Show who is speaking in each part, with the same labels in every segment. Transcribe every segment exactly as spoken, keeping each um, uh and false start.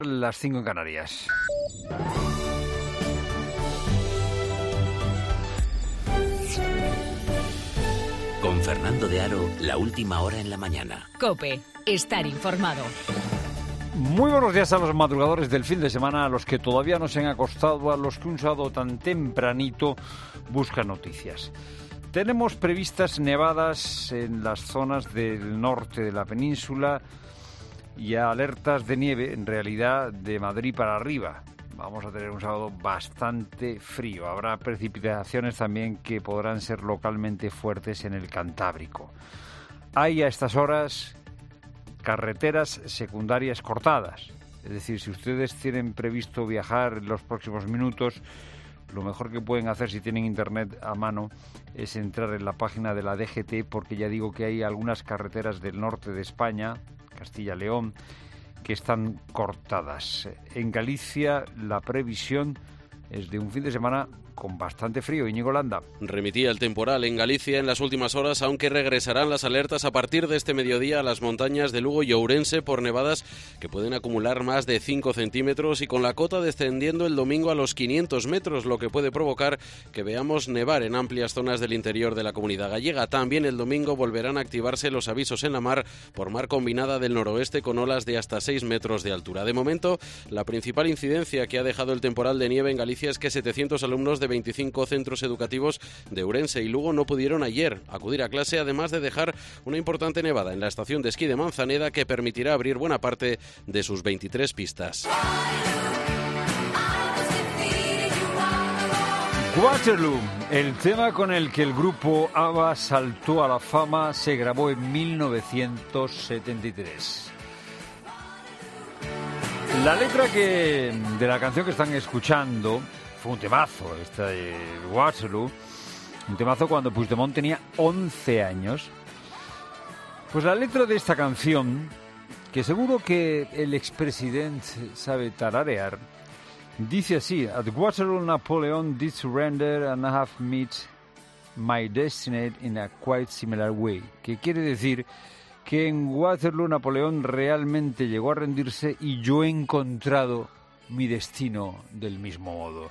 Speaker 1: Las cinco en Canarias.
Speaker 2: Con Fernando de Aro, la última hora en la mañana.
Speaker 3: COPE, estar informado.
Speaker 1: Muy buenos días a los madrugadores del fin de semana, a los que todavía no se han acostado, a los que un sábado tan tempranito buscan noticias. Tenemos previstas nevadas en las zonas del norte de la península y alertas de nieve, en realidad, de Madrid para arriba. Vamos a tener un sábado bastante frío. Habrá precipitaciones también que podrán ser localmente fuertes en el Cantábrico. Hay a estas horas carreteras secundarias cortadas. Es decir, si ustedes tienen previsto viajar en los próximos minutos, lo mejor que pueden hacer si tienen internet a mano es entrar en la página de la D G T, porque ya digo que hay algunas carreteras del norte de España, Castilla-León, que están cortadas. En Galicia la previsión es de un fin de semana con bastante frío. Íñigo Landa.
Speaker 4: Remitía el temporal en Galicia en las últimas horas, aunque regresarán las alertas a partir de este mediodía a las montañas de Lugo y Ourense por nevadas que pueden acumular más de cinco centímetros y con la cota descendiendo el domingo a los quinientos metros, lo que puede provocar que veamos nevar en amplias zonas del interior de la comunidad gallega. También el domingo volverán a activarse los avisos en la mar por mar combinada del noroeste con olas de hasta seis metros de altura. De momento, la principal incidencia que ha dejado el temporal de nieve en Galicia es que setecientos alumnos de veinticinco centros educativos de Ourense y Lugo no pudieron ayer acudir a clase, además de dejar una importante nevada en la estación de esquí de Manzaneda que permitirá abrir buena parte de sus veintitrés pistas.
Speaker 1: Waterloo, el tema con el que el grupo ABBA saltó a la fama, se grabó en mil novecientos setenta y tres. La letra que de la canción que están escuchando fue un temazo, esta de Waterloo, un temazo cuando Puigdemont tenía once años. Pues la letra de esta canción, que seguro que el expresidente sabe tararear, dice así: At Waterloo Napoleon did surrender and I have met my destiny in a quite similar way. Que quiere decir que en Waterloo Napoleón realmente llegó a rendirse y yo he encontrado mi destino del mismo modo.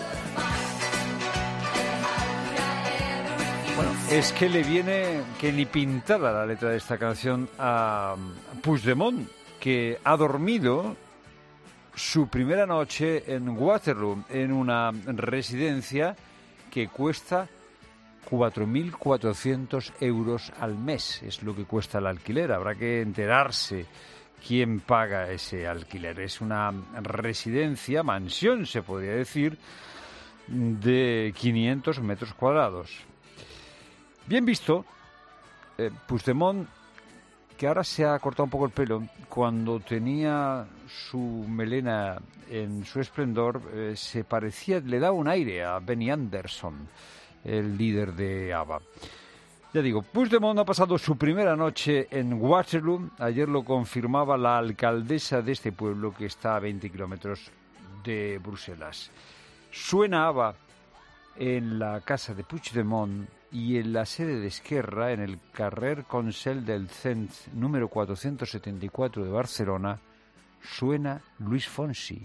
Speaker 1: Bueno, es que le viene que ni pintada la letra de esta canción a Puigdemont, que ha dormido su primera noche en Waterloo, en una residencia que cuesta cuatro mil cuatrocientos euros al mes. Es lo que cuesta el alquiler. Habrá que enterarse quién paga ese alquiler. Es una residencia, mansión se podría decir, de quinientos metros cuadrados. Bien visto, eh, Puigdemont, que ahora se ha cortado un poco el pelo, cuando tenía su melena en su esplendor, eh, se parecía, le daba un aire a Benny Andersson, el líder de ABBA. Ya digo, Puigdemont ha pasado su primera noche en Waterloo. Ayer lo confirmaba la alcaldesa de este pueblo, que está a veinte kilómetros de Bruselas. Suena ABBA en la casa de Puigdemont y en la sede de Esquerra, en el carrer Consell del Cent número cuatrocientos setenta y cuatro de Barcelona, suena Luis Fonsi.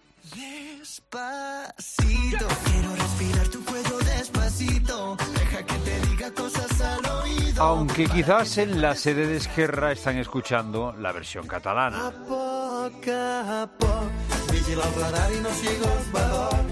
Speaker 1: Despacito, quiero respirar tu cuello despacito, deja que te diga cosas al oído. Aunque quizás en la sede de Esquerra están escuchando la versión catalana. A poc a poc, vigila el radar y no sigues badoc.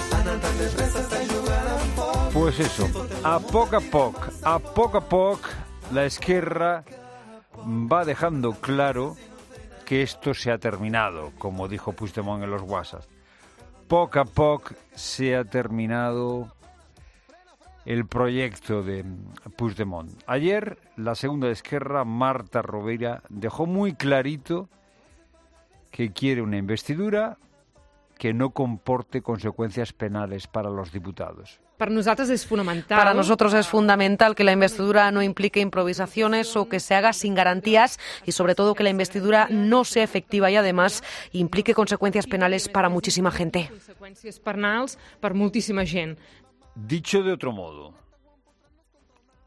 Speaker 1: Pues eso, a poc a poc, a poc a poc, la Esquerra va dejando claro que esto se ha terminado, como dijo Puigdemont en los WhatsApp. Poc a poc se ha terminado el proyecto de Puigdemont. Ayer, la segunda de Esquerra, Marta Rovira, dejó muy clarito que quiere una investidura que no comporte consecuencias penales para los diputados.
Speaker 5: Para nosotros es fundamental.
Speaker 6: Para nosotros es fundamental que la investidura no implique improvisaciones o que se haga sin garantías y sobre todo que la investidura no sea efectiva y además implique consecuencias penales para muchísima gente.
Speaker 5: Consecuencias penales para muchísima gente.
Speaker 1: Dicho de otro modo,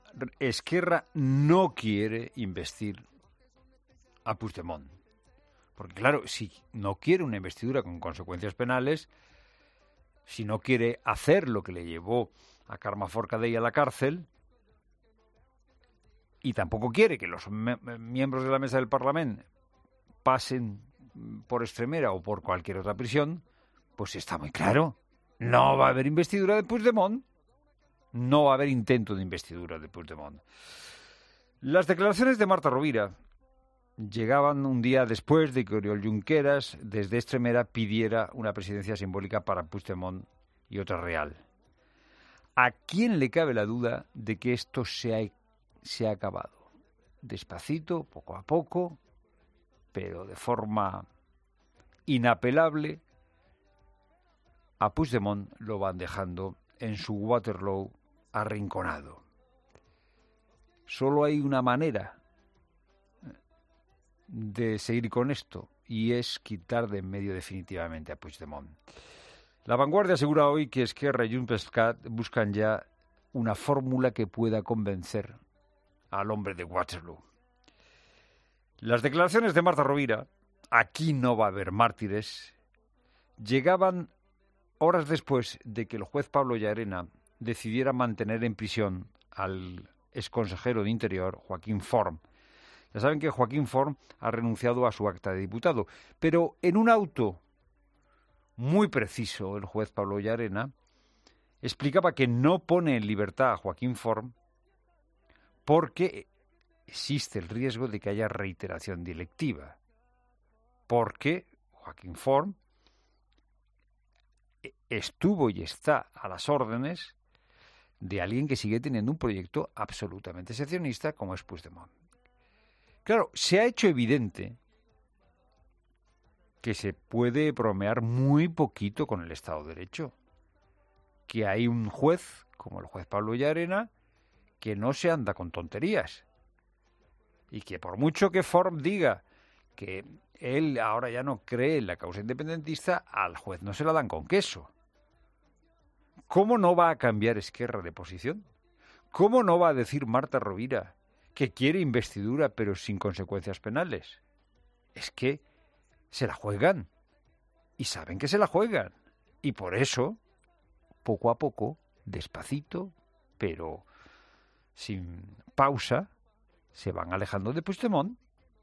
Speaker 1: Esquerra no quiere investir a Puigdemont. Porque claro, si no quiere una investidura con consecuencias penales, si no quiere hacer lo que le llevó a Carme Forcadell a la cárcel, y tampoco quiere que los me- miembros de la mesa del Parlamento pasen por Extremera o por cualquier otra prisión, pues está muy claro. No va a haber investidura de Puigdemont. No va a haber intento de investidura de Puigdemont. Las declaraciones de Marta Rovira llegaban un día después de que Oriol Junqueras, desde Extremera, pidiera una presidencia simbólica para Puigdemont y otra real. ¿A quién le cabe la duda de que esto se ha, se ha acabado? Despacito, poco a poco, pero de forma inapelable, a Puigdemont lo van dejando en su Waterloo arrinconado. Solo hay una manera de seguir con esto, y es quitar de en medio definitivamente a Puigdemont. La Vanguardia asegura hoy que Esquerra y Junts per Cat buscan ya una fórmula que pueda convencer al hombre de Waterloo. Las declaraciones de Marta Rovira, aquí no va a haber mártires, llegaban horas después de que el juez Pablo Llarena decidiera mantener en prisión al exconsejero de Interior, Joaquín Forn. Ya saben que Joaquín Forn ha renunciado a su acta de diputado, pero en un auto muy preciso, el juez Pablo Llarena explicaba que no pone en libertad a Joaquín Forn porque existe el riesgo de que haya reiteración delictiva, porque Joaquín Forn estuvo y está a las órdenes de alguien que sigue teniendo un proyecto absolutamente seccionista como es Puigdemont. Claro, se ha hecho evidente que se puede bromear muy poquito con el Estado de Derecho, que hay un juez, como el juez Pablo Llarena, que no se anda con tonterías, y que por mucho que Forn diga que él ahora ya no cree en la causa independentista, al juez no se la dan con queso. ¿Cómo no va a cambiar Esquerra de posición? ¿Cómo no va a decir Marta Rovira que quiere investidura pero sin consecuencias penales? Es que se la juegan y saben que se la juegan. Y por eso, poco a poco, despacito, pero sin pausa, se van alejando de Puigdemont.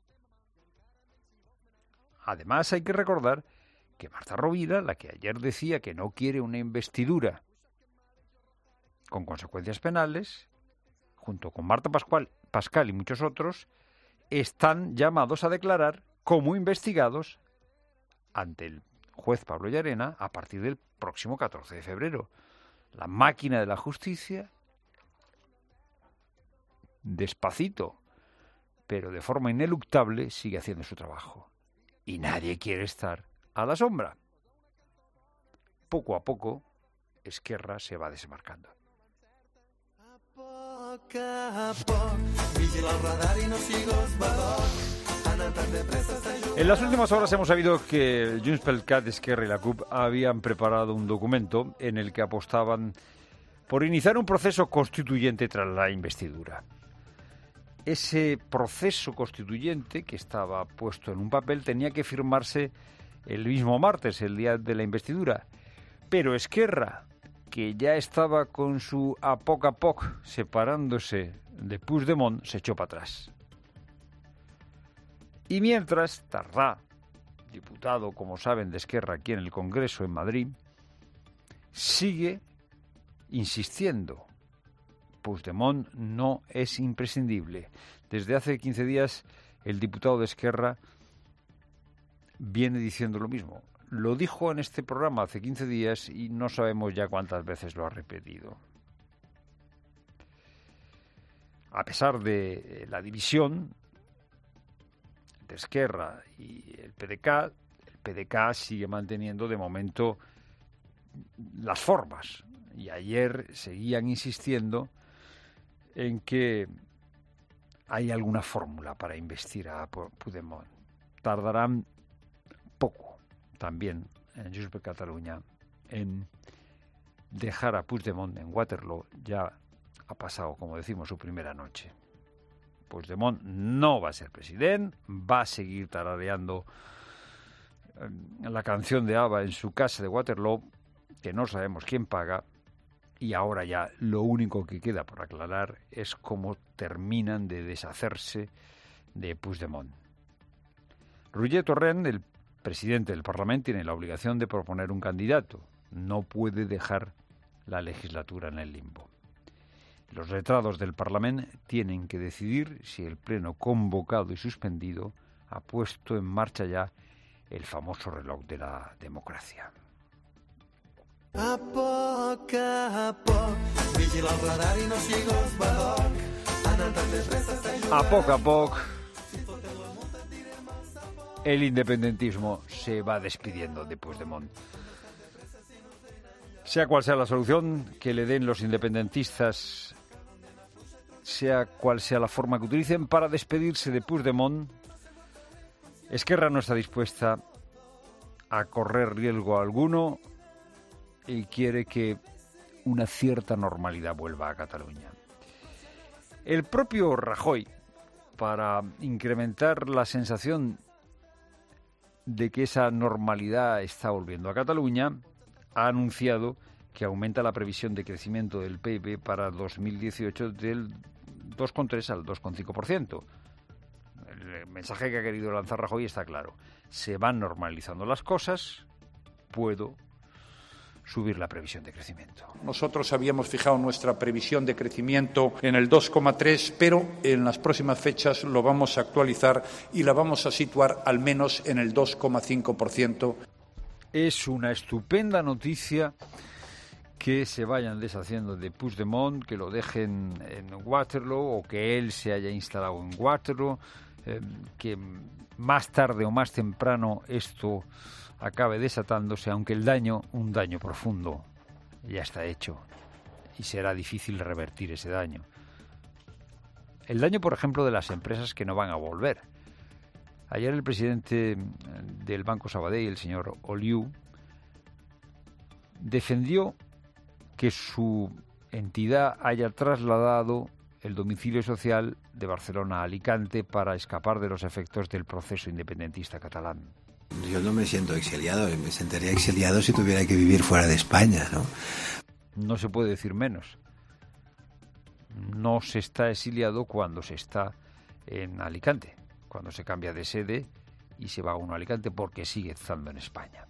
Speaker 1: Además, hay que recordar que Marta Rovira, la que ayer decía que no quiere una investidura con consecuencias penales, junto con Marta Pascual, Pascal y muchos otros, están llamados a declarar como investigados ante el juez Pablo Llarena a partir del próximo catorce de febrero. La máquina de la justicia, despacito, pero de forma ineluctable, sigue haciendo su trabajo. Y nadie quiere estar a la sombra. Poco a poco, Esquerra se va desembarcando. En las últimas horas hemos sabido que Junts per Cat, Esquerra y la C U P habían preparado un documento en el que apostaban por iniciar un proceso constituyente tras la investidura. Ese proceso constituyente, que estaba puesto en un papel, tenía que firmarse el mismo martes, el día de la investidura. Pero Esquerra, que ya estaba con su a poc a poc separándose de Puigdemont, se echó para atrás. Y mientras Tardá, diputado, como saben, de Esquerra aquí en el Congreso en Madrid, sigue insistiendo. Puigdemont no es imprescindible. Desde hace quince días el diputado de Esquerra viene diciendo lo mismo. Lo dijo en este programa hace quince días y no sabemos ya cuántas veces lo ha repetido. A pesar de la división de Esquerra y el P D C, el P D C sigue manteniendo de momento las formas. Y ayer seguían insistiendo en que hay alguna fórmula para investir a Puigdemont. Tardarán poco también en Junts per Catalunya en dejar a Puigdemont en Waterloo. Ya ha pasado, como decimos, su primera noche. Puigdemont no va a ser presidente, va a seguir tarareando la canción de ABBA en su casa de Waterloo, que no sabemos quién paga, y ahora ya lo único que queda por aclarar es cómo terminan de deshacerse de Puigdemont. Roger Torrent, el presidente del Parlamento, tiene la obligación de proponer un candidato. No puede dejar la legislatura en el limbo. Los letrados del Parlamento tienen que decidir si el pleno convocado y suspendido ha puesto en marcha ya el famoso reloj de la democracia.
Speaker 7: A poc a poc, vigila el radar i no sigues badoc.
Speaker 1: A poco a poco, el independentismo se va despidiendo de Puigdemont. Sea cual sea la solución que le den los independentistas, sea cual sea la forma que utilicen para despedirse de Puigdemont, Esquerra no está dispuesta a correr riesgo alguno y quiere que una cierta normalidad vuelva a Cataluña. El propio Rajoy, para incrementar la sensación de que esa normalidad está volviendo a Cataluña, ha anunciado que aumenta la previsión de crecimiento del P I B para dos mil dieciocho del dos coma tres al dos coma cinco por ciento. El mensaje que ha querido lanzar Rajoy está claro. Se van normalizando las cosas, puedo subir la previsión de crecimiento.
Speaker 8: Nosotros habíamos fijado nuestra previsión de crecimiento en el dos coma tres, pero en las próximas fechas lo vamos a actualizar y la vamos a situar al menos en el dos coma cinco por ciento.
Speaker 1: Es una estupenda noticia que se vayan deshaciendo de Puigdemont, que lo dejen en Waterloo o que él se haya instalado en Waterloo, eh, que más tarde o más temprano esto acabe desatándose, aunque el daño, un daño profundo, ya está hecho y será difícil revertir ese daño. El daño, por ejemplo, de las empresas que no van a volver. Ayer el presidente del Banco Sabadell, el señor Oliu, defendió que su entidad haya trasladado el domicilio social de Barcelona a Alicante para escapar de los efectos del proceso independentista catalán.
Speaker 9: Yo no me siento exiliado, me sentiría exiliado si tuviera que vivir fuera de España, ¿no?
Speaker 1: No se puede decir menos. No se está exiliado cuando se está en Alicante, cuando se cambia de sede y se va a uno a Alicante porque sigue estando en España.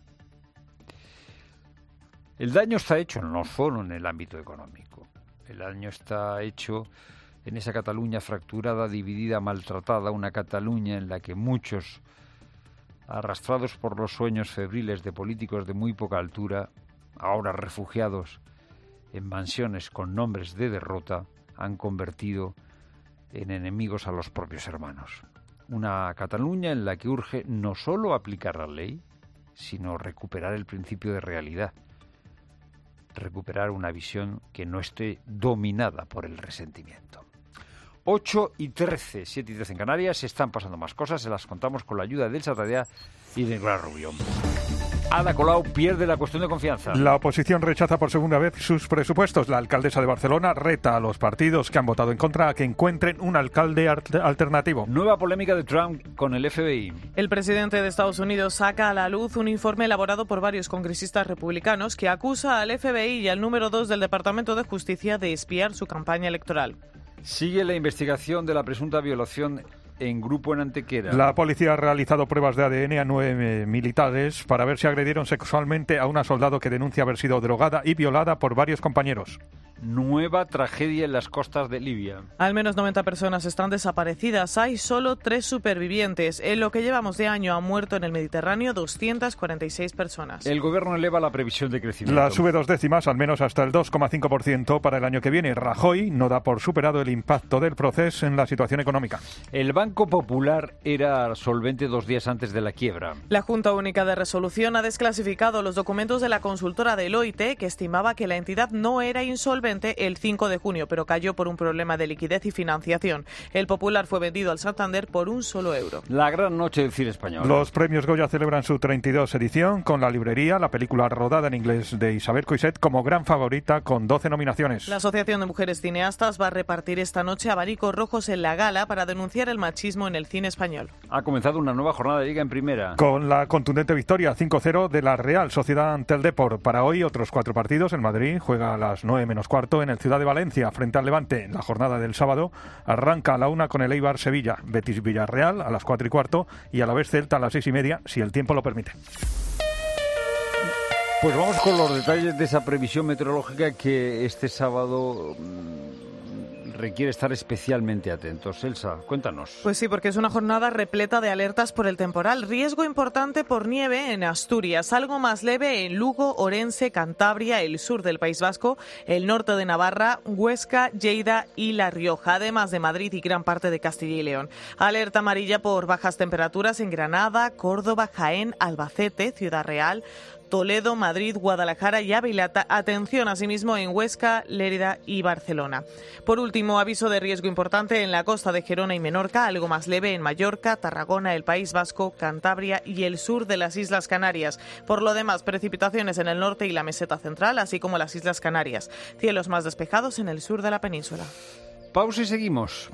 Speaker 1: El daño está hecho no solo en el ámbito económico. El daño está hecho en esa Cataluña fracturada, dividida, maltratada, una Cataluña en la que muchos, arrastrados por los sueños febriles de políticos de muy poca altura, ahora refugiados en mansiones con nombres de derrota, han convertido en enemigos a los propios hermanos. Una Cataluña en la que urge no solo aplicar la ley, sino recuperar el principio de realidad, recuperar una visión que no esté dominada por el resentimiento. ocho y trece, siete y trece en Canarias, se están pasando más cosas, se las contamos con la ayuda del Satadea y de Nicolás Rubio. Ada Colau pierde la cuestión de confianza.
Speaker 10: La oposición rechaza por segunda vez sus presupuestos. La alcaldesa de Barcelona reta a los partidos que han votado en contra a que encuentren un alcalde alternativo.
Speaker 1: Nueva polémica de Trump con el F B I.
Speaker 11: El presidente de Estados Unidos saca a la luz un informe elaborado por varios congresistas republicanos que acusa al F B I y al número dos del Departamento de Justicia de espiar su campaña electoral.
Speaker 1: Sigue la investigación de la presunta violación en grupo en Antequera.
Speaker 10: La policía ha realizado pruebas de A D N a nueve militares para ver si agredieron sexualmente a una soldado que denuncia haber sido drogada y violada por varios compañeros.
Speaker 1: Nueva tragedia en las costas de Libia.
Speaker 11: Al menos noventa personas están desaparecidas. Hay solo tres supervivientes. En lo que llevamos de año han muerto en el Mediterráneo doscientas cuarenta y seis personas.
Speaker 1: El gobierno eleva la previsión de crecimiento.
Speaker 10: La sube dos décimas, al menos hasta el dos coma cinco por ciento para el año que viene. Rajoy no da por superado el impacto del proceso en la situación económica.
Speaker 1: El Banco Popular era solvente dos días antes de la quiebra.
Speaker 11: La Junta Única de Resolución ha desclasificado los documentos de la consultora Deloitte, que estimaba que la entidad no era insolvente inicialmente el cinco de junio, pero cayó por un problema de liquidez y financiación. El Popular fue vendido al Santander por un solo euro.
Speaker 1: La gran noche del cine español.
Speaker 10: Los premios Goya celebran su treinta y dos edición con La librería, la película rodada en inglés de Isabel Coixet, como gran favorita con doce nominaciones.
Speaker 11: La Asociación de Mujeres Cineastas va a repartir esta noche abanicos rojos en la gala para denunciar el machismo en el cine español.
Speaker 1: Ha comenzado una nueva jornada de Liga en Primera.
Speaker 10: Con la contundente victoria cinco cero de la Real Sociedad ante el Depor. Para hoy otros cuatro partidos. El Madrid juega a las nueve menos cuarto en el Ciudad de Valencia frente al Levante. La jornada del sábado arranca a la una con el Eibar Sevilla, Betis Villarreal a las cuatro y cuarto y a la vez Celta a las seis y media, si el tiempo lo permite.
Speaker 1: Pues vamos con los detalles de esa previsión meteorológica que este sábado requiere estar especialmente atentos. Elsa, cuéntanos.
Speaker 11: Pues sí, porque es una jornada repleta de alertas por el temporal. Riesgo importante por nieve en Asturias, algo más leve en Lugo, Orense, Cantabria, el sur del País Vasco, el norte de Navarra, Huesca, Lleida y La Rioja, además de Madrid y gran parte de Castilla y León. Alerta amarilla por bajas temperaturas en Granada, Córdoba, Jaén, Albacete, Ciudad Real, Toledo, Madrid, Guadalajara y Ávila. Atención asimismo en Huesca, Lérida y Barcelona. Por último, aviso de riesgo importante en la costa de Gerona y Menorca, algo más leve en Mallorca, Tarragona, el País Vasco, Cantabria y el sur de las Islas Canarias. Por lo demás, precipitaciones en el norte y la meseta central, así como las Islas Canarias. Cielos más despejados en el sur de la península.
Speaker 1: Pausa y seguimos.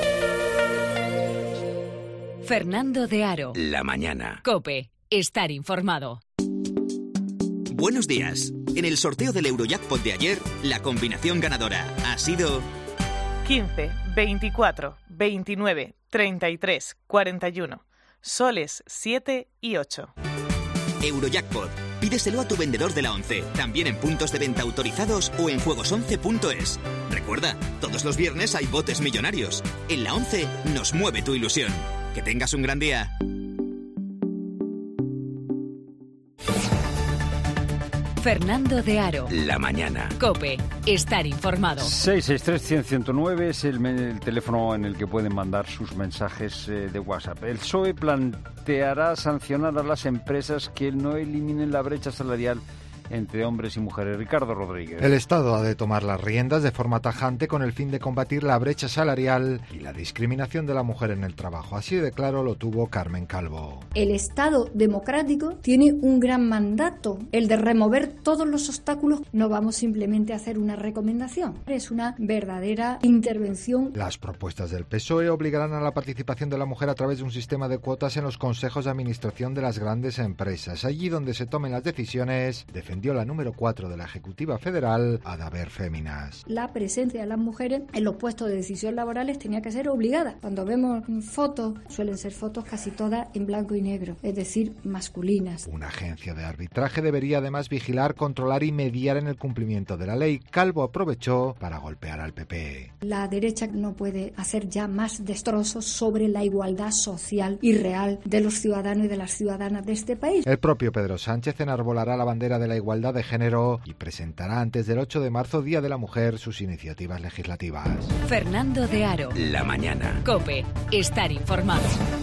Speaker 3: Fernando de Aro.
Speaker 2: La mañana.
Speaker 3: COPE. Estar informado.
Speaker 12: Buenos días. En el sorteo del Eurojackpot de ayer, la combinación ganadora ha sido
Speaker 11: quince, veinticuatro, veintinueve, treinta y tres, cuarenta y uno. Soles siete y ocho.
Speaker 12: Eurojackpot. Pídeselo a tu vendedor de la once, también en puntos de venta autorizados o en juegos once punto es. Recuerda, todos los viernes hay botes millonarios. En la once nos mueve tu ilusión. Que tengas un gran día.
Speaker 3: Fernando de Aro.
Speaker 2: La mañana.
Speaker 3: COPE. Estar informado.
Speaker 1: seis seis tres, cien, ciento nueve es el, el teléfono en el que pueden mandar sus mensajes eh, de WhatsApp. El P S O E planteará sancionar a las empresas que no eliminen la brecha salarial entre hombres y mujeres. Ricardo Rodríguez.
Speaker 13: El Estado ha de tomar las riendas de forma tajante con el fin de combatir la brecha salarial y la discriminación de la mujer en el trabajo. Así de claro lo tuvo Carmen Calvo.
Speaker 14: El Estado democrático tiene un gran mandato, el de remover todos los obstáculos. No vamos simplemente a hacer una recomendación, es una verdadera intervención.
Speaker 13: Las propuestas del P S O E obligarán a la participación de la mujer a través de un sistema de cuotas en los consejos de administración de las grandes empresas. Allí donde se tomen las decisiones, defendió la número cuatro de la Ejecutiva Federal, Adaver Féminas.
Speaker 14: La presencia de las mujeres en los puestos de decisión laborales tenía que ser obligada. Cuando vemos fotos, suelen ser fotos casi todas en blanco y negro, es decir, masculinas.
Speaker 13: Una agencia de arbitraje debería además vigilar, controlar y mediar en el cumplimiento de la ley. Calvo aprovechó para golpear al P P.
Speaker 14: La derecha no puede hacer ya más destrozos sobre la igualdad social y real de los ciudadanos y de las ciudadanas de este país.
Speaker 13: El propio Pedro Sánchez enarbolará la bandera de la igualdad de género y presentará antes del ocho de marzo, Día de la Mujer, sus iniciativas legislativas.
Speaker 3: Fernando de Aro.
Speaker 2: La mañana.
Speaker 3: COPE. Estar informado.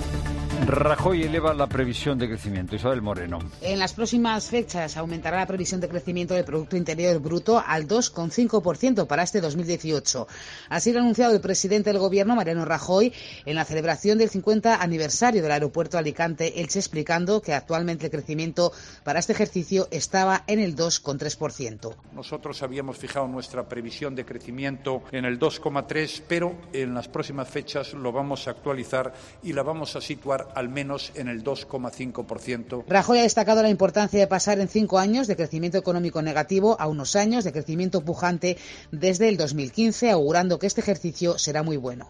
Speaker 1: Rajoy eleva la previsión de crecimiento. Isabel Moreno.
Speaker 15: En las próximas fechas aumentará la previsión de crecimiento del Producto Interior Bruto al dos coma cinco por ciento para este dos mil dieciocho. Así lo ha anunciado el presidente del Gobierno, Mariano Rajoy, en la celebración del cincuenta aniversario del aeropuerto Alicante-Elche, explicando que actualmente el crecimiento para este ejercicio estaba en el dos coma tres por ciento.
Speaker 8: Nosotros habíamos fijado nuestra previsión de crecimiento en el dos coma tres, pero en las próximas fechas lo vamos a actualizar y la vamos a situar al menos en el dos coma cinco por ciento.
Speaker 15: Rajoy ha destacado la importancia de pasar en cinco años de crecimiento económico negativo a unos años de crecimiento pujante desde el dos mil quince, augurando que este ejercicio será muy bueno.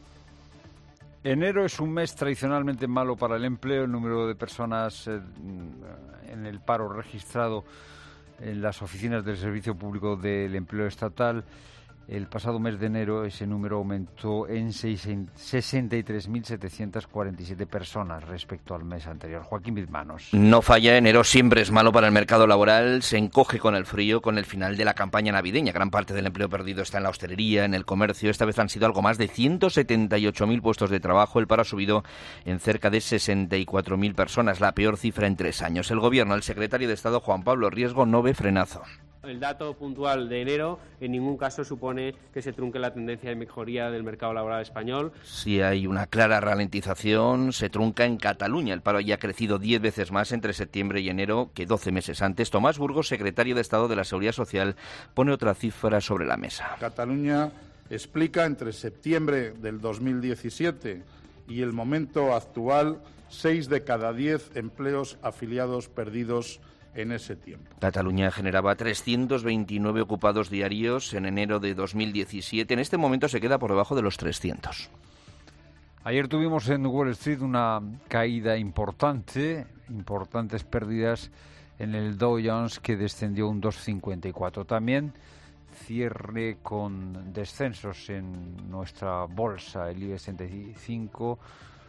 Speaker 1: Enero es un mes tradicionalmente malo para el empleo. El número de personas eh, en el paro registrado en las oficinas del Servicio Público del Empleo Estatal, el pasado mes de enero ese número aumentó en sesenta y tres mil setecientas cuarenta y siete personas respecto al mes anterior. Joaquín Bizmanos.
Speaker 16: No falla, enero siempre es malo para el mercado laboral, se encoge con el frío, con el final de la campaña navideña. Gran parte del empleo perdido está en la hostelería, en el comercio. Esta vez han sido algo más de ciento setenta y ocho mil puestos de trabajo. El paro ha subido en cerca de sesenta y cuatro mil personas, la peor cifra en tres años. El Gobierno, el secretario de Estado Juan Pablo Riesgo, no ve frenazo.
Speaker 17: El dato puntual de enero en ningún caso supone que se trunque la tendencia de mejoría del mercado laboral español.
Speaker 16: Si hay una clara ralentización, se trunca en Cataluña. El paro ya ha crecido diez veces más entre septiembre y enero que doce meses antes. Tomás Burgos, secretario de Estado de la Seguridad Social, pone otra cifra sobre la mesa.
Speaker 18: Cataluña explica entre septiembre del dos mil diecisiete y el momento actual seis de cada diez empleos afiliados perdidos en ese tiempo.
Speaker 16: Cataluña generaba trescientos veintinueve ocupados diarios en enero de dos mil diecisiete. En este momento se queda por debajo de los trescientos.
Speaker 1: Ayer tuvimos en Wall Street una caída importante, importantes pérdidas en el Dow Jones, que descendió un dos coma cincuenta y cuatro. También cierre con descensos en nuestra bolsa, el I B E sesenta y cinco.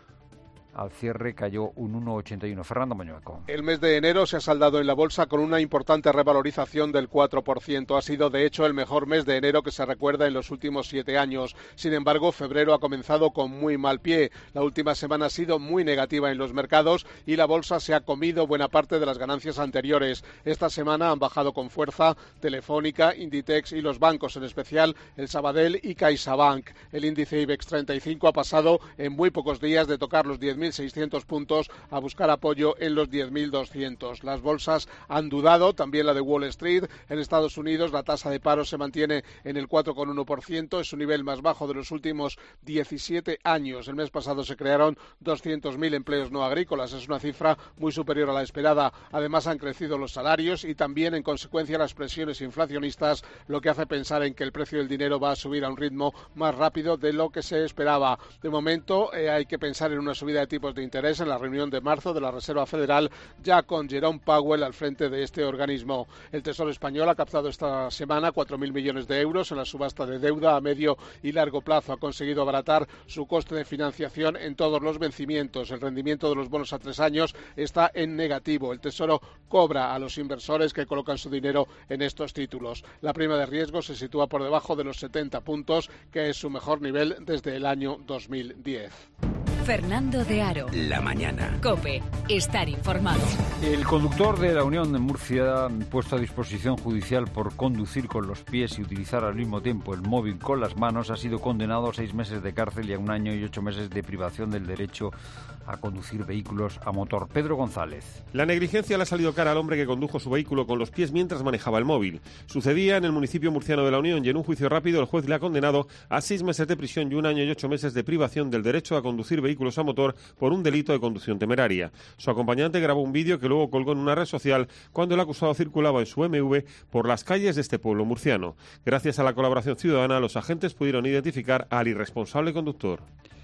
Speaker 1: Al cierre cayó un uno coma ochenta y uno. Fernando Mañueco.
Speaker 19: El mes de enero se ha saldado en la bolsa con una importante revalorización del cuatro por ciento. Ha sido, de hecho, el mejor mes de enero que se recuerda en los últimos siete años. Sin embargo, febrero ha comenzado con muy mal pie. La última semana ha sido muy negativa en los mercados y la bolsa se ha comido buena parte de las ganancias anteriores. Esta semana han bajado con fuerza Telefónica, Inditex y los bancos, en especial el Sabadell y CaixaBank. El índice IBEX treinta y cinco ha pasado en muy pocos días de tocar los diez mil seiscientos puntos a buscar apoyo en los diez mil doscientos. Las bolsas han dudado, también la de Wall Street. En Estados Unidos la tasa de paro se mantiene en el cuatro coma uno por ciento, es su nivel más bajo de los últimos diecisiete años. El mes pasado se crearon doscientos mil empleos no agrícolas, es una cifra muy superior a la esperada. Además han crecido los salarios y también, en consecuencia, las presiones inflacionistas, lo que hace pensar en que el precio del dinero va a subir a un ritmo más rápido de lo que se esperaba. De momento eh, hay que pensar en una subida de tipos de interés en la reunión de marzo de la Reserva Federal, ya con Jerome Powell al frente de este organismo. El Tesoro español ha captado esta semana cuatro mil millones de euros en la subasta de deuda a medio y largo plazo. Ha conseguido abaratar su coste de financiación en todos los vencimientos. El rendimiento de los bonos a tres años está en negativo. El Tesoro cobra a los inversores que colocan su dinero en estos títulos. La prima de riesgo se sitúa por debajo de los setenta puntos, que es su mejor nivel desde el año dos mil diez.
Speaker 3: Fernando de Aro.
Speaker 2: La mañana.
Speaker 3: COPE. Estar informado.
Speaker 1: El conductor de la Unión de Murcia, puesto a disposición judicial por conducir con los pies y utilizar al mismo tiempo el móvil con las manos, ha sido condenado a seis meses de cárcel y a un año y ocho meses de privación del derecho a conducir vehículos a motor. Pedro González.
Speaker 20: La negligencia le ha salido cara al hombre que condujo su vehículo con los pies mientras manejaba el móvil. Sucedía en el municipio murciano de La Unión y en un juicio rápido el juez le ha condenado a seis meses de prisión y un año y ocho meses de privación del derecho a conducir vehículos a motor por un delito de conducción temeraria. Su acompañante grabó un vídeo que luego colgó en una red social cuando el acusado circulaba en su eme ve por las calles de este pueblo murciano. Gracias a la colaboración ciudadana, los agentes pudieron identificar al irresponsable conductor.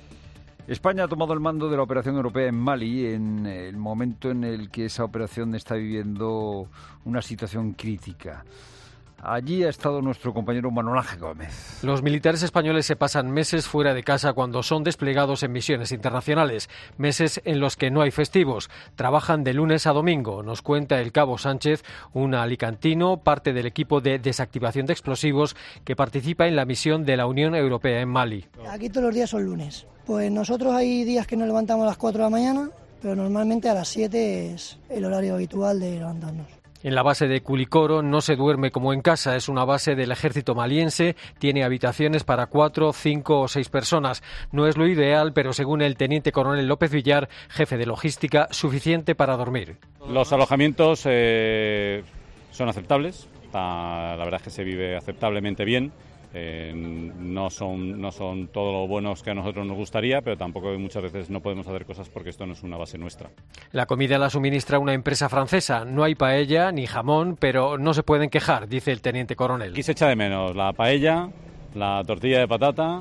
Speaker 1: España ha tomado el mando de la operación europea en Mali en el momento en el que esa operación está viviendo una situación crítica. Allí ha estado nuestro compañero Manuel Ángel Gómez.
Speaker 21: Los militares españoles se pasan meses fuera de casa cuando son desplegados en misiones internacionales, meses en los que no hay festivos. Trabajan de lunes a domingo, nos cuenta el cabo Sánchez, un alicantino, parte del equipo de desactivación de explosivos que participa en la misión de la Unión Europea en Mali.
Speaker 22: Aquí todos los días son lunes. Pues nosotros hay días que nos levantamos a las cuatro de la mañana, pero normalmente a las siete es el horario habitual de levantarnos.
Speaker 21: En la base de Culicoro no se duerme como en casa, es una base del ejército maliense, tiene habitaciones para cuatro, cinco o seis personas. No es lo ideal, pero según el teniente coronel López Villar, jefe de logística, suficiente para dormir.
Speaker 23: Los alojamientos eh, son aceptables, la verdad es que se vive aceptablemente bien. Eh, no son no son todo lo buenos que a nosotros nos gustaría, pero tampoco muchas veces no podemos hacer cosas porque esto no es una base nuestra.
Speaker 21: La comida la suministra una empresa francesa. No hay paella ni jamón, pero no se pueden quejar, dice el teniente coronel.
Speaker 23: Aquí se echa de menos la paella, la tortilla de patata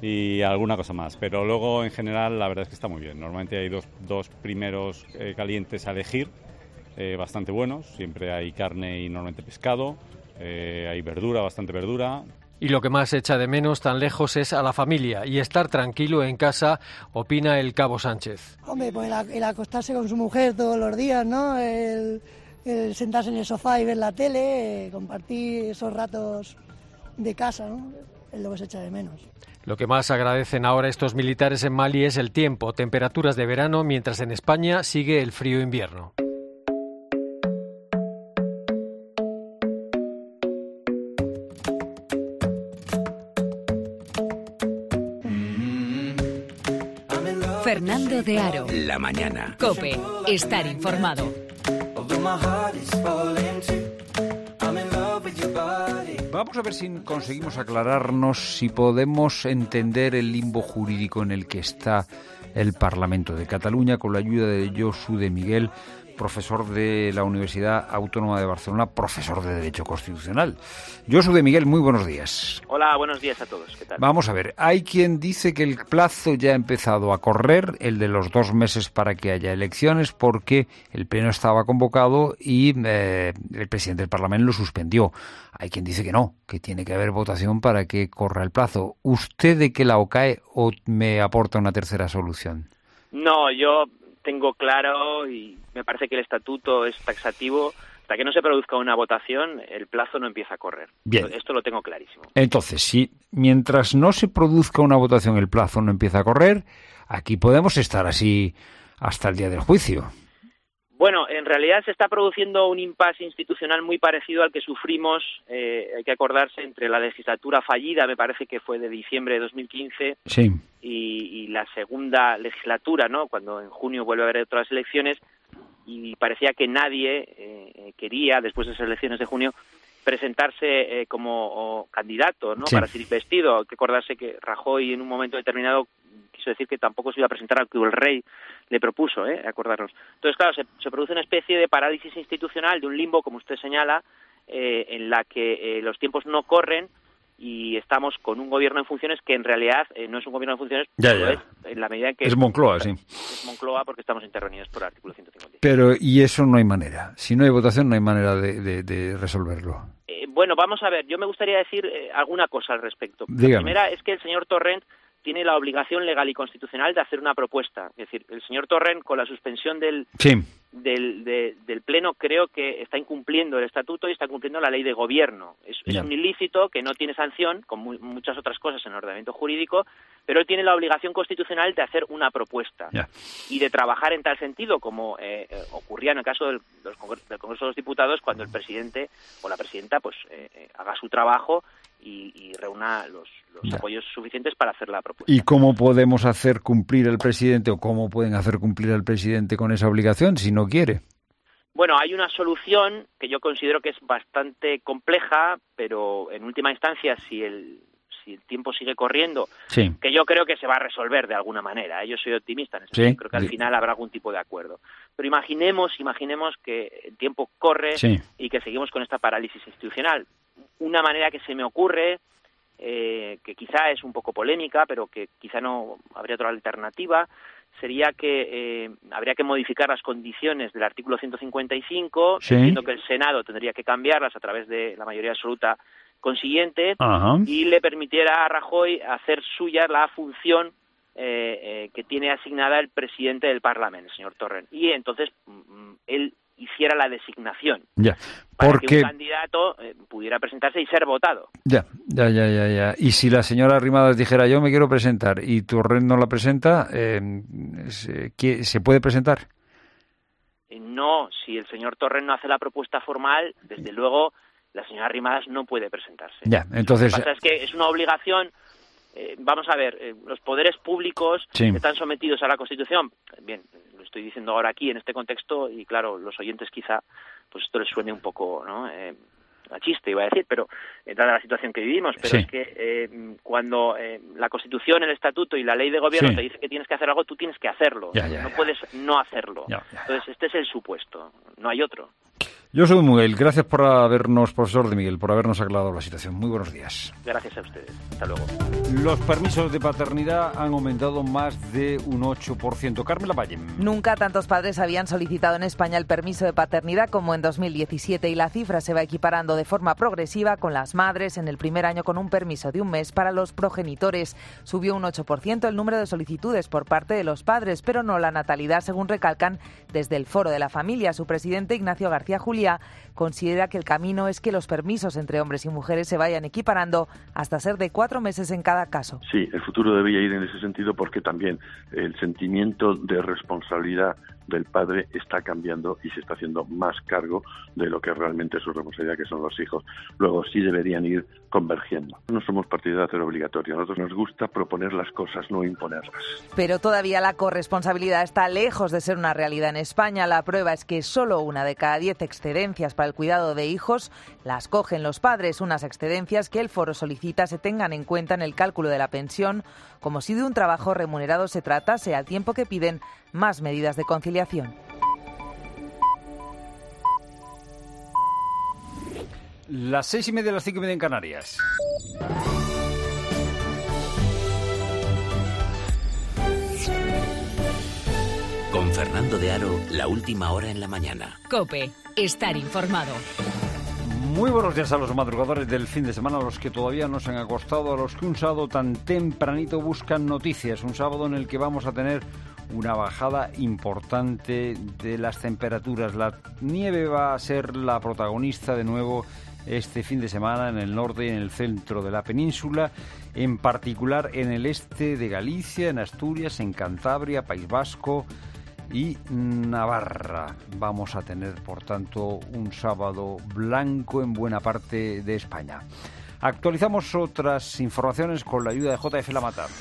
Speaker 23: y alguna cosa más, pero luego en general la verdad es que está muy bien. Normalmente hay dos, dos primeros eh, calientes a elegir, eh, bastante buenos. Siempre hay carne y normalmente pescado, eh, hay verdura, bastante verdura.
Speaker 21: Y lo que más echa de menos tan lejos es a la familia y estar tranquilo en casa, opina el cabo Sánchez.
Speaker 22: Hombre, pues el, el acostarse con su mujer todos los días, ¿no? El, el sentarse en el sofá y ver la tele, eh, compartir esos ratos de casa, ¿no? Es lo que se echa de menos.
Speaker 21: Lo que más agradecen ahora estos militares en Mali es el tiempo, temperaturas de verano, mientras en España sigue el frío invierno.
Speaker 3: Fernando de Aro.
Speaker 2: La mañana.
Speaker 3: COPE. Estar informado.
Speaker 1: Vamos a ver si conseguimos aclararnos, si podemos entender el limbo jurídico en el que está el Parlamento de Cataluña, con la ayuda de Josu de Miguel, profesor de la Universidad Autónoma de Barcelona, profesor de Derecho Constitucional. Josu de Miguel, muy buenos días.
Speaker 4: Hola, buenos días a todos. ¿Qué tal?
Speaker 1: Vamos a ver, hay quien dice que el plazo ya ha empezado a correr, el de los dos meses para que haya elecciones, porque el Pleno estaba convocado y eh, el presidente del Parlamento lo suspendió. Hay quien dice que no, que tiene que haber votación para que corra el plazo. ¿Usted de qué lado cae o me aporta una tercera solución?
Speaker 4: No, yo tengo claro y me parece que el estatuto es taxativo. Hasta que no se produzca una votación, el plazo no empieza a correr.
Speaker 1: Bien.
Speaker 4: Esto lo tengo clarísimo.
Speaker 1: Entonces, si mientras no se produzca una votación el plazo no empieza a correr, aquí podemos estar así hasta el día del juicio.
Speaker 4: Bueno, en realidad se está produciendo un impasse institucional muy parecido al que sufrimos, eh, hay que acordarse, entre la legislatura fallida, me parece que fue de diciembre de dos mil quince,
Speaker 1: sí.
Speaker 4: y, y la segunda legislatura, ¿no? Cuando en junio vuelve a haber otras elecciones, y parecía que nadie eh, quería, después de esas elecciones de junio, presentarse eh, como o, candidato, ¿no?
Speaker 1: Sí.
Speaker 4: Para ser investido. Hay que acordarse que Rajoy en un momento determinado quiso decir que tampoco se iba a presentar al que el rey le propuso, ¿eh? Acordarnos. Entonces, claro, se, se produce una especie de parálisis institucional, de un limbo, como usted señala, eh, en la que eh, los tiempos no corren y estamos con un gobierno en funciones que en realidad eh, no es un gobierno en funciones,
Speaker 1: ya,
Speaker 4: pero
Speaker 1: ya.
Speaker 4: es en la medida en que...
Speaker 1: Es Moncloa, sí.
Speaker 4: Es Moncloa porque estamos intervenidos por el artículo ciento cincuenta.
Speaker 1: Pero, y eso no hay manera. Si no hay votación, no hay manera de, de, de resolverlo.
Speaker 4: Eh, bueno, vamos a ver, yo me gustaría decir eh, alguna cosa al respecto.
Speaker 1: Dígame.
Speaker 4: La primera es que el señor Torrent tiene la obligación legal y constitucional de hacer una propuesta. Es decir, el señor Torrent, con la suspensión del,
Speaker 1: sí.
Speaker 4: del, de, del Pleno, creo que está incumpliendo el estatuto y está incumpliendo la ley de gobierno. Es, es un ilícito que no tiene sanción, como muy, muchas otras cosas en el ordenamiento jurídico, pero él tiene la obligación constitucional de hacer una propuesta
Speaker 1: ya.
Speaker 4: y de trabajar en tal sentido, como eh, eh, ocurría en el caso del, del, Congreso, del Congreso de los Diputados, cuando el presidente o la presidenta pues eh, eh, haga su trabajo y, y reúna los, los apoyos suficientes para hacer la propuesta.
Speaker 1: ¿Y cómo podemos hacer cumplir el presidente o cómo pueden hacer cumplir al presidente con esa obligación si no quiere?
Speaker 4: Bueno, hay una solución que yo considero que es bastante compleja, pero en última instancia, si el si el tiempo sigue corriendo,
Speaker 1: sí.
Speaker 4: que yo creo que se va a resolver de alguna manera. Yo soy optimista en eso.
Speaker 1: Sí.
Speaker 4: Creo que al final habrá algún tipo de acuerdo. Pero imaginemos, imaginemos que el tiempo corre
Speaker 1: sí.
Speaker 4: y que seguimos con esta parálisis institucional. Una manera que se me ocurre, eh, que quizá es un poco polémica, pero que quizá no habría otra alternativa, sería que eh, habría que modificar las condiciones del artículo ciento cincuenta y cinco,
Speaker 1: sí.
Speaker 4: entiendo que el Senado tendría que cambiarlas a través de la mayoría absoluta consiguiente,
Speaker 1: Ajá.
Speaker 4: y le permitiera a Rajoy hacer suya la función eh, eh, que tiene asignada el presidente del Parlamento, el señor Torrent, y entonces mm, él hiciera la designación
Speaker 1: ya.
Speaker 4: para
Speaker 1: Porque...
Speaker 4: que un candidato eh, pudiera presentarse y ser votado.
Speaker 1: Ya, ya, ya, ya, ya. Y si la señora Arrimadas dijera yo me quiero presentar y Torrent no la presenta, eh, ¿se, ¿se puede presentar?
Speaker 4: Eh, no, si el señor Torrent no hace la propuesta formal, desde luego la señora Arrimadas no puede presentarse.
Speaker 1: Ya, entonces...
Speaker 4: Lo que pasa es que es una obligación. Eh, vamos a ver, eh, los poderes públicos
Speaker 1: sí.
Speaker 4: que están sometidos a la Constitución, bien, lo estoy diciendo ahora aquí en este contexto y claro, los oyentes quizá pues esto les suene un poco, ¿no? Eh, a chiste iba a decir, pero eh, dada la situación que vivimos, pero
Speaker 1: sí.
Speaker 4: es que eh, cuando eh, la Constitución, el Estatuto y la Ley de Gobierno
Speaker 1: sí.
Speaker 4: te dice que tienes que hacer algo, tú tienes que hacerlo,
Speaker 1: ya, ya,
Speaker 4: no
Speaker 1: ya.
Speaker 4: puedes no hacerlo.
Speaker 1: Ya, ya, ya.
Speaker 4: Entonces este es el supuesto, no hay otro.
Speaker 1: Yo soy Miguel, gracias por habernos, profesor de Miguel, por habernos aclarado la situación. Muy buenos días.
Speaker 4: Gracias a ustedes. Hasta luego.
Speaker 1: Los permisos de paternidad han aumentado más de un ocho por ciento. Carmela Valle.
Speaker 5: Nunca tantos padres habían solicitado en España el permiso de paternidad como en dos mil diecisiete y la cifra se va equiparando de forma progresiva con las madres en el primer año con un permiso de un mes para los progenitores. Subió un ocho por ciento el número de solicitudes por parte de los padres, pero no la natalidad, según recalcan desde el Foro de la Familia. Su presidente, Ignacio García Juliá, considera que el camino es que los permisos entre hombres y mujeres se vayan equiparando hasta ser de cuatro meses en cada caso.
Speaker 6: Sí, el futuro debería ir en ese sentido porque también el sentimiento de responsabilidad del padre está cambiando y se está haciendo más cargo de lo que realmente es su responsabilidad, que son los hijos. Luego sí deberían ir convergiendo. No somos partidarios de hacer obligatorio, a nosotros nos gusta proponer las cosas, no imponerlas.
Speaker 5: Pero todavía la corresponsabilidad está lejos de ser una realidad en España. La prueba es que solo una de cada diez excedencias para el cuidado de hijos las cogen los padres, unas excedencias que el foro solicita se tengan en cuenta en el cálculo de la pensión, como si de un trabajo remunerado se tratase, al tiempo que piden más medidas de conciliación.
Speaker 1: Las seis y media, las cinco y media en Canarias.
Speaker 2: Con Fernando de Aro, la última hora en la mañana.
Speaker 3: COPE, estar informado.
Speaker 1: Muy buenos días a los madrugadores del fin de semana, a los que todavía no se han acostado, a los que un sábado tan tempranito buscan noticias. Un sábado en el que vamos a tener una bajada importante de las temperaturas. La nieve va a ser la protagonista de nuevo este fin de semana en el norte y en el centro de la península, en particular en el este de Galicia, en Asturias, en Cantabria, País Vasco y Navarra. Vamos a tener, por tanto, un sábado blanco en buena parte de España. Actualizamos otras informaciones con la ayuda de J F Lamatar.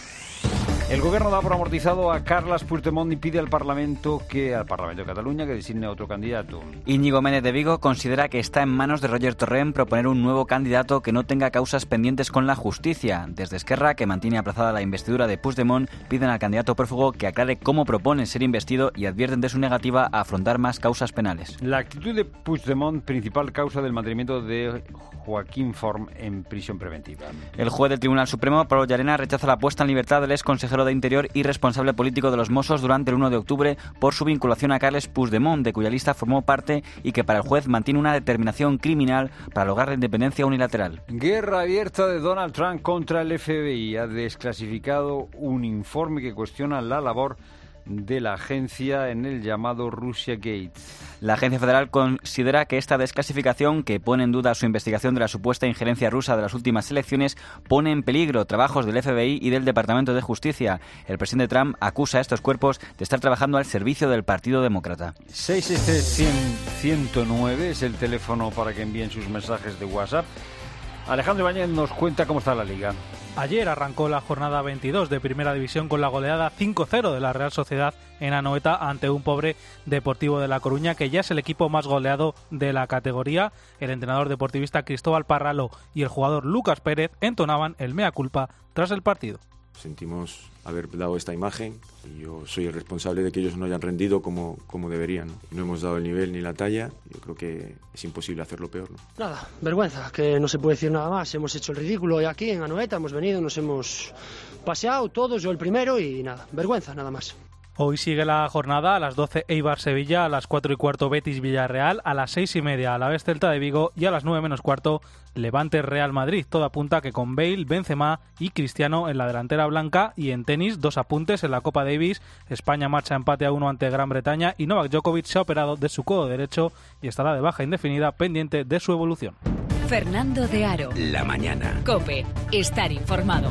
Speaker 1: El Gobierno da por amortizado a Carles Puigdemont y pide al Parlamento que al Parlamento de Cataluña que designe a otro candidato.
Speaker 7: Íñigo Méndez de Vigo considera que está en manos de Roger Torrent proponer un nuevo candidato que no tenga causas pendientes con la justicia. Desde Esquerra, que mantiene aplazada la investidura de Puigdemont, piden al candidato prófugo que aclare cómo propone ser investido y advierten de su negativa a afrontar más causas penales.
Speaker 1: La actitud de Puigdemont, principal causa del mantenimiento de Joaquín Forn en prisión preventiva.
Speaker 7: El juez del Tribunal Supremo, Pablo Llarena, rechaza la puesta en libertad del ex consejero de Interior y responsable político de los Mossos durante el uno de octubre por su vinculación a Carles Puigdemont, de cuya lista formó parte y que para el juez mantiene una determinación criminal para lograr la independencia unilateral.
Speaker 1: Guerra abierta de Donald Trump contra el F B I. Ha desclasificado un informe que cuestiona la labor de la agencia en el llamado Russia Gate.
Speaker 7: La agencia federal considera que esta desclasificación, que pone en duda su investigación de la supuesta injerencia rusa de las últimas elecciones, pone en peligro trabajos del F B I y del Departamento de Justicia. El presidente Trump acusa a estos cuerpos de estar trabajando al servicio del Partido Demócrata.
Speaker 1: seis seis tres, cien, ciento nueve es el teléfono para que envíen sus mensajes de WhatsApp. Alejandro Ibáñez nos cuenta cómo está la Liga.
Speaker 9: Ayer arrancó la jornada veintidós de Primera División con la goleada cinco cero de la Real Sociedad en Anoeta ante un pobre Deportivo de La Coruña, que ya es el equipo más goleado de la categoría. El entrenador deportivista Cristóbal Parralo y el jugador Lucas Pérez entonaban el mea culpa tras el partido.
Speaker 24: Sentimos haber dado esta imagen y yo soy el responsable de que ellos no hayan rendido como, como deberían. No hemos dado el nivel ni la talla. Yo creo que es imposible hacerlo peor, ¿no?
Speaker 25: Nada, vergüenza, que no se puede decir nada más. Hemos hecho el ridículo y aquí en Anoeta hemos venido, nos hemos paseado todos, yo el primero y nada, vergüenza, nada más.
Speaker 9: Hoy sigue la jornada: a las doce Eibar-Sevilla, a las cuatro y cuarto Betis-Villarreal, a las seis y media Alavés-Celta de Vigo y a las nueve menos cuarto Levante-Real Madrid. Todo apunta que con Bale, Benzema y Cristiano en la delantera blanca. Y en tenis, dos apuntes en la Copa Davis. España marcha empate a uno ante Gran Bretaña y Novak Djokovic se ha operado de su codo derecho y estará de baja indefinida, pendiente de su evolución.
Speaker 3: Fernando de Aro.
Speaker 2: La mañana.
Speaker 3: COPE, estar informado.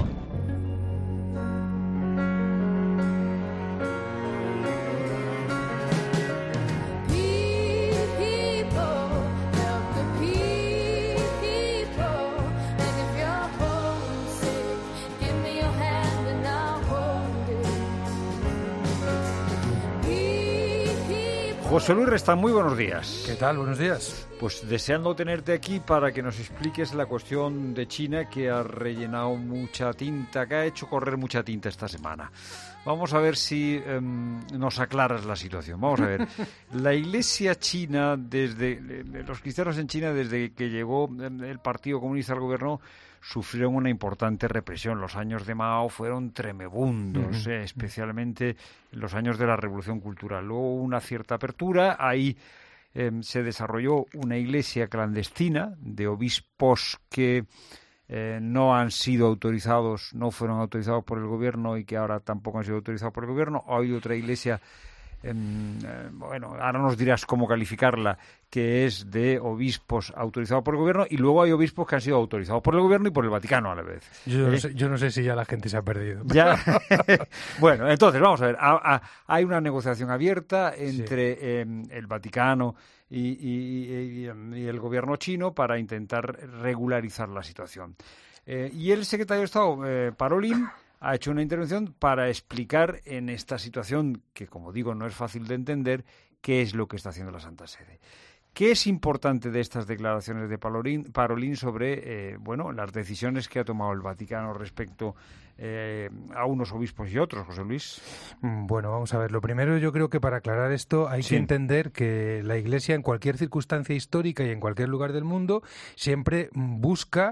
Speaker 1: José Luis Resta, muy buenos días.
Speaker 26: ¿Qué tal? Buenos días.
Speaker 1: Pues deseando tenerte aquí para que nos expliques la cuestión de China, que ha rellenado mucha tinta, que ha hecho correr mucha tinta esta semana. Vamos a ver si eh, nos aclaras la situación. Vamos a ver. La Iglesia china, desde los cristianos en China, desde que llegó el Partido Comunista al gobierno, sufrieron una importante represión. Los años de Mao fueron tremebundos, uh-huh. eh, especialmente los años de la Revolución Cultural. Luego una cierta apertura, ahí eh, se desarrolló una iglesia clandestina de obispos que eh, no han sido autorizados, no fueron autorizados por el gobierno y que ahora tampoco han sido autorizados por el gobierno. Hay otra iglesia eh, bueno, ahora nos dirás cómo calificarla, que es de obispos autorizados por el gobierno, y luego hay obispos que han sido autorizados por el gobierno y por el Vaticano a la vez.
Speaker 10: Yo,
Speaker 1: ¿Eh?
Speaker 10: no, sé, yo no sé si ya la gente se ha perdido.
Speaker 1: Ya. Bueno, entonces, vamos a ver. A, a, hay una negociación abierta entre sí. eh, el Vaticano y, y, y, y el gobierno chino para intentar regularizar la situación. Eh, y el secretario de Estado, eh, Parolin, ha hecho una intervención para explicar en esta situación, que como digo no es fácil de entender, qué es lo que está haciendo la Santa Sede. ¿Qué es importante de estas declaraciones de Parolin, Parolin sobre eh, bueno, las decisiones que ha tomado el Vaticano respecto eh, a unos obispos y otros, José Luis?
Speaker 10: Bueno, vamos a ver. Lo primero, yo creo que para aclarar esto hay sí. que entender que la Iglesia en cualquier circunstancia histórica y en cualquier lugar del mundo siempre busca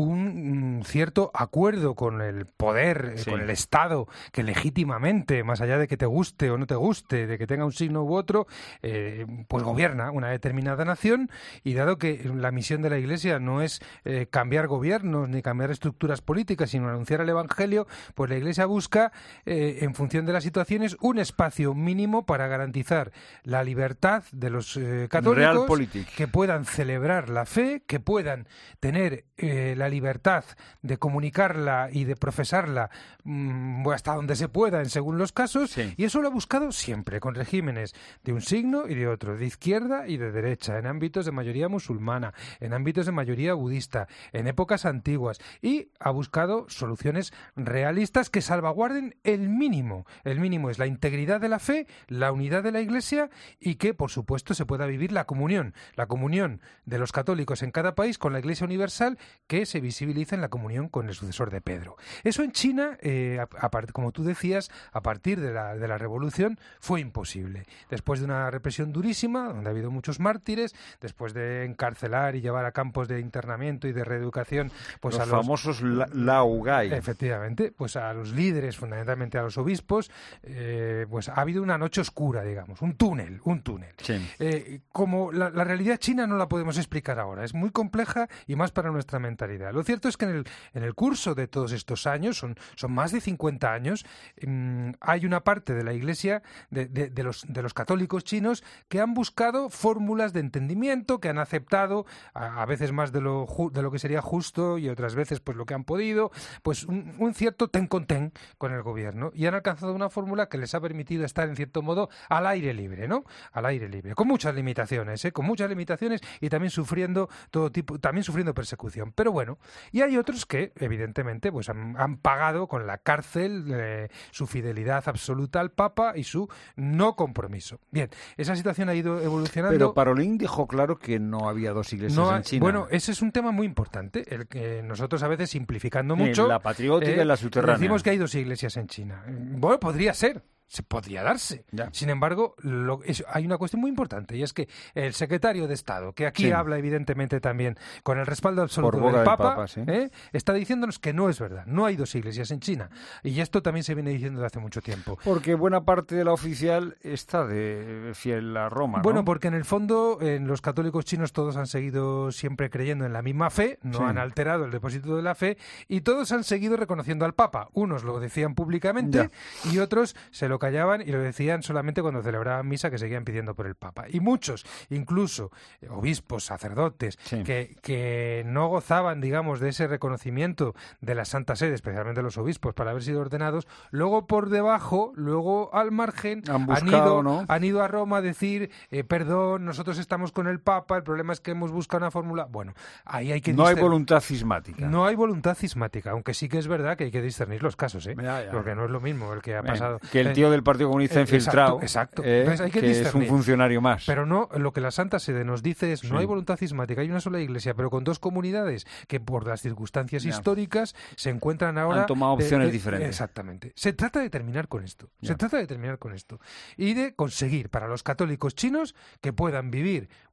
Speaker 10: un cierto acuerdo con el poder, sí. con el Estado, que legítimamente, más allá de que te guste o no te guste, de que tenga un signo u otro, eh, pues gobierna una determinada nación, y dado que la misión de la Iglesia no es eh, cambiar gobiernos ni cambiar estructuras políticas, sino anunciar el Evangelio, pues la Iglesia busca, eh, en función de las situaciones, un espacio mínimo para garantizar la libertad de los eh, católicos, que puedan celebrar la fe, que puedan tener eh, la libertad de comunicarla y de profesarla mmm, hasta donde se pueda, en según los casos, sí. y eso lo ha buscado siempre, con regímenes de un signo y de otro, de izquierda y de derecha, en ámbitos de mayoría musulmana, en ámbitos de mayoría budista, en épocas antiguas, y ha buscado soluciones realistas que salvaguarden el mínimo. El mínimo es la integridad de la fe, la unidad de la Iglesia, y que, por supuesto, se pueda vivir la comunión, la comunión de los católicos en cada país con la Iglesia universal, que se visibiliza en la comunión con el sucesor de Pedro. Eso en China, eh, a, a, como tú decías, a partir de la, de la Revolución fue imposible. Después de una represión durísima, donde ha habido muchos mártires, después de encarcelar y llevar a campos de internamiento y de reeducación, pues
Speaker 1: los
Speaker 10: a los
Speaker 1: famosos la, laogai.
Speaker 10: Efectivamente, pues a los líderes, fundamentalmente a los obispos, eh, pues ha habido una noche oscura, digamos, un túnel, un túnel.
Speaker 1: Sí.
Speaker 10: Eh, como la, la realidad china no la podemos explicar ahora, es muy compleja y más para nuestra mentalidad. Lo cierto es que en el, en el curso de todos estos años, son, son más de cincuenta años, mmm, hay una parte de la Iglesia, de, de, de, los, de los católicos chinos, que han buscado fórmulas de entendimiento, que han aceptado, a, a veces más de lo, de lo que sería justo y otras veces pues lo que han podido, pues un, un cierto ten con ten con el gobierno, y han alcanzado una fórmula que les ha permitido estar en cierto modo al aire libre, ¿no? Al aire libre, con muchas limitaciones, ¿eh? Con muchas limitaciones y también sufriendo todo tipo, también sufriendo persecución. Pero bueno, y hay otros que, evidentemente, pues han, han pagado con la cárcel eh, su fidelidad absoluta al Papa y su no compromiso. Bien, esa situación ha ido evolucionando.
Speaker 1: Pero Parolin dejó claro que no había dos iglesias
Speaker 10: no,
Speaker 1: en China.
Speaker 10: Bueno, ese es un tema muy importante, el que nosotros a veces, simplificando mucho,
Speaker 1: la patriótica eh, y la subterránea,
Speaker 10: decimos que hay dos iglesias en China. Bueno, podría ser. Se podría darse. Ya. Sin embargo, lo, es, hay una cuestión muy importante, y es que el secretario de Estado, que aquí sí. habla evidentemente también con el respaldo absoluto del Papa, del Papa ¿sí? ¿eh? está diciéndonos que no es verdad. No hay dos iglesias en China. Y esto también se viene diciendo desde hace mucho tiempo.
Speaker 1: Porque buena parte de la oficial está de fiel a Roma, ¿no?
Speaker 10: Bueno, porque en el fondo en los católicos chinos todos han seguido siempre creyendo en la misma fe, no sí. han alterado el depósito de la fe, y todos han seguido reconociendo al Papa. Unos lo decían públicamente ya. y otros se lo callaban y lo decían solamente cuando celebraban misa, que seguían pidiendo por el Papa. Y muchos, incluso obispos, sacerdotes, sí. que, que no gozaban, digamos, de ese reconocimiento de la Santa Sede, especialmente los obispos, para haber sido ordenados, luego por debajo, luego al margen,
Speaker 1: han, buscado,
Speaker 10: han, ido,
Speaker 1: ¿no?
Speaker 10: han ido a Roma a decir, eh, perdón, nosotros estamos con el Papa, el problema es que hemos buscado una fórmula. Bueno, ahí hay que
Speaker 1: No discernir. Hay voluntad cismática.
Speaker 10: No hay voluntad cismática, aunque sí que es verdad que hay que discernir los casos, ¿eh? Ya, ya. Porque no es lo mismo el que ha pasado.
Speaker 1: Que el tío del Partido Comunista infiltrado,
Speaker 10: exacto, exacto.
Speaker 1: Eh,
Speaker 10: Entonces hay que,
Speaker 1: que es un funcionario más.
Speaker 10: Pero no, lo que la Santa Sede nos dice es, sí. no hay voluntad cismática, hay una sola iglesia, pero con dos comunidades que por las circunstancias ya. históricas se encuentran ahora...
Speaker 1: Han tomado opciones
Speaker 10: de, de,
Speaker 1: diferentes.
Speaker 10: Exactamente. Se trata de terminar con esto. Ya. Se trata de terminar con esto. Y de conseguir para los católicos chinos que puedan vivir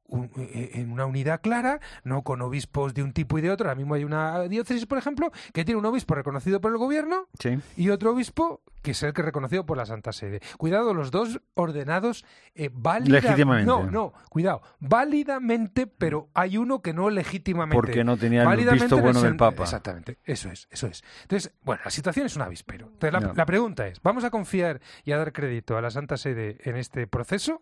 Speaker 10: un, en una unidad clara, no con obispos de un tipo y de otro. Ahora mismo hay una diócesis, por ejemplo, que tiene un obispo reconocido por el gobierno
Speaker 1: sí.
Speaker 10: y otro obispo que es el que es reconocido por la Santa Sede. Cuidado, los dos ordenados eh, válidamente.
Speaker 1: Legítimamente.
Speaker 10: No, no, cuidado, válidamente, pero hay uno que no legítimamente.
Speaker 1: Porque no tenía el visto bueno del Papa.
Speaker 10: Exactamente, eso es, eso es. Entonces, bueno, la situación es un avispero. Entonces, la,
Speaker 1: no.
Speaker 10: la pregunta es, ¿vamos a confiar y a dar crédito a la Santa Sede en este proceso?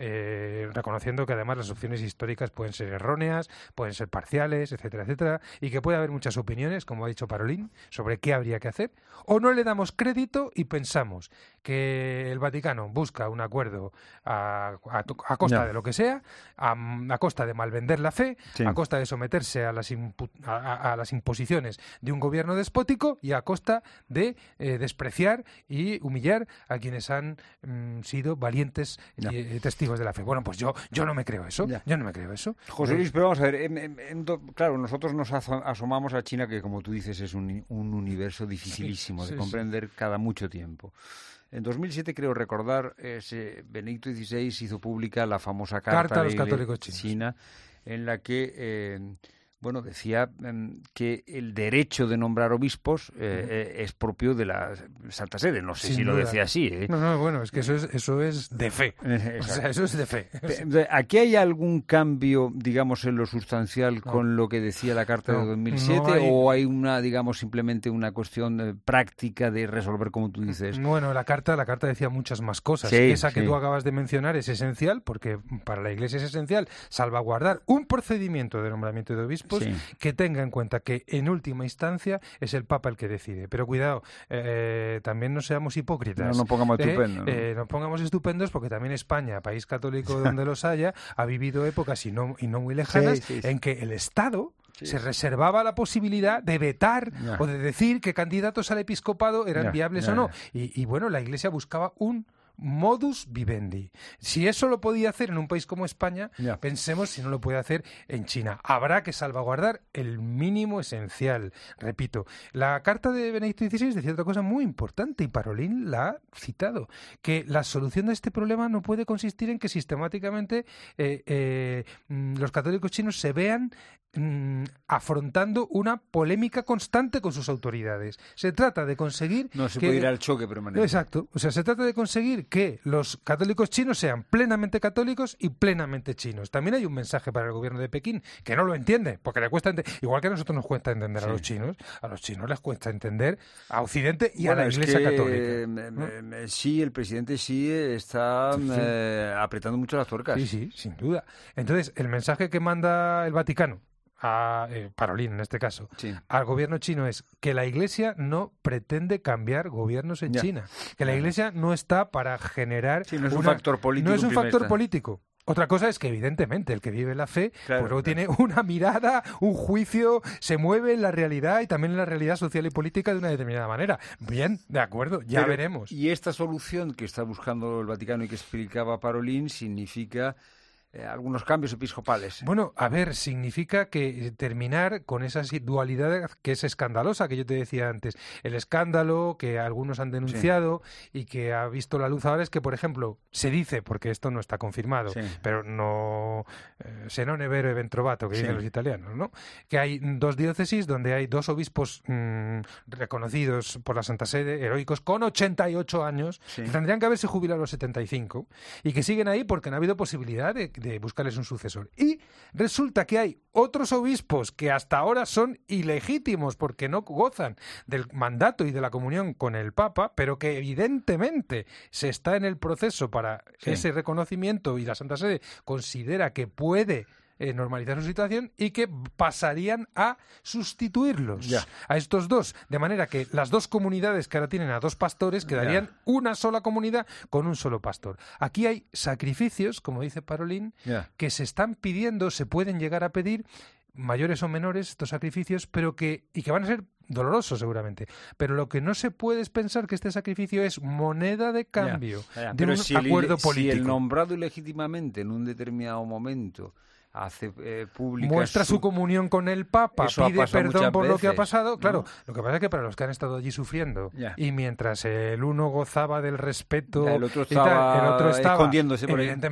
Speaker 10: Eh, reconociendo que además las opciones históricas pueden ser erróneas, pueden ser parciales, etcétera, etcétera, y que puede haber muchas opiniones, como ha dicho Parolín, sobre qué habría que hacer, o no le damos crédito y pensamos que el Vaticano busca un acuerdo a, a, a costa
Speaker 1: no.
Speaker 10: de lo que sea, a, a costa de malvender la fe,
Speaker 1: sí.
Speaker 10: a costa de someterse a las, impu, a, a las imposiciones de un gobierno despótico y a costa de eh, despreciar y humillar a quienes han mm, sido valientes
Speaker 1: no.
Speaker 10: eh, testigos de la fe. Bueno, pues yo, yo no me creo eso,
Speaker 1: ya.
Speaker 10: yo no me creo eso.
Speaker 1: José Luis, pero vamos a ver, en, en, en, claro, nosotros nos asomamos a China, que como tú dices es un, un universo dificilísimo sí, de sí, comprender sí. cada mucho tiempo. En dos mil siete, creo recordar, ese Benedicto dieciséis hizo pública la famosa Carta,
Speaker 10: Carta a los
Speaker 1: de
Speaker 10: Católicos Chinos.
Speaker 1: China, en la que eh, bueno, decía eh, que el derecho de nombrar obispos eh, uh-huh. eh, es propio de la Santa Sede. No sé Sin si duda. Lo decía así. ¿eh?
Speaker 10: No, no, bueno, es que eso es, eso es de fe. O sea, eso es de fe.
Speaker 1: ¿Aquí hay algún cambio, digamos, en lo sustancial no. con lo que decía la Carta no, de dos mil siete? No hay... ¿O hay una, digamos, simplemente una cuestión eh, práctica de resolver, como tú dices?
Speaker 10: Bueno, la Carta, la Carta decía muchas más cosas.
Speaker 1: Sí,
Speaker 10: Esa que
Speaker 1: sí.
Speaker 10: tú acabas de mencionar es esencial, porque para la Iglesia es esencial salvaguardar un procedimiento de nombramiento de obispos Sí. que tenga en cuenta que en última instancia es el Papa el que decide. Pero cuidado, eh, también no seamos hipócritas.
Speaker 1: No nos pongamos estupendos.
Speaker 10: Eh, eh, no pongamos estupendos porque también España, país católico donde los haya, ha vivido épocas y no, y no muy lejanas sí, sí, sí. en que el Estado Sí. se reservaba la posibilidad de vetar ya. o de decir que candidatos al episcopado eran ya, viables ya, o no. Y, y bueno, la Iglesia buscaba un modus vivendi. Si eso lo podía hacer en un país como España, yeah. pensemos si no lo puede hacer en China. Habrá que salvaguardar el mínimo esencial. Repito, la carta de Benedicto dieciséis decía otra cosa muy importante y Parolín la ha citado, que la solución de este problema no puede consistir en que sistemáticamente eh, eh, los católicos chinos se vean mm, afrontando una polémica constante con sus autoridades. Se trata de conseguir...
Speaker 1: No se
Speaker 10: que...
Speaker 1: puede ir al choque permanente.
Speaker 10: Exacto. O sea, se trata de conseguir que los católicos chinos sean plenamente católicos y plenamente chinos. También hay un mensaje para el gobierno de Pekín, que no lo entiende, porque le cuesta entender, igual que a nosotros nos cuesta entender sí. a los chinos, a los chinos les cuesta entender a Occidente y bueno, a la Iglesia
Speaker 1: que,
Speaker 10: Católica.
Speaker 1: Eh, ¿no? Sí, el presidente Xi está sí. eh, apretando mucho las tuercas.
Speaker 10: Sí, sí, sin duda. Entonces, el mensaje que manda el Vaticano, a eh, Parolín en este caso, sí. al gobierno chino es que la Iglesia no pretende cambiar gobiernos en ya. China, que la Iglesia no está para generar
Speaker 1: sí, no es
Speaker 10: una,
Speaker 1: un factor político,
Speaker 10: no es un factor
Speaker 1: está.
Speaker 10: político. Otra cosa es que evidentemente el que vive la fe
Speaker 1: claro,
Speaker 10: pues luego
Speaker 1: claro.
Speaker 10: tiene una mirada, un juicio, se mueve en la realidad y también en la realidad social y política de una determinada manera. Bien, de acuerdo, ya
Speaker 1: Pero,
Speaker 10: veremos.
Speaker 1: Y esta solución que está buscando el Vaticano y que explicaba Parolín significa Eh, algunos cambios episcopales.
Speaker 10: Bueno, a ver, significa que terminar con esa dualidad que es escandalosa, que yo te decía antes. El escándalo que algunos han denunciado sí. y que ha visto la luz ahora es que, por ejemplo, se dice, porque esto no está confirmado, sí. pero no eh, se non è vero e ben trovato, que sí. dicen los italianos, ¿no? Que hay dos diócesis donde hay dos obispos mmm, reconocidos por la Santa Sede, heroicos, con ochenta y ocho años, sí. que tendrían que haberse jubilado a los setenta y cinco, y que siguen ahí porque no ha habido posibilidad de de buscarles un sucesor. Y resulta que hay otros obispos que hasta ahora son ilegítimos porque no gozan del mandato y de la comunión con el Papa, pero que evidentemente se está en el proceso para sí. ese reconocimiento y la Santa Sede considera que puede Eh, normalizar su situación y que pasarían a sustituirlos
Speaker 1: ya.
Speaker 10: a estos dos, de manera que las dos comunidades que ahora tienen a dos pastores quedarían ya. una sola comunidad con un solo pastor. Aquí hay sacrificios, como dice Parolín,
Speaker 1: ya.
Speaker 10: que se están pidiendo, se pueden llegar a pedir, mayores o menores estos sacrificios, pero que y que van a ser dolorosos seguramente, pero lo que no se puede es pensar que este sacrificio es moneda de cambio
Speaker 1: ya, ya.
Speaker 10: de
Speaker 1: Pero
Speaker 10: un
Speaker 1: si
Speaker 10: acuerdo
Speaker 1: el,
Speaker 10: político.
Speaker 1: Si el nombrado ilegítimamente en un determinado momento hace eh, pública
Speaker 10: muestra su... su comunión con el Papa,
Speaker 1: Eso
Speaker 10: pide perdón por
Speaker 1: veces,
Speaker 10: lo que ha pasado, claro,
Speaker 1: ¿no?
Speaker 10: Lo que pasa es que para los que han estado allí sufriendo
Speaker 1: ya.
Speaker 10: y mientras el uno gozaba del respeto
Speaker 1: ya, el otro
Speaker 10: y tal,
Speaker 1: estaba
Speaker 10: el otro estaba
Speaker 1: escondiéndose por
Speaker 10: evidentemente,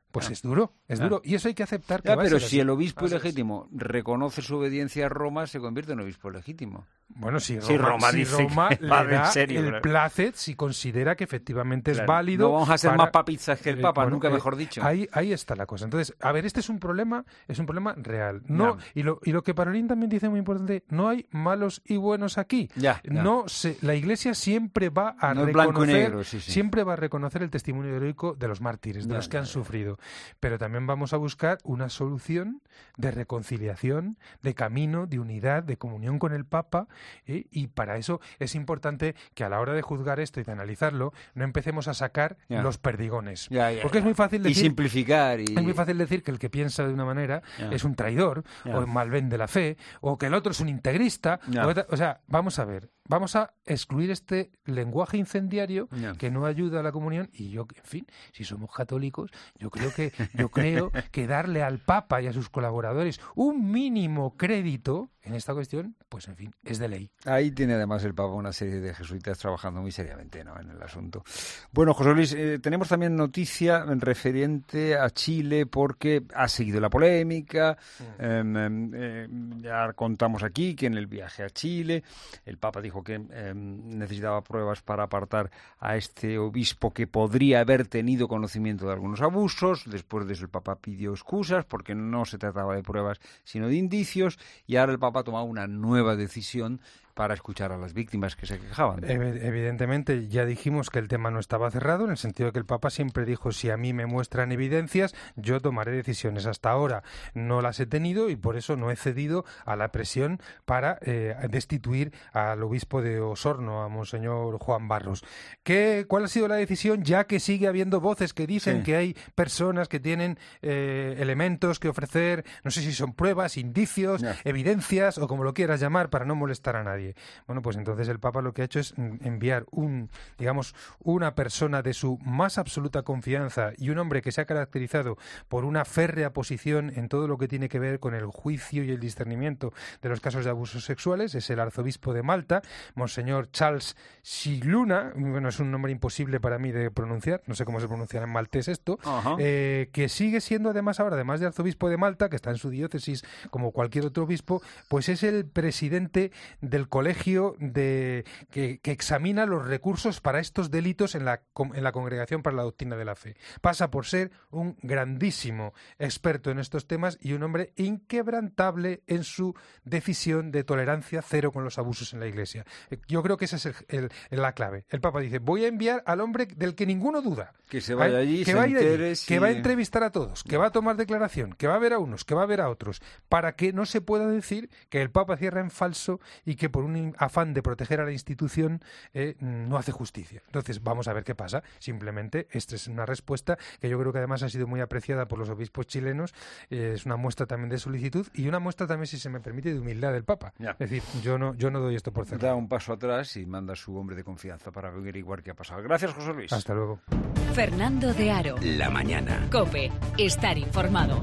Speaker 10: Pues
Speaker 1: Ah.
Speaker 10: es duro, es
Speaker 1: Ah.
Speaker 10: duro. Y eso hay que aceptar que
Speaker 1: Ya,
Speaker 10: va a
Speaker 1: pero
Speaker 10: ser
Speaker 1: si
Speaker 10: así.
Speaker 1: el obispo
Speaker 10: Así es.
Speaker 1: ilegítimo reconoce su obediencia a Roma, se convierte en obispo legítimo.
Speaker 10: Bueno, si Roma,
Speaker 1: Si Roma
Speaker 10: si
Speaker 1: dice
Speaker 10: Roma
Speaker 1: que va
Speaker 10: le
Speaker 1: de
Speaker 10: da
Speaker 1: serio,
Speaker 10: el
Speaker 1: claro.
Speaker 10: placet, si considera que efectivamente es
Speaker 1: Claro.
Speaker 10: válido.
Speaker 1: No vamos a ser
Speaker 10: para-
Speaker 1: más papistas que el
Speaker 10: Eh,
Speaker 1: Papa,
Speaker 10: bueno,
Speaker 1: nunca
Speaker 10: eh,
Speaker 1: mejor dicho.
Speaker 10: Ahí, ahí está la cosa. Entonces, a ver, este es un problema, es un problema real. No,
Speaker 1: Ya.
Speaker 10: y, lo, y lo que Parolín también dice muy importante, no hay malos y buenos aquí.
Speaker 1: Ya, ya.
Speaker 10: No se, la Iglesia siempre va a
Speaker 1: No es blanco y
Speaker 10: reconocer,
Speaker 1: negro, sí, sí.
Speaker 10: siempre va a reconocer el testimonio heroico de los mártires, de
Speaker 1: Ya,
Speaker 10: los que han
Speaker 1: ya, ya.
Speaker 10: sufrido. Pero también vamos a buscar una solución de reconciliación, de camino, de unidad, de comunión con el Papa, ¿eh? Y para eso es importante que a la hora de juzgar esto y de analizarlo, no empecemos a sacar
Speaker 1: Ya.
Speaker 10: los perdigones.
Speaker 1: Ya, ya,
Speaker 10: Porque
Speaker 1: ya.
Speaker 10: es muy fácil
Speaker 1: Y
Speaker 10: decir...
Speaker 1: simplificar. Y...
Speaker 10: Es muy fácil decir que el que piensa de una manera
Speaker 1: Ya.
Speaker 10: es un traidor,
Speaker 1: Ya.
Speaker 10: o malvende la fe, o que el otro es un integrista.
Speaker 1: Ya.
Speaker 10: O, o sea, vamos a ver, vamos a excluir este lenguaje incendiario
Speaker 1: Ya.
Speaker 10: que no ayuda a la comunión. Y yo, en fin, si somos católicos, yo creo que yo creo que darle al Papa y a sus colaboradores un mínimo crédito en esta cuestión, pues en fin, es de ley.
Speaker 1: Ahí tiene además el Papa una serie de jesuitas trabajando muy seriamente, ¿no?, en el asunto. Bueno, José Luis, eh, tenemos también noticia referente a Chile porque ha seguido la polémica. Eh, eh, ya contamos aquí que en el viaje a Chile el Papa dijo que eh, necesitaba pruebas para apartar a este obispo que podría haber tenido conocimiento de algunos abusos. Después de eso el Papa pidió excusas porque no se trataba de pruebas sino de indicios, y ahora el Papa ha tomado una nueva decisión para escuchar a las víctimas que se quejaban.
Speaker 10: Ev- Evidentemente, ya dijimos que el tema no estaba cerrado, en el sentido de que el Papa siempre dijo, si a mí me muestran evidencias, yo tomaré decisiones. Hasta ahora no las he tenido y por eso no he cedido a la presión para eh, destituir al obispo de Osorno, a Monseñor Juan Barros. ¿Qué, ¿Cuál ha sido la decisión? Ya que sigue habiendo voces que dicen
Speaker 1: Sí.
Speaker 10: que hay personas que tienen eh, elementos que ofrecer, no sé si son pruebas, indicios,
Speaker 1: Ya.
Speaker 10: evidencias o como lo quieras llamar, para no molestar a nadie. Bueno, pues entonces el Papa lo que ha hecho es mm, enviar un, digamos, una persona de su más absoluta confianza y un hombre que se ha caracterizado por una férrea posición en todo lo que tiene que ver con el juicio y el discernimiento de los casos de abusos sexuales. Es el arzobispo de Malta, Monseñor Charles Sigluna. Bueno, es un nombre imposible para mí de pronunciar, no sé cómo se pronuncia en maltés esto,
Speaker 1: Ajá.
Speaker 10: eh, que sigue siendo además ahora, además de arzobispo de Malta, que está en su diócesis como cualquier otro obispo, pues es el presidente del colegio de que, que examina los recursos para estos delitos en la, con- en la Congregación para la Doctrina de la Fe. Pasa por ser un grandísimo experto en estos temas y un hombre inquebrantable en su decisión de tolerancia cero con los abusos en la Iglesia. Eh, Yo creo que esa es el- el- la clave. El Papa dice, voy a enviar al hombre del que ninguno duda.
Speaker 1: Que se vaya
Speaker 10: ¿Eh?
Speaker 1: allí,
Speaker 10: que
Speaker 1: se
Speaker 10: va a ir allí,
Speaker 1: entere
Speaker 10: que
Speaker 1: si-
Speaker 10: va a entrevistar a todos, que va a tomar declaración, que va a ver a unos, que va a ver a otros, para que no se pueda decir que el Papa cierra en falso y que por un in- afán de proteger a la institución eh, no hace justicia. Entonces, vamos a ver qué pasa. Simplemente, esta es una respuesta que yo creo que además ha sido muy apreciada por los obispos chilenos. Eh, es una muestra también de solicitud y una muestra también, si se me permite, de humildad del Papa.
Speaker 1: Ya.
Speaker 10: Es decir, yo no, yo no doy esto por
Speaker 1: Da
Speaker 10: cerrado.
Speaker 1: un paso atrás y manda a su hombre de confianza para averiguar qué ha pasado. Gracias, José Luis.
Speaker 10: Hasta luego.
Speaker 3: Fernando de Aro.
Speaker 2: La mañana.
Speaker 3: COPE. Estar informado.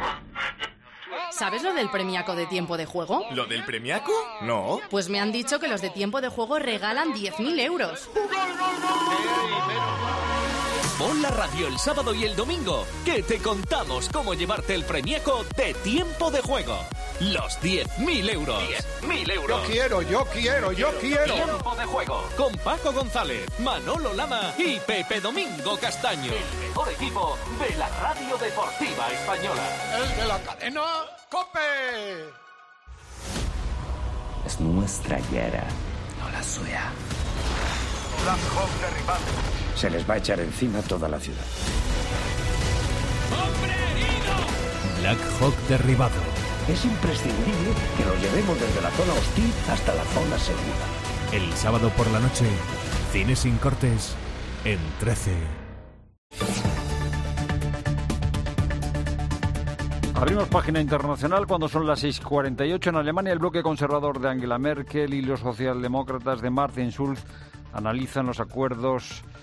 Speaker 8: ¿Sabes lo del premiaco de tiempo de juego?
Speaker 11: ¿Lo del premiaco? No.
Speaker 8: Pues me han dicho que los de tiempo de juego regalan diez mil euros.
Speaker 12: Pon la radio el sábado y el domingo, que te contamos cómo llevarte el premiaco de tiempo de juego. Los diez mil euros. diez mil euros.
Speaker 13: Yo quiero, yo quiero, yo quiero.
Speaker 12: Tiempo de juego. Con Paco González, Manolo Lama y Pepe Domingo Castaño. El mejor equipo de la radio deportiva española.
Speaker 13: ¡Es de la cadena COPE!
Speaker 2: Es nuestra guerra, no la suya.
Speaker 13: Black Hawk derribado.
Speaker 2: Se les va a echar encima toda la ciudad.
Speaker 14: Black Hawk derribado.
Speaker 2: Es imprescindible que lo llevemos desde la zona hostil hasta la zona segura.
Speaker 14: El sábado por la noche, cine sin cortes en trece.
Speaker 1: Abrimos página internacional cuando son las seis cuarenta y ocho. En Alemania, el bloque conservador de Angela Merkel y los socialdemócratas de Martin Schulz analizan los acuerdos que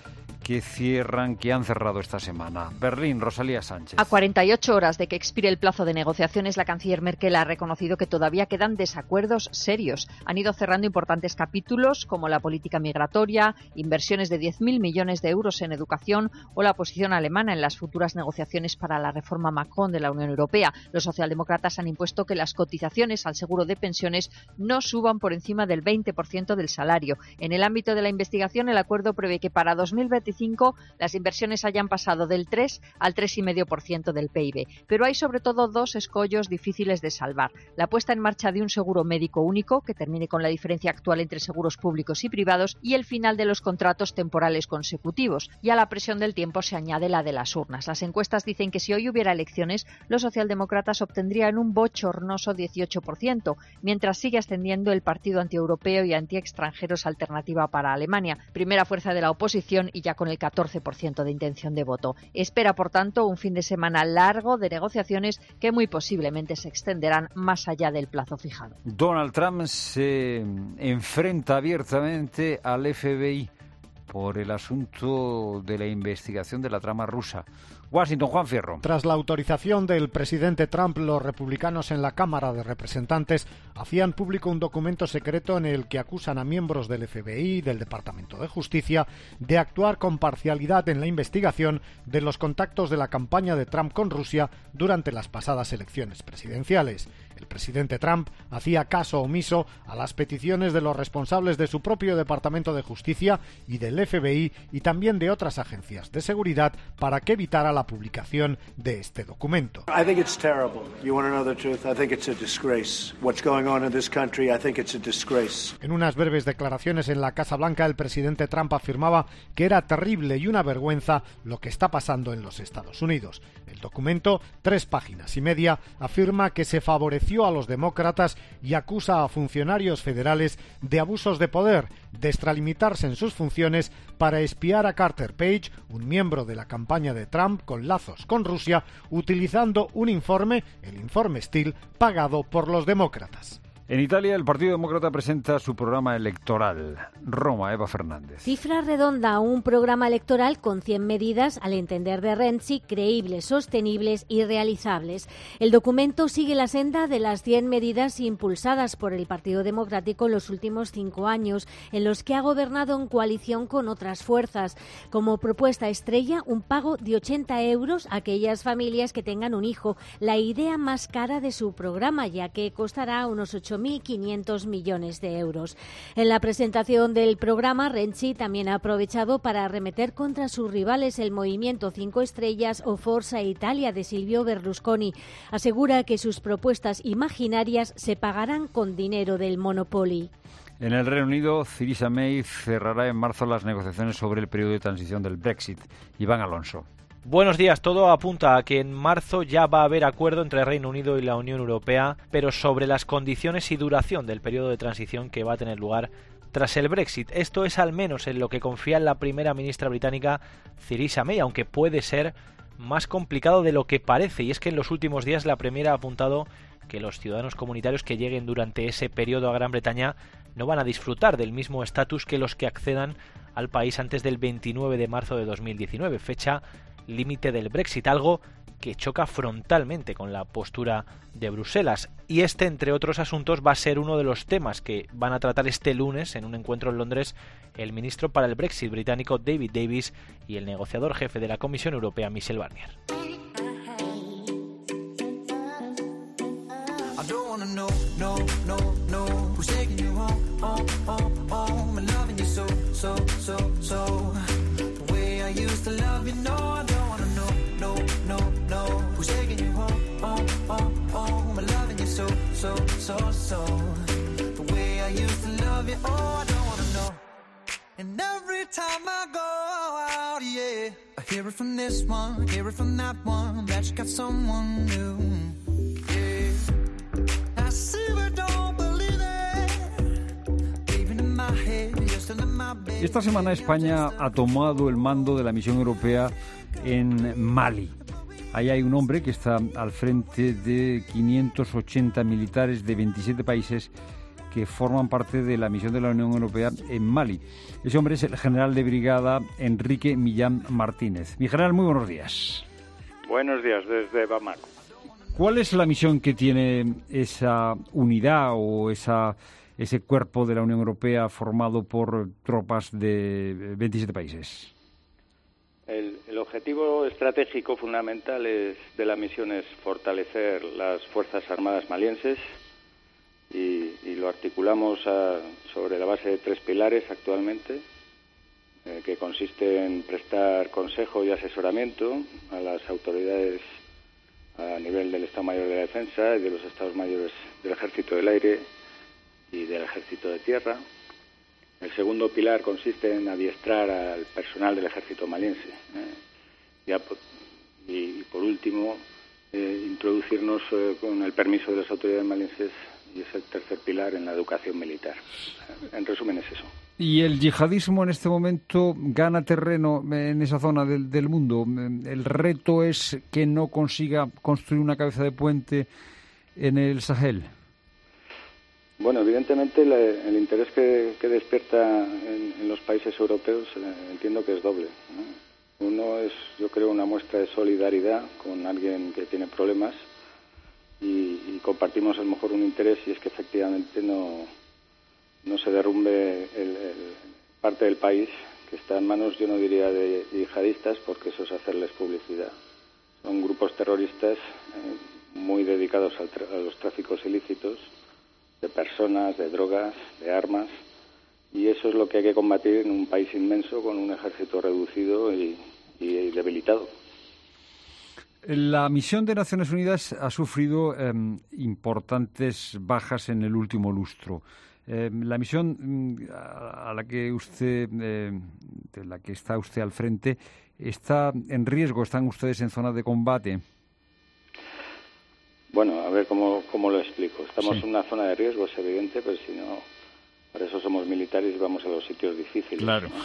Speaker 1: que cierran, que han cerrado esta semana. Berlín, Rosalía Sánchez.
Speaker 15: A cuarenta y ocho horas de que expire el plazo de negociaciones, la canciller Merkel ha reconocido que todavía quedan desacuerdos serios. Han ido cerrando importantes capítulos como la política migratoria, inversiones de diez mil millones de euros en educación o la posición alemana en las futuras negociaciones para la reforma Macron de la Unión Europea. Los socialdemócratas han impuesto que las cotizaciones al seguro de pensiones no suban por encima del veinte por ciento del salario. En el ámbito de la investigación, el acuerdo prevé que para dos mil veinticinco las inversiones hayan pasado del tres al tres coma cinco por ciento del P I B. Pero hay sobre todo dos escollos difíciles de salvar. La puesta en marcha de un seguro médico único que termine con la diferencia actual entre seguros públicos y privados y el final de los contratos temporales consecutivos. Y a la presión del tiempo se añade la de las urnas. Las encuestas dicen que si hoy hubiera elecciones, los socialdemócratas obtendrían un bochornoso dieciocho por ciento, mientras sigue ascendiendo el partido antieuropeo y antiextranjeros Alternativa para Alemania, primera fuerza de la oposición y ya con el catorce por ciento de intención de voto. Espera, por tanto, un fin de semana largo de negociaciones que muy posiblemente se extenderán más allá del plazo fijado.
Speaker 1: Donald Trump se enfrenta abiertamente al F B I por el asunto de la investigación de la trama rusa. Washington, Juan Fierro.
Speaker 16: Tras la autorización del presidente Trump, los republicanos en la Cámara de Representantes hacían público un documento secreto en el que acusan a miembros del F B I y del Departamento de Justicia de actuar con parcialidad en la investigación de los contactos de la campaña de Trump con Rusia durante las pasadas elecciones presidenciales. El presidente Trump hacía caso omiso a las peticiones de los responsables de su propio Departamento de Justicia y del F B I y también de otras agencias de seguridad para que evitara la publicación de este documento.
Speaker 17: I think it's terrible. You want to know the truth? I think it's a disgrace. What's going on in this country? I think it's a disgrace.
Speaker 16: En unas breves declaraciones en la Casa Blanca, el presidente Trump afirmaba que era terrible y una vergüenza lo que está pasando en los Estados Unidos. El documento, tres páginas y media, afirma que se favoreció a los demócratas y acusa a funcionarios federales de abusos de poder, de extralimitarse en sus funciones para espiar a Carter Page, un miembro de la campaña de Trump con lazos con Rusia, utilizando un informe, el informe Steele, pagado por los demócratas.
Speaker 1: En Italia, el Partido Demócrata presenta su programa electoral. Roma, Eva Fernández.
Speaker 18: Cifra redonda, un programa electoral con cien medidas, al entender de Renzi, creíbles, sostenibles y realizables. El documento sigue la senda de las cien medidas impulsadas por el Partido Democrático en los últimos cinco años, en los que ha gobernado en coalición con otras fuerzas. Como propuesta estrella, un pago de ochenta euros a aquellas familias que tengan un hijo, la idea más cara de su programa, ya que costará unos ocho mil quinientos millones de euros. En la presentación del programa, Renzi también ha aprovechado para arremeter contra sus rivales el movimiento Cinco Estrellas o Forza Italia de Silvio Berlusconi. Asegura que sus propuestas imaginarias se pagarán con dinero del Monopoly.
Speaker 1: En el Reino Unido, Theresa May cerrará en marzo las negociaciones sobre el periodo de transición del Brexit. Iván Alonso.
Speaker 19: Buenos días. Todo apunta a que en marzo ya va a haber acuerdo entre Reino Unido y la Unión Europea, pero sobre las condiciones y duración del periodo de transición que va a tener lugar tras el Brexit. Esto es al menos en lo que confía la primera ministra británica Theresa May, aunque puede ser más complicado de lo que parece, y es que en los últimos días la Premier ha apuntado que los ciudadanos comunitarios que lleguen durante ese periodo a Gran Bretaña no van a disfrutar del mismo estatus que los que accedan al país antes del veintinueve de marzo de dos mil diecinueve, fecha límite del Brexit, algo que choca frontalmente con la postura de Bruselas. Y este, entre otros asuntos, va a ser uno de los temas que van a tratar este lunes en un encuentro en Londres el ministro para el Brexit británico David Davis y el negociador jefe de la Comisión Europea Michel Barnier.
Speaker 26: So, so, so, the way I used to love you, oh, I don't wanna know. And every time I go out, yeah, I hear it from this one, hear it from that one, that you got someone new, yeah. I see but don't believe it, even in my head, you're still in my bed.
Speaker 1: Esta semana España ha tomado el mando de la misión europea en Mali. Ahí hay un hombre que está al frente de quinientos ochenta militares de veintisiete países que forman parte de la misión de la Unión Europea en Mali. Ese hombre es el general de brigada Enrique Millán Martínez. Mi general, muy buenos días.
Speaker 4: Buenos días desde Bamako.
Speaker 1: ¿Cuál es la misión que tiene esa unidad o esa, ese cuerpo de la Unión Europea formado por tropas de veintisiete países?
Speaker 4: El, el objetivo estratégico fundamental es, de la misión es fortalecer las Fuerzas Armadas malienses y, y lo articulamos a, sobre la base de tres pilares actualmente, eh, que consiste en prestar consejo y asesoramiento a las autoridades a nivel del Estado Mayor de la Defensa y de los Estados Mayores del Ejército del Aire y del Ejército de Tierra. El segundo pilar consiste en adiestrar al personal del ejército maliense. Eh, ya por, y, y por último, eh, introducirnos eh, con el permiso de las autoridades malienses, y es el tercer pilar, en la educación militar. Eh, en resumen es eso.
Speaker 1: ¿Y el yihadismo en este momento gana terreno en esa zona del, del mundo? El reto es que no consiga construir una cabeza de puente en el Sahel.
Speaker 4: Bueno, evidentemente la, el interés que, que despierta en, en los países europeos eh, entiendo que es doble, ¿no? Uno es, yo creo, una muestra de solidaridad con alguien que tiene problemas y, y compartimos a lo mejor un interés, y es que efectivamente no, no se derrumbe el, el, parte del país que está en manos, yo no diría de yihadistas, porque eso es hacerles publicidad. Son grupos terroristas eh, muy dedicados al tra- a los tráficos ilícitos de personas, de drogas, de armas, y eso es lo que hay que combatir en un país inmenso con un ejército reducido y, y debilitado.
Speaker 1: La misión de Naciones Unidas ha sufrido eh, importantes bajas en el último lustro. Eh, la misión a la que usted, eh, de la que está usted al frente, ¿está en riesgo? ¿Están ustedes en zona de combate?
Speaker 4: Bueno, a ver cómo, cómo lo explico. Estamos
Speaker 1: Sí.
Speaker 4: en una zona de riesgo, es evidente, pero si no, para eso somos militares y vamos a los sitios difíciles.
Speaker 1: Claro.
Speaker 4: ¿no?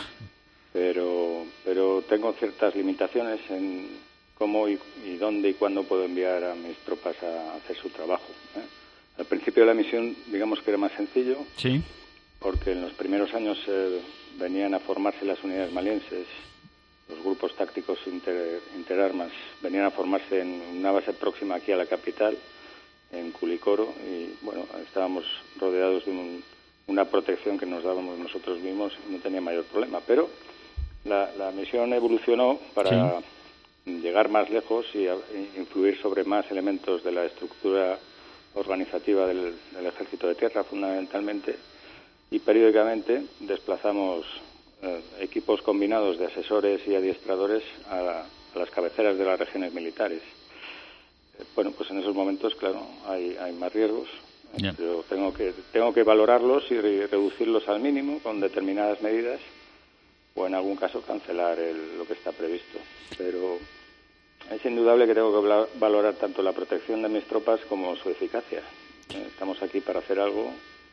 Speaker 4: Pero, pero tengo ciertas limitaciones en cómo y, y dónde y cuándo puedo enviar a mis tropas a hacer su trabajo, ¿eh? Al principio de la misión, digamos que era más sencillo,
Speaker 1: Sí.
Speaker 4: porque en los primeros años eh, venían a formarse las unidades malienses, los grupos tácticos inter, interarmas venían a formarse en una base próxima aquí a la capital, en Culicoro, y bueno, estábamos rodeados de un, una protección que nos dábamos nosotros mismos y no tenía mayor problema. Pero la, la misión evolucionó para sí. llegar más lejos y a, influir sobre más elementos de la estructura organizativa del, del Ejército de Tierra, fundamentalmente, y periódicamente desplazamos eh, equipos combinados de asesores y adiestradores a, la, a las cabeceras de las regiones militares. Eh, bueno, pues en esos momentos, claro, hay, hay más riesgos, eh,
Speaker 1: Yeah.
Speaker 4: pero tengo que tengo que valorarlos y re- reducirlos al mínimo con determinadas medidas, o en algún caso cancelar el, lo que está previsto. Pero es indudable que tengo que vla- valorar tanto la protección de mis tropas como su eficacia. Eh, estamos aquí para hacer algo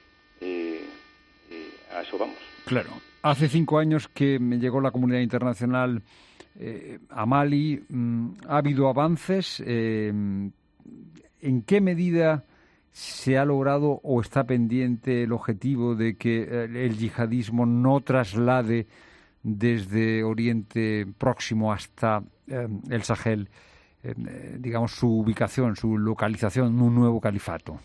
Speaker 4: y, y a eso vamos.
Speaker 1: Claro. Hace cinco años que me llegó la comunidad internacional eh, a Mali. Mm, ¿Ha habido avances? Eh, ¿En qué medida se ha logrado o está pendiente el objetivo de que eh, el yihadismo no traslade desde Oriente Próximo hasta eh, el Sahel, eh, digamos, su ubicación, su localización en un nuevo califato?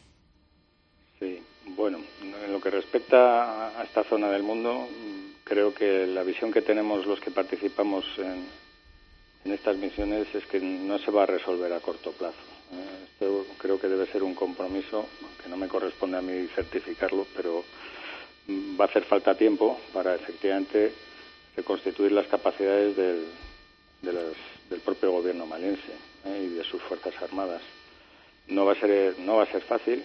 Speaker 4: Sí, bueno, en lo que respecta a esta zona del mundo, creo que la visión que tenemos los que participamos en, en estas misiones es que no se va a resolver a corto plazo. Eh, esto creo que debe ser un compromiso, que no me corresponde a mí certificarlo, pero va a hacer falta tiempo para efectivamente reconstituir las capacidades del, de las, del propio gobierno maliense eh, y de sus fuerzas armadas. No va a ser no va a ser fácil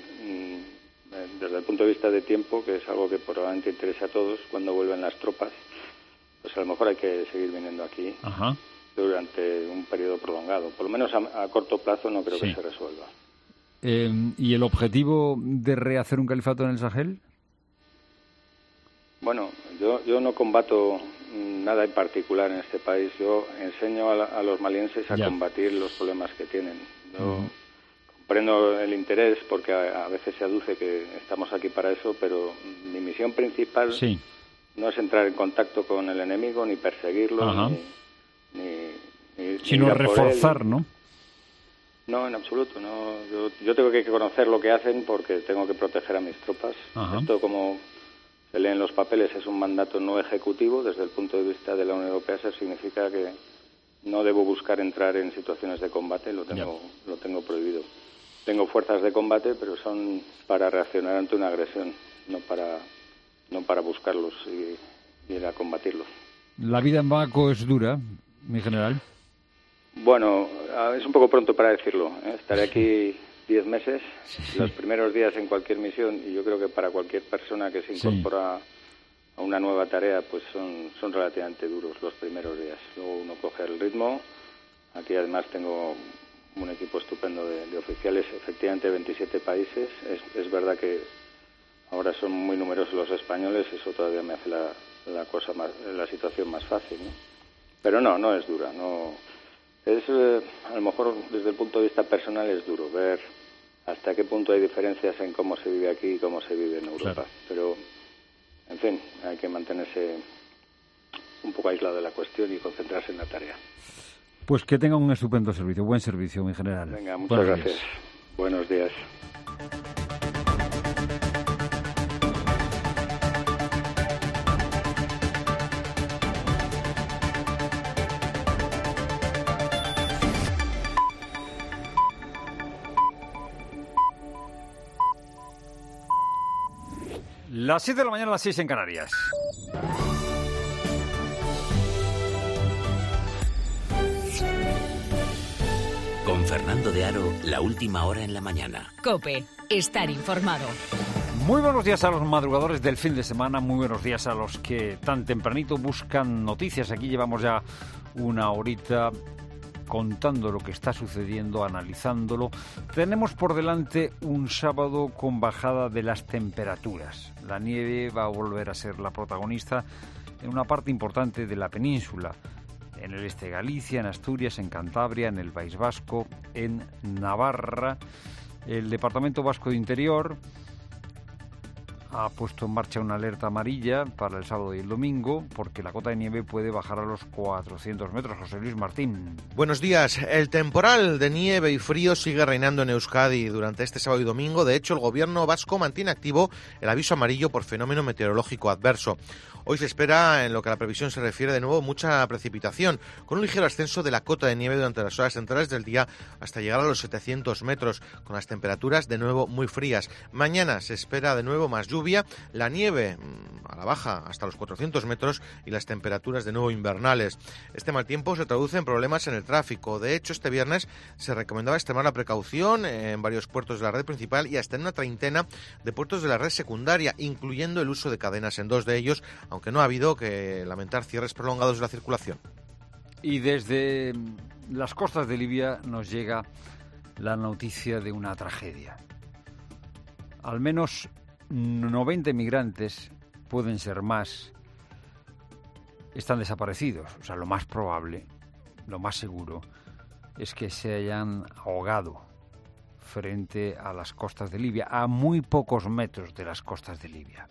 Speaker 4: mm, desde el punto de vista de tiempo, que es algo que probablemente interesa a todos. Cuando vuelven las tropas, pues a lo mejor hay que seguir viniendo aquí
Speaker 1: Ajá.
Speaker 4: durante un periodo prolongado. Por lo menos a, a corto plazo no creo
Speaker 1: Sí.
Speaker 4: que se resuelva.
Speaker 1: Eh, ¿Y el objetivo de rehacer un califato en el Sahel?
Speaker 4: Bueno, yo, yo no combato nada en particular en este país. Yo enseño a, la, a los malienses a
Speaker 1: Ya.
Speaker 4: combatir los problemas que tienen. Yo,
Speaker 1: Uh-huh.
Speaker 4: comprendo el interés porque a, a veces se aduce que estamos aquí para eso, pero mi misión principal
Speaker 1: sí.
Speaker 4: no es entrar en contacto con el enemigo, ni perseguirlo,
Speaker 1: Ajá.
Speaker 4: ni, ni, ni
Speaker 1: sino
Speaker 4: ni
Speaker 1: reforzar, ¿no?
Speaker 4: No, en absoluto. No. Yo, yo tengo que conocer lo que hacen porque tengo que proteger a mis tropas.
Speaker 1: Ajá.
Speaker 4: Esto, como se lee en los papeles, es un mandato no ejecutivo. Desde el punto de vista de la Unión Europea, eso significa que no debo buscar entrar en situaciones de combate, lo tengo, lo tengo prohibido. Tengo fuerzas de combate, pero son para reaccionar ante una agresión, no para, no para buscarlos y, y ir a combatirlos.
Speaker 1: La vida en Bamako es dura, mi general.
Speaker 4: Bueno, es un poco pronto para decirlo, ¿eh? Estaré aquí diez meses, sí. Los primeros días en cualquier misión, y yo creo que para cualquier persona que se incorpora sí. a una nueva tarea, pues son, son relativamente duros los primeros días. Luego uno coge el ritmo. Aquí además tengo un equipo estupendo de, de oficiales, efectivamente veintisiete países. Es, es verdad que ahora son muy numerosos los españoles, eso todavía me hace la, la cosa más, la situación más fácil, ¿no? Pero no, no es dura, no. Es, eh, a lo mejor desde el punto de vista personal es duro ver hasta qué punto hay diferencias en cómo se vive aquí y cómo se vive en Europa. Claro. Pero, en fin, hay que mantenerse un poco aislado de la cuestión y concentrarse en la tarea.
Speaker 1: Pues que tengan un estupendo servicio, buen servicio, mi general.
Speaker 4: Venga, muchas
Speaker 1: Buenos
Speaker 4: gracias.
Speaker 1: días.
Speaker 4: Buenos días.
Speaker 1: Las siete de la mañana, las seis en Canarias.
Speaker 5: Con Fernando de Aro, la última hora en la mañana.
Speaker 3: COPE, estar informado.
Speaker 1: Muy buenos días a los madrugadores del fin de semana, muy buenos días a los que tan tempranito buscan noticias. Aquí llevamos ya una horita contando lo que está sucediendo, analizándolo. Tenemos por delante un sábado con bajada de las temperaturas. La nieve va a volver a ser la protagonista en una parte importante de la península. En el este de Galicia, en Asturias, en Cantabria, en el País Vasco, en Navarra. El Departamento Vasco de Interior ha puesto en marcha una alerta amarilla para el sábado y el domingo porque la cota de nieve puede bajar a los cuatrocientos metros. José Luis Martín.
Speaker 6: Buenos días. El temporal de nieve y frío sigue reinando en Euskadi durante este sábado y domingo. De hecho, el gobierno vasco mantiene activo el aviso amarillo por fenómeno meteorológico adverso. Hoy se espera, en lo que a la previsión se refiere, de nuevo mucha precipitación, con un ligero ascenso de la cota de nieve durante las horas centrales del día hasta llegar a los setecientos metros, con las temperaturas de nuevo muy frías. Mañana se espera de nuevo más lluvia, la nieve a la baja hasta los cuatrocientos metros y las temperaturas de nuevo invernales. Este mal tiempo se traduce en problemas en el tráfico. De hecho, este viernes se recomendaba extremar la precaución en varios puertos de la red principal y hasta en una treintena de puertos de la red secundaria, incluyendo el uso de cadenas en dos de ellos, aunque no ha habido que lamentar cierres prolongados de la circulación.
Speaker 1: Y desde las costas de Libia nos llega la noticia de una tragedia. Al menos noventa inmigrantes, pueden ser más, están desaparecidos. O sea, lo más probable, lo más seguro, es que se hayan ahogado frente a las costas de Libia, a muy pocos metros de las costas de Libia.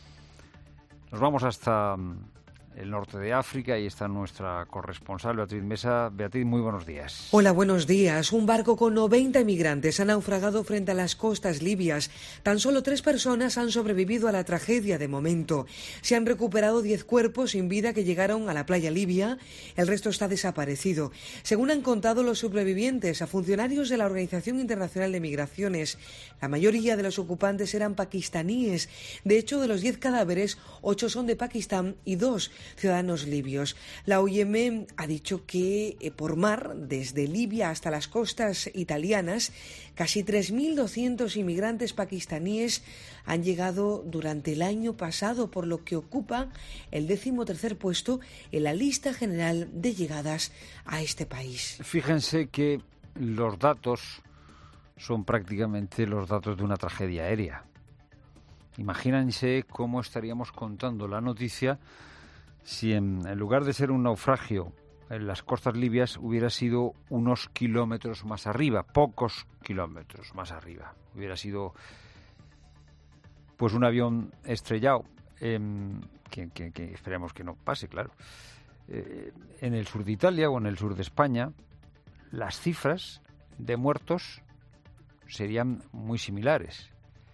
Speaker 1: Nos vamos hasta el norte de África y está nuestra corresponsal Beatriz Mesa. Beatriz, muy buenos días.
Speaker 20: Hola, buenos días. Un barco con noventa inmigrantes ha naufragado frente a las costas libias. Tan solo tres personas han sobrevivido a la tragedia de momento. Se han recuperado diez cuerpos sin vida que llegaron a la playa libia. El resto está desaparecido. Según han contado los sobrevivientes a funcionarios de la Organización Internacional de Migraciones, la mayoría de los ocupantes eran pakistaníes. De hecho, de los diez cadáveres, ocho son de Pakistán y dos ciudadanos libios. La O I M ha dicho que eh, por mar, desde Libia hasta las costas italianas, casi tres mil doscientos inmigrantes pakistaníes han llegado durante el año pasado, por lo que ocupa el decimotercer puesto en la lista general de llegadas a este país.
Speaker 1: Fíjense que los datos son prácticamente los datos de una tragedia aérea. Imagínense cómo estaríamos contando la noticia si en, en lugar de ser un naufragio en las costas libias hubiera sido unos kilómetros más arriba, pocos kilómetros más arriba. Hubiera sido pues un avión estrellado, eh, que, que, que esperemos que no pase, claro. Eh, en el sur de Italia o en el sur de España, las cifras de muertos serían muy similares.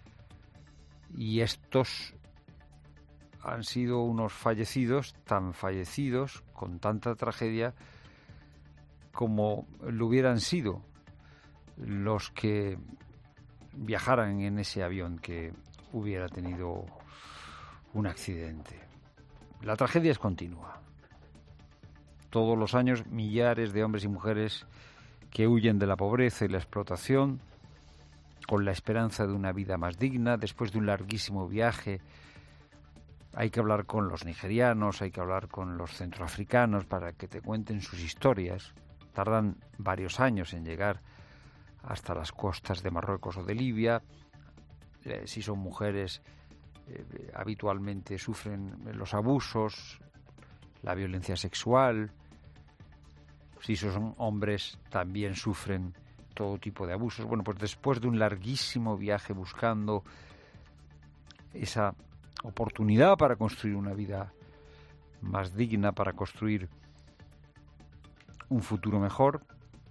Speaker 1: Y estos han sido unos fallecidos, tan fallecidos, con tanta tragedia, como lo hubieran sido los que viajaran en ese avión que hubiera tenido un accidente. La tragedia es continua. Todos los años millares de hombres y mujeres que huyen de la pobreza y la explotación con la esperanza de una vida más digna después de un larguísimo viaje. Hay que hablar con los nigerianos, hay que hablar con los centroafricanos para que te cuenten sus historias. Tardan varios años en llegar hasta las costas de Marruecos o de Libia. Eh, si son mujeres, eh, habitualmente sufren los abusos, la violencia sexual. Si son hombres, también sufren todo tipo de abusos. Bueno, pues después de un larguísimo viaje buscando esa oportunidad para construir una vida más digna, para construir un futuro mejor,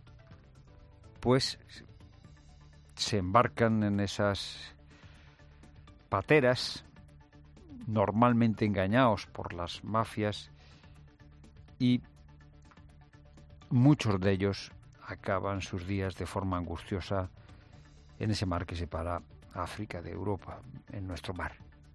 Speaker 1: pues se embarcan en esas pateras, normalmente engañados por las mafias, y muchos de ellos acaban sus días de forma angustiosa en ese mar que separa África de Europa, en nuestro mar.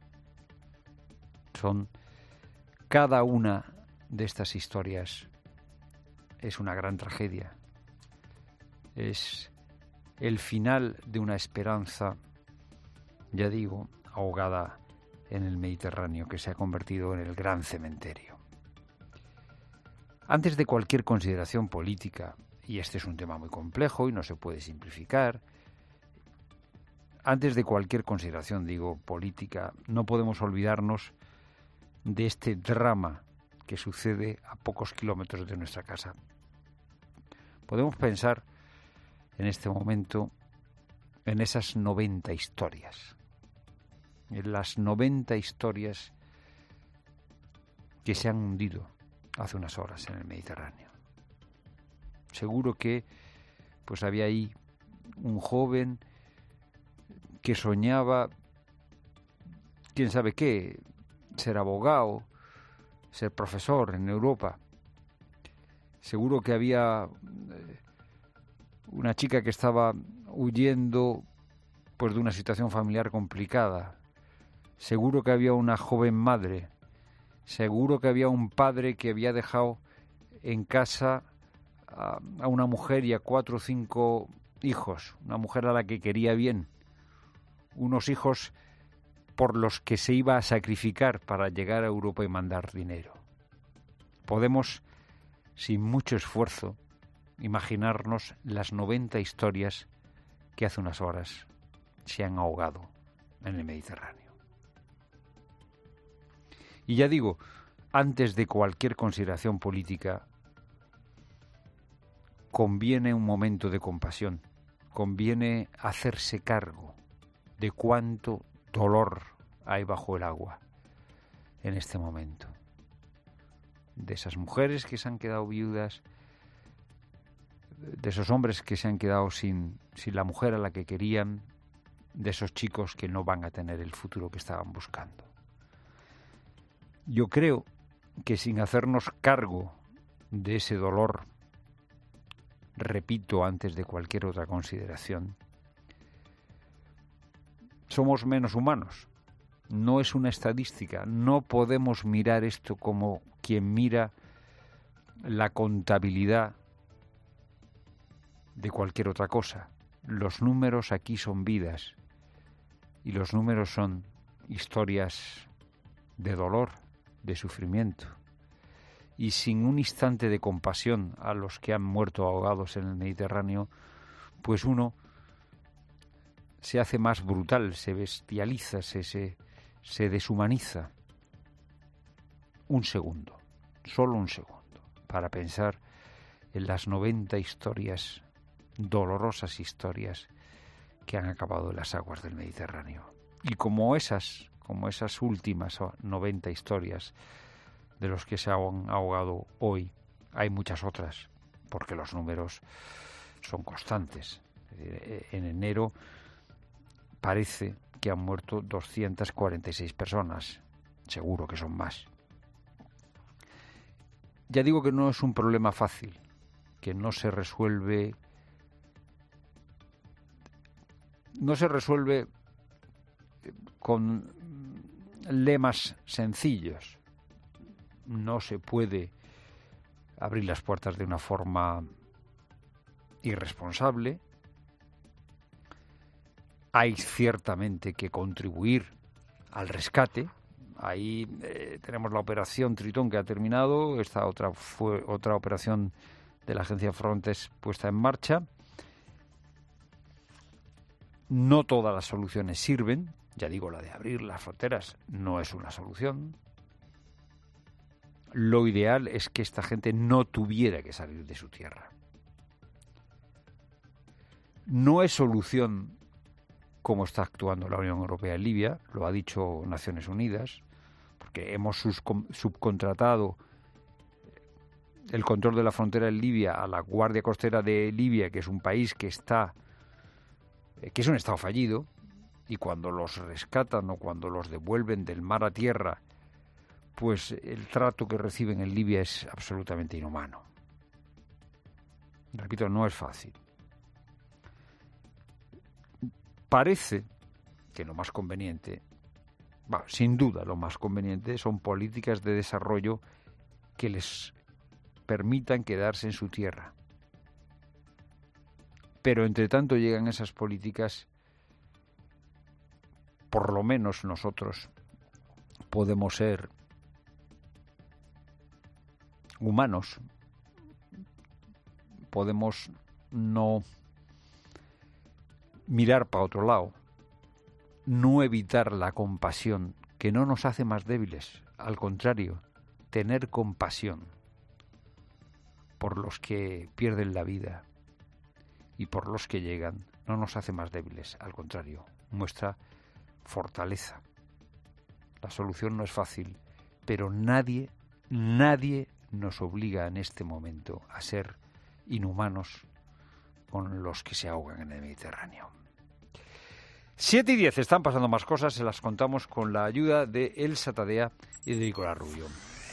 Speaker 1: Son cada una de estas historias es una gran tragedia. Es el final de una esperanza, ya digo, ahogada en el Mediterráneo, que se ha convertido en el gran cementerio. Antes de cualquier consideración política, y este es un tema muy complejo y no se puede simplificar, antes de cualquier consideración, digo, política, no podemos olvidarnos de este drama que sucede a pocos kilómetros de nuestra casa. Podemos pensar en este momento en esas noventa historias, en las noventa historias que se han hundido hace unas horas en el Mediterráneo. Seguro que pues había ahí un joven que soñaba, quién sabe qué, ser abogado, ser profesor en Europa. Seguro que había una chica que estaba huyendo pues de una situación familiar complicada. Seguro que había una joven madre. Seguro que había un padre que había dejado en casa a, a una mujer y a cuatro o cinco hijos. Una mujer a la que quería bien. Unos hijos por los que se iba a sacrificar para llegar a Europa y mandar dinero. Podemos, sin mucho esfuerzo, imaginarnos las noventa historias que hace unas horas se han ahogado en el Mediterráneo. Y ya digo, antes de cualquier consideración política, conviene un momento de compasión, conviene hacerse cargo de cuánto dolor hay bajo el agua en este momento. De esas mujeres que se han quedado viudas, de esos hombres que se han quedado sin, sin la mujer a la que querían, de esos chicos que no van a tener el futuro que estaban buscando. Yo creo que sin hacernos cargo de ese dolor, repito antes de cualquier otra consideración, somos menos humanos. No es una estadística. No podemos mirar esto como quien mira la contabilidad de cualquier otra cosa. Los números aquí son vidas y los números son historias de dolor, de sufrimiento. Y sin un instante de compasión a los que han muerto ahogados en el Mediterráneo, pues uno se hace más brutal, se bestializa, se, se, se deshumaniza. Un segundo, solo un segundo, para pensar en las noventa historias, dolorosas historias, que han acabado en las aguas del Mediterráneo. Y como esas, como esas últimas noventa historias de los que se han ahogado hoy, hay muchas otras, porque los números son constantes. En enero parece que han muerto doscientas cuarenta y seis personas. Seguro que son más. Ya digo que no es un problema fácil, que no se resuelve, no se resuelve con lemas sencillos. No se puede abrir las puertas de una forma irresponsable. Hay ciertamente que contribuir al rescate. Ahí eh, tenemos la operación Tritón, que ha terminado. Esta otra fue otra operación de la agencia Frontex puesta en marcha. No todas las soluciones sirven. Ya digo, la de abrir las fronteras no es una solución. Lo ideal es que esta gente no tuviera que salir de su tierra. No es solución cómo está actuando la Unión Europea en Libia, lo ha dicho Naciones Unidas, porque hemos subcontratado el control de la frontera en Libia a la Guardia Costera de Libia, que es un país que está, que es un estado fallido, y cuando los rescatan o cuando los devuelven del mar a tierra, pues el trato que reciben en Libia es absolutamente inhumano. Repito, no es fácil. Parece que lo más conveniente, bueno, sin duda lo más conveniente, son políticas de desarrollo que les permitan quedarse en su tierra. Pero entre tanto llegan esas políticas, por lo menos nosotros podemos ser humanos, podemos no mirar para otro lado, no evitar la compasión, que no nos hace más débiles, al contrario, tener compasión por los que pierden la vida y por los que llegan, no nos hace más débiles, al contrario, muestra fortaleza. La solución no es fácil, pero nadie, nadie nos obliga en este momento a ser inhumanos con los que se ahogan en el Mediterráneo. siete y diez, están pasando más cosas, se las contamos con la ayuda de Elsa Tadea y de Nicolás Rubio.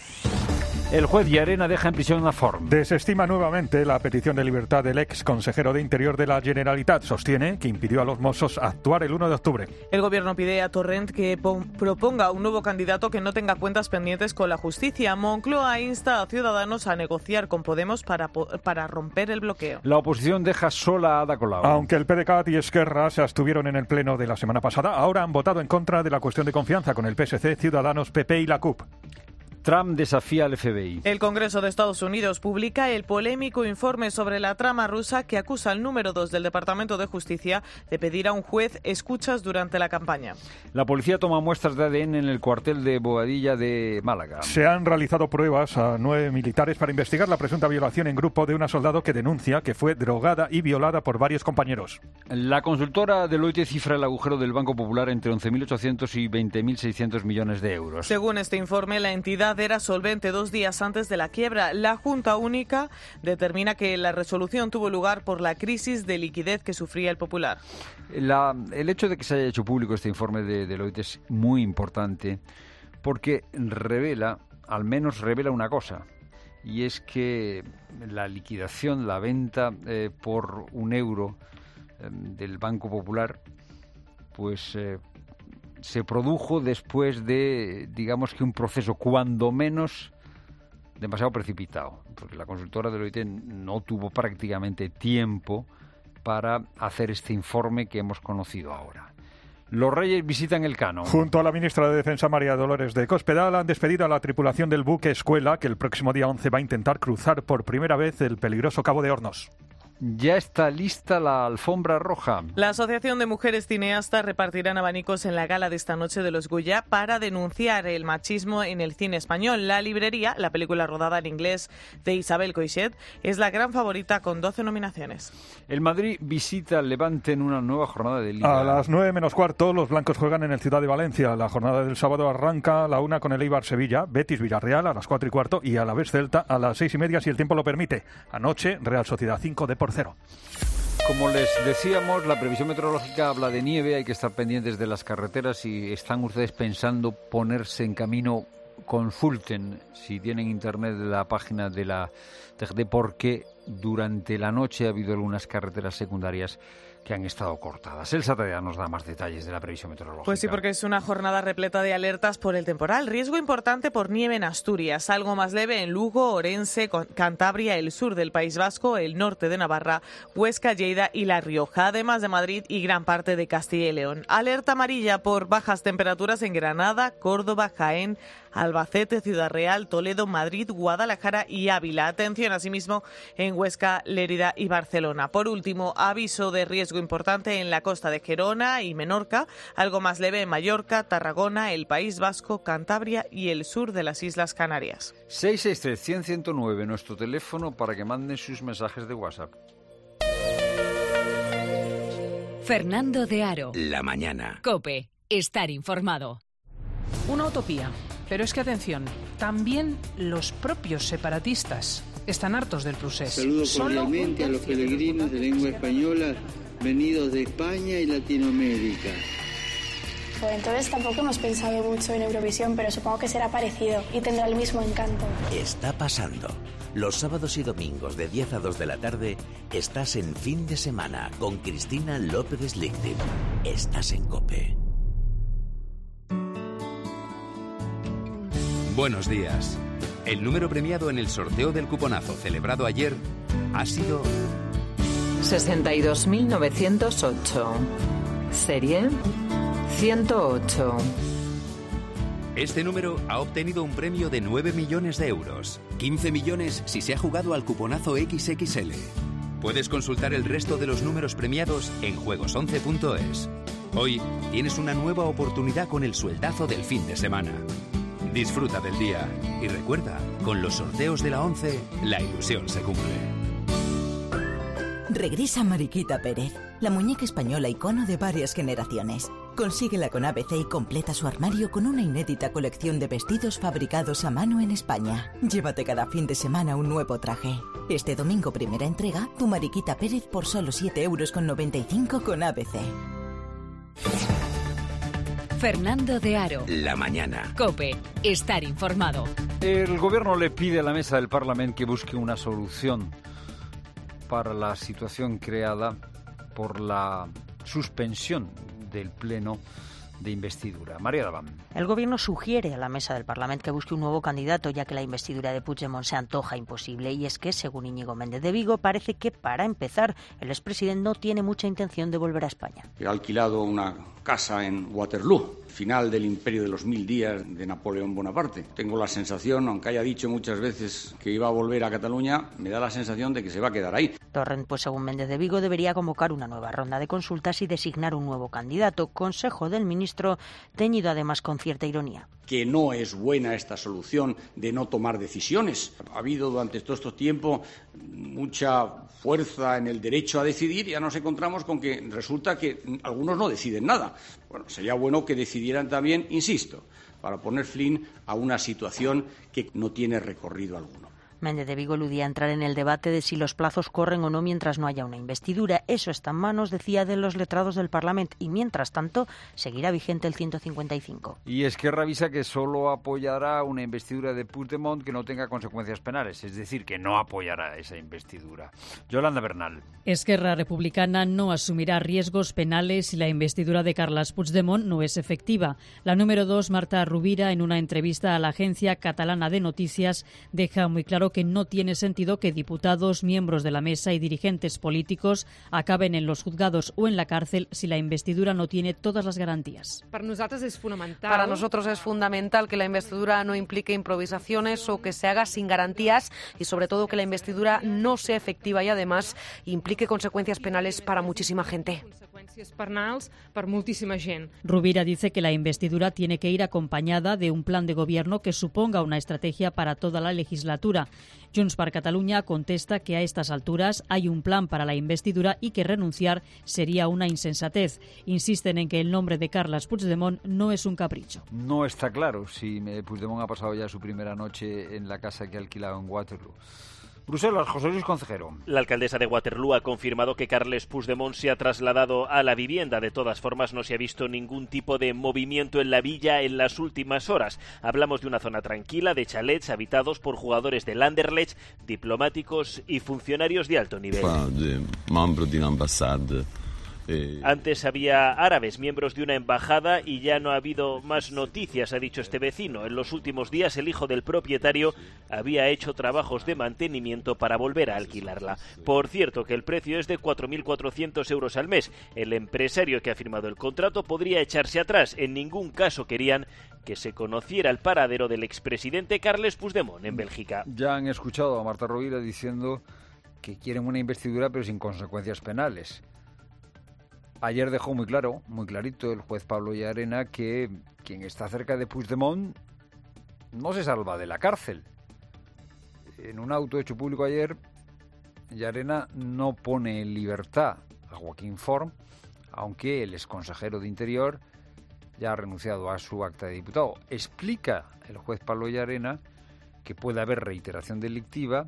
Speaker 1: El juez Llarena deja en prisión a Forn.
Speaker 7: Desestima nuevamente la petición de libertad del ex consejero de Interior de la Generalitat. Sostiene que impidió a los Mossos actuar el uno de octubre.
Speaker 21: El gobierno pide a Torrent que proponga un nuevo candidato que no tenga cuentas pendientes con la justicia. Moncloa insta a Ciudadanos a negociar con Podemos para, para romper el bloqueo.
Speaker 1: La oposición deja sola a Ada Colau.
Speaker 7: Aunque el PDeCAT y Esquerra se abstuvieron en el pleno de la semana pasada, ahora han votado en contra de la cuestión de confianza con el P S C, Ciudadanos, P P y la C U P.
Speaker 1: Trump desafía al F B I.
Speaker 21: El Congreso de Estados Unidos publica el polémico informe sobre la trama rusa que acusa al número dos del Departamento de Justicia de pedir a un juez escuchas durante la campaña.
Speaker 1: La policía toma muestras de A D N en el cuartel de Boadilla de Málaga.
Speaker 7: Se han realizado pruebas a nueve militares para investigar la presunta violación en grupo de una soldado que denuncia que fue drogada y violada por varios compañeros.
Speaker 1: La consultora Deloitte cifra el agujero del Banco Popular entre once mil ochocientos y veinte mil seiscientos millones de euros.
Speaker 21: Según este informe, la entidad era solvente dos días antes de la quiebra. La Junta Única determina que la resolución tuvo lugar por la crisis de liquidez que sufría el Popular.
Speaker 1: La, el hecho de que se haya hecho público este informe de Deloitte es muy importante porque revela, al menos revela una cosa, y es que la liquidación, la venta eh, por un euro eh, del Banco Popular, pues eh, se produjo después de, digamos que un proceso cuando menos demasiado precipitado, porque la consultora Deloitte no tuvo prácticamente tiempo para hacer este informe que hemos conocido ahora. Los Reyes visitan el Cano.
Speaker 7: Junto a la ministra de Defensa, María Dolores de Cospedal, han despedido a la tripulación del buque Escuela, que el próximo día once va a intentar cruzar por primera vez el peligroso Cabo de Hornos.
Speaker 1: Ya está lista la alfombra roja.
Speaker 21: La Asociación de Mujeres Cineastas repartirán abanicos en la gala de esta noche de los Goya para denunciar el machismo en el cine español. La librería, la película rodada en inglés de Isabel Coixet, es la gran favorita con doce nominaciones.
Speaker 1: El Madrid visita al Levante en una nueva jornada de Liga.
Speaker 7: A las nueve menos cuarto, los blancos juegan en el Ciudad de Valencia. La jornada del sábado arranca a la una con el Eibar Sevilla, Betis Villarreal a las cuatro y cuarto y a la vez Celta a las seis y media si el tiempo lo permite. Anoche, Real Sociedad cinco de por cero.
Speaker 1: Como les decíamos, la previsión meteorológica habla de nieve, hay que estar pendientes de las carreteras. Si están ustedes pensando ponerse en camino, consulten, si tienen internet, la página de la T G D, porque durante la noche ha habido algunas carreteras secundarias que han estado cortadas. Elsa Tadea nos da más detalles de la previsión meteorológica.
Speaker 21: Pues sí, porque es una jornada repleta de alertas por el temporal. Riesgo importante por nieve en Asturias, algo más leve en Lugo, Orense, Cantabria, el sur del País Vasco, el norte de Navarra, Huesca, Lleida y La Rioja, además de Madrid y gran parte de Castilla y León. Alerta amarilla por bajas temperaturas en Granada, Córdoba, Jaén, Albacete, Ciudad Real, Toledo, Madrid, Guadalajara y Ávila. Atención asimismo en Huesca, Lérida y Barcelona. Por último, aviso de riesgo importante en la costa de Gerona y Menorca, algo más leve en Mallorca, Tarragona, el País Vasco, Cantabria y el sur de las Islas Canarias.
Speaker 1: seis seis tres, cien, ciento nueve, nuestro teléfono para que manden sus mensajes de WhatsApp.
Speaker 3: Fernando de Aro.
Speaker 5: La mañana.
Speaker 3: COPE. Estar informado.
Speaker 9: Una utopía. Pero es que, atención, también los propios separatistas están hartos del procés.
Speaker 10: Saludo cordialmente a los peregrinos de lengua española venidos de España y Latinoamérica.
Speaker 22: Pues entonces tampoco hemos pensado mucho en Eurovisión, pero supongo que será parecido y tendrá el mismo encanto.
Speaker 5: Está pasando. Los sábados y domingos de diez a dos de la tarde estás en Fin de Semana con Cristina López Slichting. Estás en COPE.
Speaker 23: Buenos días. El número premiado en el sorteo del cuponazo celebrado ayer ha sido
Speaker 24: sesenta y dos mil novecientos ocho. Serie ciento ocho.
Speaker 23: Este número ha obtenido un premio de nueve millones de euros. quince millones si se ha jugado al cuponazo equis equis ele. Puedes consultar el resto de los números premiados en juegos once punto es. Hoy tienes una nueva oportunidad con el sueldazo del fin de semana. Disfruta del día y recuerda, con los sorteos de la once, la ilusión se cumple.
Speaker 25: Regresa Mariquita Pérez, la muñeca española icono de varias generaciones. Consíguela con A B C y completa su armario con una inédita colección de vestidos fabricados a mano en España. Llévate cada fin de semana un nuevo traje. Este domingo primera entrega, tu Mariquita Pérez por solo siete euros con noventa y cinco con A B C.
Speaker 3: Fernando de Aro.
Speaker 5: La mañana.
Speaker 3: COPE. Estar informado.
Speaker 1: El Gobierno le pide a la mesa del Parlamento que busque una solución para la situación creada por la suspensión del Pleno de investidura. María Daván.
Speaker 27: El Gobierno sugiere a la mesa del Parlamento que busque un nuevo candidato, ya que la investidura de Puigdemont se antoja imposible. Y es que, según Íñigo Méndez de Vigo, parece que, para empezar, el expresidente no tiene mucha intención de volver a España.
Speaker 28: He alquilado una casa en Waterloo, final del imperio de los mil días de Napoleón Bonaparte. Tengo la sensación, aunque haya dicho muchas veces que iba a volver a Cataluña, me da la sensación de que se va a quedar ahí.
Speaker 27: Torrent, pues según Méndez de Vigo, debería convocar una nueva ronda de consultas y designar un nuevo candidato. Consejo del ministro, teñido además con cierta ironía.
Speaker 28: Que no es buena esta solución de no tomar decisiones. Ha habido durante todo este tiempo mucha fuerza en el derecho a decidir y ya nos encontramos con que resulta que algunos no deciden nada. Bueno, sería bueno que decidieran también, insisto, para poner fin a una situación que no tiene recorrido alguno.
Speaker 27: Méndez de Vigo eludía entrar en el debate de si los plazos corren o no mientras no haya una investidura. Eso está en manos, decía, de los letrados del Parlamento y, mientras tanto, seguirá vigente el ciento cincuenta y cinco.
Speaker 1: Y Esquerra avisa que solo apoyará una investidura de Puigdemont que no tenga consecuencias penales, es decir, que no apoyará esa investidura. Yolanda Bernal.
Speaker 29: Esquerra Republicana no asumirá riesgos penales si la investidura de Carles Puigdemont no es efectiva. La número dos, Marta Rovira, en una entrevista a la agencia catalana de noticias, deja muy claro claro que no tiene sentido que diputados, miembros de la mesa y dirigentes políticos acaben en los juzgados o en la cárcel si la investidura no tiene todas las garantías.
Speaker 2: Para nosotros es fundamental.
Speaker 8: Para nosotros es fundamental que la investidura no implique improvisaciones o que se haga sin garantías y sobre todo que la investidura no sea efectiva y además implique consecuencias penales para muchísima gente.
Speaker 2: Consecuencias penales para muchísima gente.
Speaker 29: Rubira dice que la investidura tiene que ir acompañada de un plan de gobierno que suponga una estrategia para toda la legislatura. Junts per Catalunya contesta que a estas alturas hay un plan para la investidura y que renunciar sería una insensatez. Insisten en que el nombre de Carles Puigdemont no es un capricho.
Speaker 1: No está claro si Puigdemont ha pasado ya su primera noche en la casa que ha alquilado en Waterloo. Bruselas, José Luis Concejero.
Speaker 11: La alcaldesa de Waterloo ha confirmado que Carles Puigdemont se ha trasladado a la vivienda. De todas formas, no se ha visto ningún tipo de movimiento en la villa en las últimas horas. Hablamos de una zona tranquila, de chalets habitados por jugadores del Anderlecht, diplomáticos y funcionarios de alto nivel. Antes había árabes, miembros de una embajada, y ya no ha habido más noticias, ha dicho este vecino. En los últimos días el hijo del propietario había hecho trabajos de mantenimiento para volver a alquilarla. Por cierto, que el precio es de cuatro mil cuatrocientos euros al mes. El empresario que ha firmado el contrato podría echarse atrás. En ningún caso querían que se conociera el paradero del expresidente Carles Puigdemont en Bélgica.
Speaker 1: Ya han escuchado a Marta Rovira diciendo que quieren una investidura pero sin consecuencias penales. Ayer dejó muy claro, muy clarito el juez Pablo Llarena que quien está cerca de Puigdemont no se salva de la cárcel. En un auto hecho público ayer, Llarena no pone en libertad a Joaquín Forn, aunque el exconsejero de Interior ya ha renunciado a su acta de diputado. Explica el juez Pablo Llarena que puede haber reiteración delictiva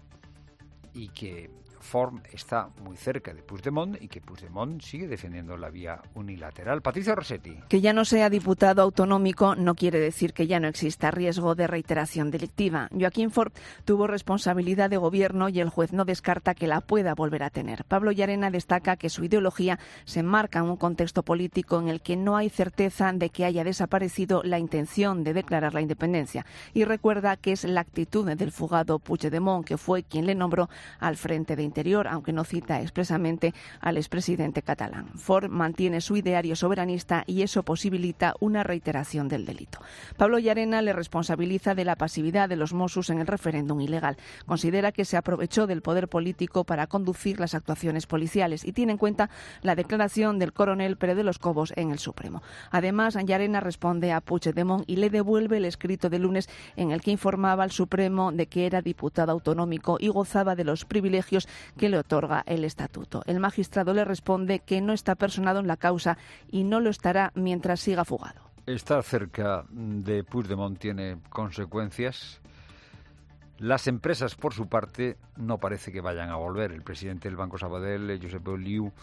Speaker 1: y que Forn está muy cerca de Puigdemont y que Puigdemont sigue defendiendo la vía unilateral. Patricia Rossetti.
Speaker 12: Que ya no sea diputado autonómico no quiere decir que ya no exista riesgo de reiteración delictiva. Joaquín Forn tuvo responsabilidad de gobierno y el juez no descarta que la pueda volver a tener. Pablo Llarena destaca que su ideología se enmarca en un contexto político en el que no hay certeza de que haya desaparecido la intención de declarar la independencia y recuerda que es la actitud del fugado Puigdemont que fue quien le nombró al frente de Interior, aunque no cita expresamente al expresidente catalán. Forn mantiene su ideario soberanista y eso posibilita una reiteración del delito. Pablo Llarena le responsabiliza de la pasividad de los Mossos en el referéndum ilegal. Considera que se aprovechó del poder político para conducir las actuaciones policiales y tiene en cuenta la declaración del coronel Pérez de los Cobos en el Supremo. Además, Llarena responde a Puigdemont y le devuelve el escrito de lunes en el que informaba al Supremo de que era diputado autonómico y gozaba de los privilegios que le otorga el estatuto. El magistrado le responde que no está personado en la causa y no lo estará mientras siga fugado.
Speaker 1: Estar cerca de Puigdemont tiene consecuencias. Las empresas, por su parte, no parece que vayan a volver. El presidente del Banco Sabadell, Josep Oliu,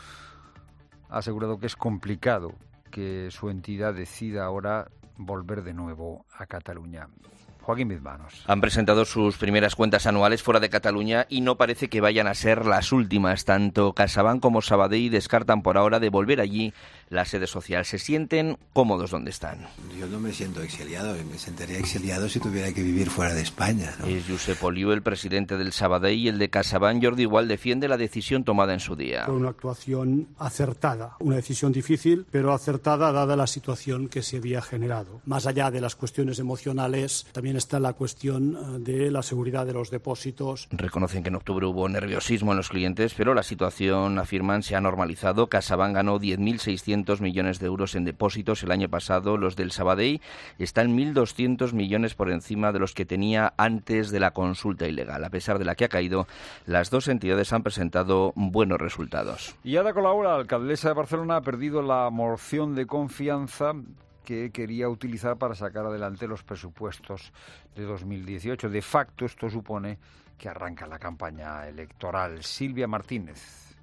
Speaker 1: ha asegurado que es complicado que su entidad decida ahora volver de nuevo a Cataluña. Joaquín Bizmanos.
Speaker 13: Han presentado sus primeras cuentas anuales fuera de Cataluña y no parece que vayan a ser las últimas. Tanto CaixaBank como Sabadell descartan por ahora de volver allí la sede social. Se sienten cómodos donde están.
Speaker 14: Yo no me siento exiliado, me sentiría exiliado si tuviera que vivir fuera de España, ¿no?
Speaker 13: Es Josep Oliu, el presidente del Sabadell, y el de CaixaBank, Jordi Gual, defiende la decisión tomada en su día.
Speaker 15: Fue una actuación acertada, una decisión difícil, pero acertada dada la situación que se había generado. Más allá de las cuestiones emocionales, también está la cuestión de la seguridad de los depósitos.
Speaker 13: Reconocen que en octubre hubo nerviosismo en los clientes, pero la situación, afirman, se ha normalizado. CaixaBank ganó diez mil seiscientos millones de euros en depósitos el año pasado. Los del Sabadell están mil doscientos millones por encima de los que tenía antes de la consulta ilegal. A pesar de la que ha caído, las dos entidades han presentado buenos resultados.
Speaker 1: Y Ada Colau, la alcaldesa de Barcelona, ha perdido la moción de confianza que quería utilizar para sacar adelante los presupuestos de dos mil dieciocho. De facto, esto supone que arranca la campaña electoral. Silvia Martínez.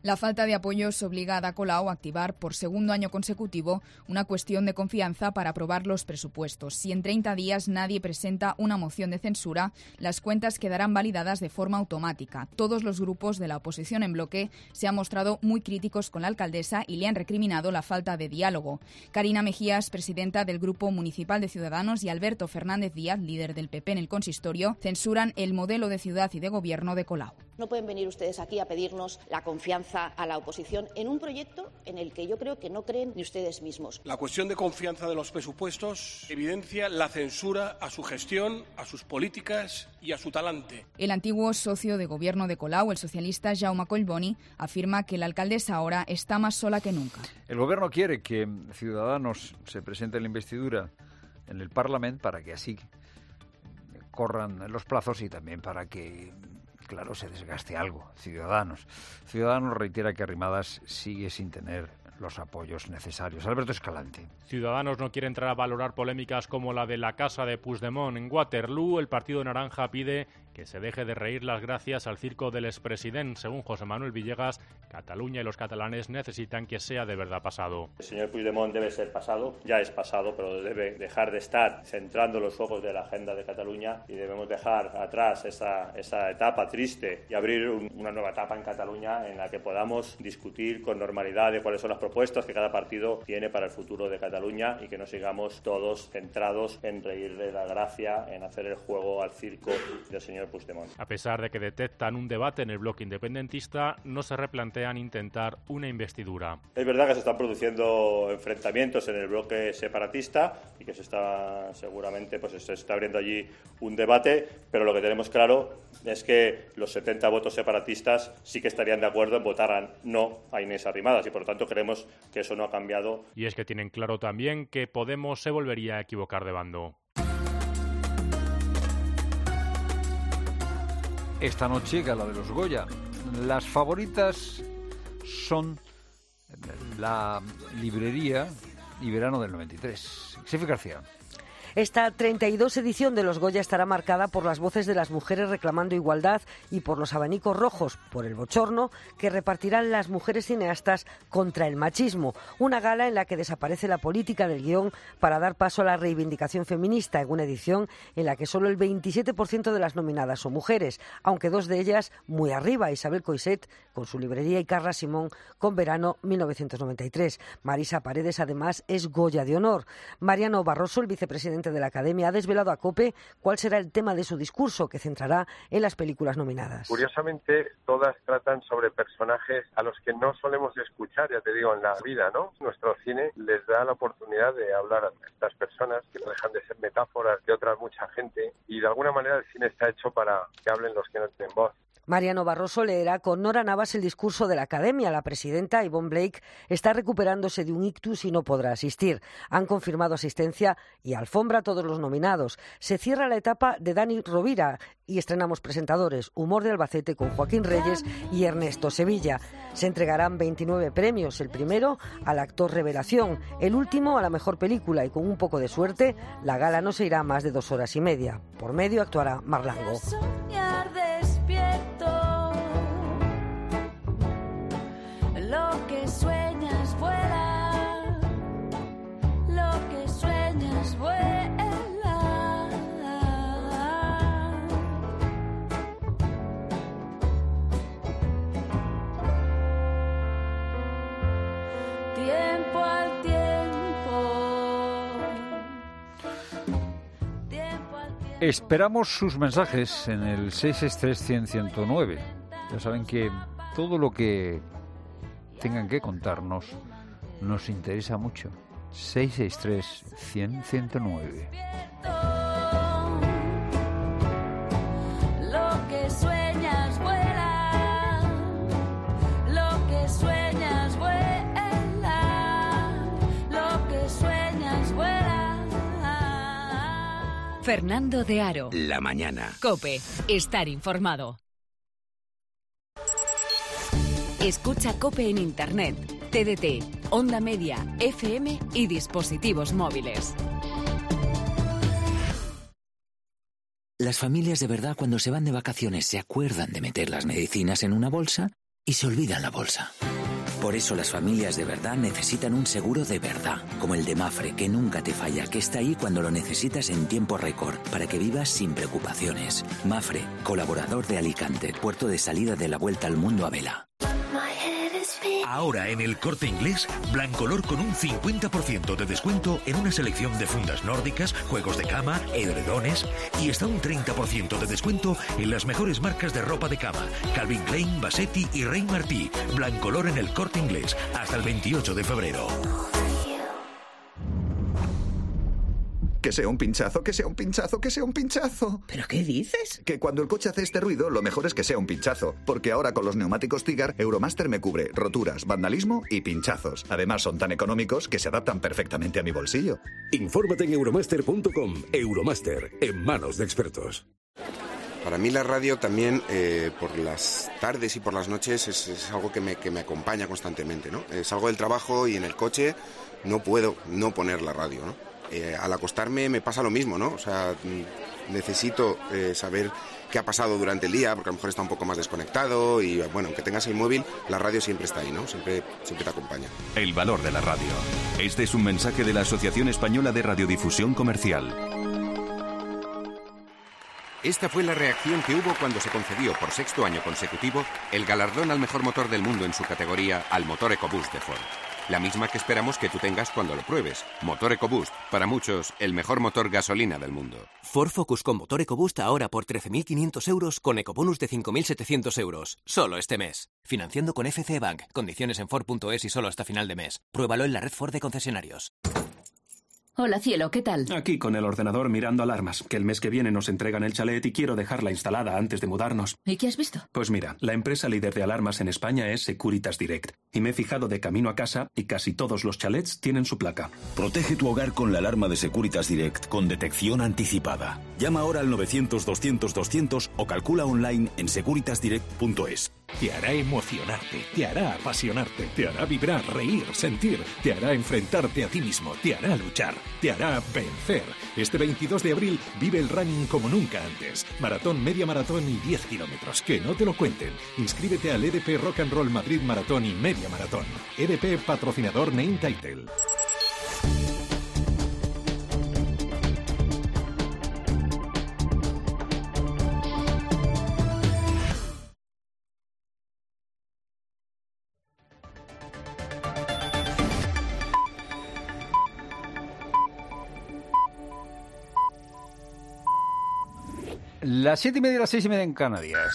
Speaker 4: La falta de apoyos obliga a Ada Colau a activar por segundo año consecutivo una cuestión de confianza para aprobar los presupuestos. Si en treinta días nadie presenta una moción de censura, las cuentas quedarán validadas de forma automática. Todos los grupos de la oposición en bloque se han mostrado muy críticos con la alcaldesa y le han recriminado la falta de diálogo. Carina Mejías, presidenta del Grupo Municipal de Ciudadanos, y Alberto Fernández Díaz, líder del P P en el consistorio, censuran el modelo de ciudad y de gobierno de Colau.
Speaker 6: No pueden venir ustedes aquí a pedirnos la confianza a la oposición en un proyecto en el que yo creo que no creen ni ustedes mismos.
Speaker 7: La cuestión de confianza de los presupuestos evidencia la censura a su gestión, a sus políticas y a su talante.
Speaker 4: El antiguo socio de gobierno de Colau, el socialista Jaume Collboni, afirma que la alcaldesa ahora está más sola que nunca.
Speaker 1: El gobierno quiere que Ciudadanos se presente en la investidura en el Parlamento para que así corran los plazos y también para que, claro, se desgaste algo. Ciudadanos. Ciudadanos reitera que Arrimadas sigue sin tener los apoyos necesarios. Alberto Escalante.
Speaker 16: Ciudadanos no quiere entrar a valorar polémicas como la de la casa de Puigdemont. En Waterloo, el Partido Naranja pide que se deje de reír las gracias al circo del expresidente. Según José Manuel Villegas, Cataluña y los catalanes necesitan que sea de verdad pasado.
Speaker 17: El señor Puigdemont debe ser pasado, ya es pasado, pero debe dejar de estar centrando los ojos de la agenda de Cataluña y debemos dejar atrás esa, esa etapa triste y abrir un, una nueva etapa en Cataluña en la que podamos discutir con normalidad de cuáles son las propuestas que cada partido tiene para el futuro de Cataluña y que no sigamos todos centrados en reírle la gracia, en hacer el juego al circo del señor Puigdemont.
Speaker 16: A pesar de que detectan un debate en el bloque independentista, no se replantean intentar una investidura.
Speaker 17: Es verdad que se están produciendo enfrentamientos en el bloque separatista y que se está seguramente pues se está abriendo allí un debate, pero lo que tenemos claro es que los setenta votos separatistas sí que estarían de acuerdo en votar a no a Inés Arrimadas y por lo tanto creemos que eso no ha cambiado.
Speaker 16: Y es que tienen claro también que Podemos se volvería a equivocar de bando.
Speaker 1: Esta noche gala de los Goya. Las favoritas son la librería y Verano del noventa y tres. Xefi García.
Speaker 18: Esta treinta y dos edición de los Goya estará marcada por las voces de las mujeres reclamando igualdad y por los abanicos rojos, por el bochorno que repartirán las mujeres cineastas contra el machismo. Una gala en la que desaparece la política del guión para dar paso a la reivindicación feminista, en una edición en la que solo el veintisiete por ciento de las nominadas son mujeres, aunque dos de ellas muy arriba, Isabel Coixet con su librería y Carla Simón con Verano mil novecientos noventa y tres. Marisa Paredes además es Goya de honor. Mariano Barroso, el vicepresidente de la Academia, ha desvelado a COPE cuál será el tema de su discurso, que centrará en las películas nominadas.
Speaker 19: Curiosamente, todas tratan sobre personajes a los que no solemos escuchar, ya te digo, en la vida, ¿no? Nuestro cine les da la oportunidad de hablar a estas personas que no dejan de ser metáforas de otra mucha gente y de alguna manera el cine está hecho para que hablen los que no tienen voz.
Speaker 18: Mariano Barroso leerá con Nora Navas el discurso de la Academia. La presidenta, Yvonne Blake, está recuperándose de un ictus y no podrá asistir. Han confirmado asistencia y alfombra a todos los nominados. Se cierra la etapa de Dani Rovira y estrenamos presentadores, Humor de Albacete con Joaquín Reyes y Ernesto Sevilla. Se entregarán veintinueve premios, el primero al actor revelación, el último a la mejor película y con un poco de suerte la gala no se irá a más de dos horas y media. Por medio actuará Marlango.
Speaker 20: Lo que sueñas vuela, lo que sueñas vuela. Tiempo al tiempo. Tiempo al tiempo.
Speaker 1: Esperamos sus mensajes en el seis seis tres, cien, ciento nueve. Ya saben que todo lo que tengan que contarnos nos interesa mucho. seis seis tres, cien, ciento nueve.
Speaker 20: Lo que sueñas vuela, lo que sueñas vuela, lo que sueñas vuela.
Speaker 3: Fernando de Aro.
Speaker 5: La mañana.
Speaker 3: COPE. Estar informado. Escucha COPE en Internet, T D T, Onda Media, F M y dispositivos móviles.
Speaker 26: Las familias de verdad cuando se van de vacaciones se acuerdan de meter las medicinas en una bolsa,
Speaker 9: y se olvidan la bolsa. Por eso las familias de verdad necesitan un seguro de verdad, como el de Mafre, que nunca te falla, que está ahí cuando lo necesitas en tiempo récord, para que vivas sin preocupaciones. Mafre, colaborador de Alicante, puerto de salida de la Vuelta al Mundo a vela.
Speaker 10: Ahora en El Corte Inglés, Blancolor con un cincuenta por ciento de descuento en una selección de fundas nórdicas, juegos de cama, edredones y hasta un treinta por ciento de descuento en las mejores marcas de ropa de cama, Calvin Klein, Bassetti y Rey Martí. Blancolor en El Corte Inglés, hasta el veintiocho de febrero.
Speaker 21: Que sea un pinchazo, que sea un pinchazo, que sea un pinchazo.
Speaker 22: ¿Pero qué dices?
Speaker 21: Que cuando el coche hace este ruido, lo mejor es que sea un pinchazo. Porque ahora con los neumáticos Tigar, Euromaster me cubre roturas, vandalismo y pinchazos. Además son tan económicos que se adaptan perfectamente a mi bolsillo.
Speaker 23: Infórmate en euromaster punto com. Euromaster, en manos de expertos.
Speaker 24: Para mí la radio también, eh, por las tardes y por las noches, es, es algo que me, que me acompaña constantemente, ¿no? Eh, salgo del trabajo y en el coche no puedo no poner la radio, ¿no? Eh, al acostarme me pasa lo mismo, ¿no? O sea, necesito eh, saber qué ha pasado durante el día, porque a lo mejor está un poco más desconectado y, bueno, aunque tengas el móvil, la radio siempre está ahí, ¿no? Siempre, siempre te acompaña.
Speaker 25: El valor de la radio. Este es un mensaje de la Asociación Española de Radiodifusión Comercial.
Speaker 26: Esta fue la reacción que hubo cuando se concedió por sexto año consecutivo el galardón al mejor motor del mundo en su categoría al motor EcoBoost de Ford. La misma que esperamos que tú tengas cuando lo pruebes. Motor EcoBoost, para muchos, el mejor motor gasolina del mundo.
Speaker 28: Ford Focus con motor EcoBoost ahora por trece mil quinientos euros con ecobonus de cinco mil setecientos euros. Solo este mes. Financiando con F C Bank. Condiciones en Ford punto es y solo hasta final de mes. Pruébalo en la red Ford de concesionarios.
Speaker 30: Hola, cielo, ¿qué tal?
Speaker 31: Aquí con el ordenador mirando alarmas, que el mes que viene nos entregan el chalet y quiero dejarla instalada antes de mudarnos.
Speaker 30: ¿Y qué has visto?
Speaker 31: Pues mira, la empresa líder de alarmas en España es Securitas Direct. Y me he fijado de camino a casa y casi todos los chalets tienen su placa.
Speaker 25: Protege tu hogar con la alarma de Securitas Direct con detección anticipada. Llama ahora al novecientos doscientos doscientos o calcula online en securitas direct punto es.
Speaker 32: Te hará emocionarte, te hará apasionarte, te hará vibrar, reír, sentir, te hará enfrentarte a ti mismo, te hará luchar, te hará vencer. Este veintidós de abril vive el running como nunca antes. Maratón, media maratón y diez kilómetros. Que no te lo cuenten. Inscríbete al E D P Rock and Roll Madrid Maratón y Media Maratón. E D P patrocinador Name Title.
Speaker 1: Las siete y media y las seis y media en Canarias.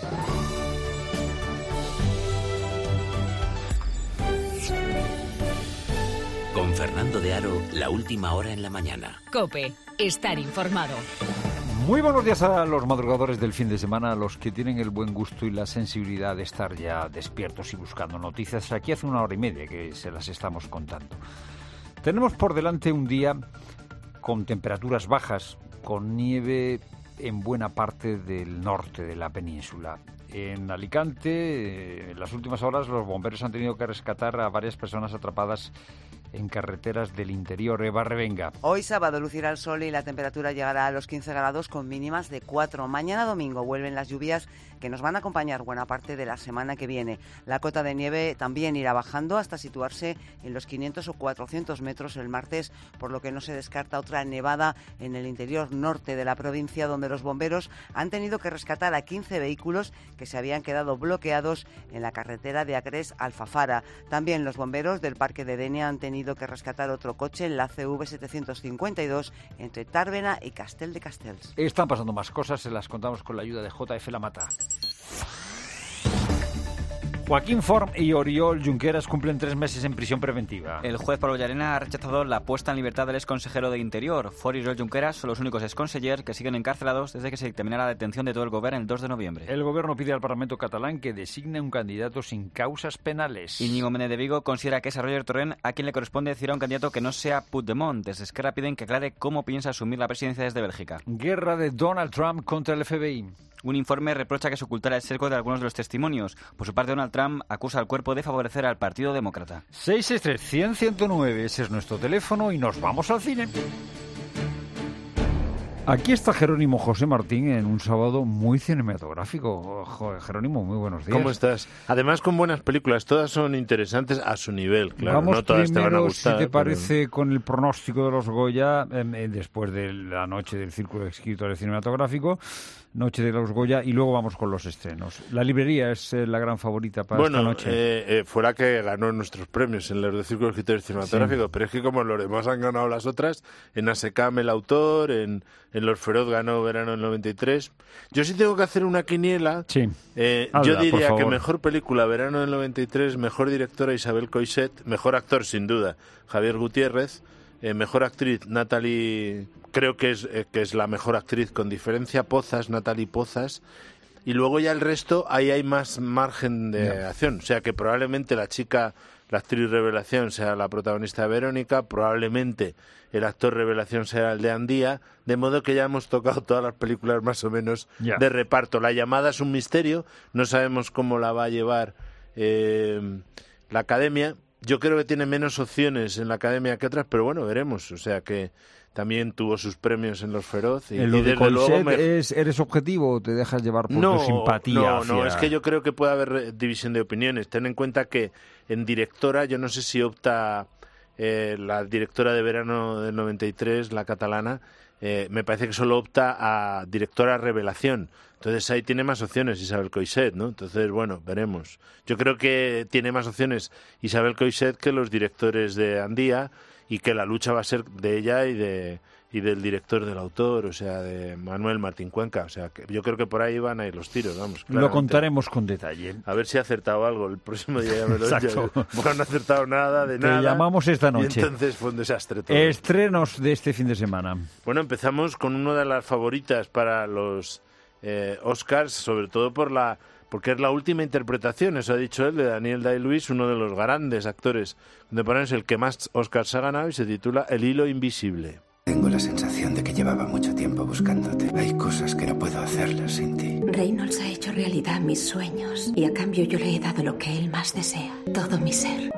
Speaker 5: Con Fernando de Aro, la última hora en la mañana.
Speaker 3: COPE, estar informado.
Speaker 1: Muy buenos días a los madrugadores del fin de semana, a los que tienen el buen gusto y la sensibilidad de estar ya despiertos y buscando noticias. Aquí hace una hora y media que se las estamos contando. Tenemos por delante un día con temperaturas bajas, con nieve en buena parte del norte de la península. En Alicante, en las últimas horas, los bomberos han tenido que rescatar a varias personas atrapadas en carreteras del interior. Eva Revenga.
Speaker 33: Hoy sábado lucirá el sol y la temperatura llegará a los quince grados con mínimas de cuatro. Mañana domingo vuelven las lluvias que nos van a acompañar buena parte de la semana que viene. La cota de nieve también irá bajando hasta situarse en los quinientos o cuatrocientos metros el martes, por lo que no se descarta otra nevada en el interior norte de la provincia, donde los bomberos han tenido que rescatar a quince vehículos que se habían quedado bloqueados en la carretera de Agres-Alfafara. También los bomberos del Parque de Denia han tenido que rescatar otro coche en la C V setecientos cincuenta y dos entre Tàrbena y Castel de Castells.
Speaker 1: Están pasando más cosas, se las contamos con la ayuda de J F Lamata. Joaquín Forn y Oriol Junqueras cumplen tres meses en prisión preventiva.
Speaker 34: El juez Pablo Llarena ha rechazado la puesta en libertad del exconsejero de Interior. Forn y Oriol Junqueras son los únicos exconsellers que siguen encarcelados desde que se dictaminó la detención de todo el gobierno el dos de noviembre.
Speaker 1: El gobierno pide al Parlamento catalán que designe un candidato sin causas penales.
Speaker 34: Íñigo Méndez de Vigo considera que es a Roger Torrent a quien le corresponde decir a un candidato que no sea Puigdemont. Desde Esquerra piden que aclare cómo piensa asumir la presidencia desde Bélgica.
Speaker 1: Guerra de Donald Trump contra el F B I.
Speaker 34: Un informe reprocha que se ocultara el sesgo de algunos de los testimonios. Por su parte, Donald Trump acusa al cuerpo de favorecer al Partido Demócrata.
Speaker 1: seis seis tres, cien, ciento nueve, ese es nuestro teléfono y nos vamos al cine. Aquí está Jerónimo José Martín en un sábado muy cinematográfico. Joder, Jerónimo, muy buenos días.
Speaker 2: ¿Cómo estás? Además, con buenas películas, todas son interesantes a su nivel, claro.
Speaker 1: Vamos
Speaker 2: no todas
Speaker 1: primero,
Speaker 2: te van a gustar.
Speaker 1: si te parece,
Speaker 2: pero...
Speaker 1: con el pronóstico de los Goya, eh, después de la noche del Círculo de Escritores Cinematográfico, Noche de los Goya, y luego vamos con los estrenos. La librería es eh, la gran favorita para
Speaker 2: bueno,
Speaker 1: esta noche.
Speaker 2: Eh, eh, fuera que ganó nuestros premios en los del Círculo de Escritores Cinematográficos, sí. Pero es que como los demás han ganado las otras, en ASECAM el autor, en, en Los Feroz ganó Verano del noventa y tres. Yo sí tengo que hacer una quiniela.
Speaker 1: Sí.
Speaker 2: Eh,
Speaker 1: Habla,
Speaker 2: yo diría
Speaker 1: que
Speaker 2: mejor película Verano del noventa y tres, mejor directora Isabel Coixet, mejor actor sin duda Javier Gutiérrez, eh, mejor actriz Natalie... Creo que es, eh, que es la mejor actriz con diferencia, Pozas, Natalie Pozas, y luego ya el resto, ahí hay más margen de yeah. acción. O sea que probablemente la chica, la actriz revelación sea la protagonista de Verónica, probablemente el actor revelación sea el de Andía, de modo que ya hemos tocado todas las películas más o menos yeah. de reparto. La llamada es un misterio, no sabemos cómo la va a llevar eh, la Academia. Yo creo que tiene menos opciones en la Academia que otras, pero bueno, veremos. O sea que también tuvo sus premios en Los Feroz. Y,
Speaker 1: ¿En lo
Speaker 5: y
Speaker 1: de
Speaker 5: desde luego me...
Speaker 1: es, ¿Eres objetivo o te dejas llevar por
Speaker 5: no,
Speaker 1: tu simpatía?
Speaker 5: No,
Speaker 1: hacia...
Speaker 5: no, es que yo creo que puede haber división de opiniones. Ten en cuenta que en directora, yo no sé si opta eh, la directora de Verano del noventa y tres, la catalana, eh, me parece que solo opta a directora revelación. Entonces ahí tiene más opciones Isabel Coixet, ¿no? Entonces, bueno, veremos. Yo creo que tiene más opciones Isabel Coixet que los directores de Andía, y que la lucha va a ser de ella y de y del director del autor, o sea, de Manuel Martín Cuenca. O sea, que yo creo que por ahí van a ir los tiros, vamos.
Speaker 1: Lo contaremos con detalle.
Speaker 5: A ver si ha acertado algo. El próximo día ya me lo he dicho. Bueno, no ha acertado nada, de
Speaker 1: Te
Speaker 5: nada.
Speaker 1: Te llamamos esta noche.
Speaker 5: Y entonces fue un desastre todo.
Speaker 1: Estrenos de este fin de semana.
Speaker 5: Bueno, empezamos con una de las favoritas para los eh, Oscars, sobre todo por la... porque es la última interpretación, eso ha dicho él, de Daniel Day-Lewis, uno de los grandes actores contemporáneos, el que más Oscars ha ganado, y se titula El hilo invisible.
Speaker 4: Tengo la sensación de que llevaba mucho tiempo buscándote. Hay cosas que no puedo hacerlas sin ti.
Speaker 6: Reynolds ha hecho realidad mis sueños, y a cambio yo le he dado lo que él más desea, todo mi ser.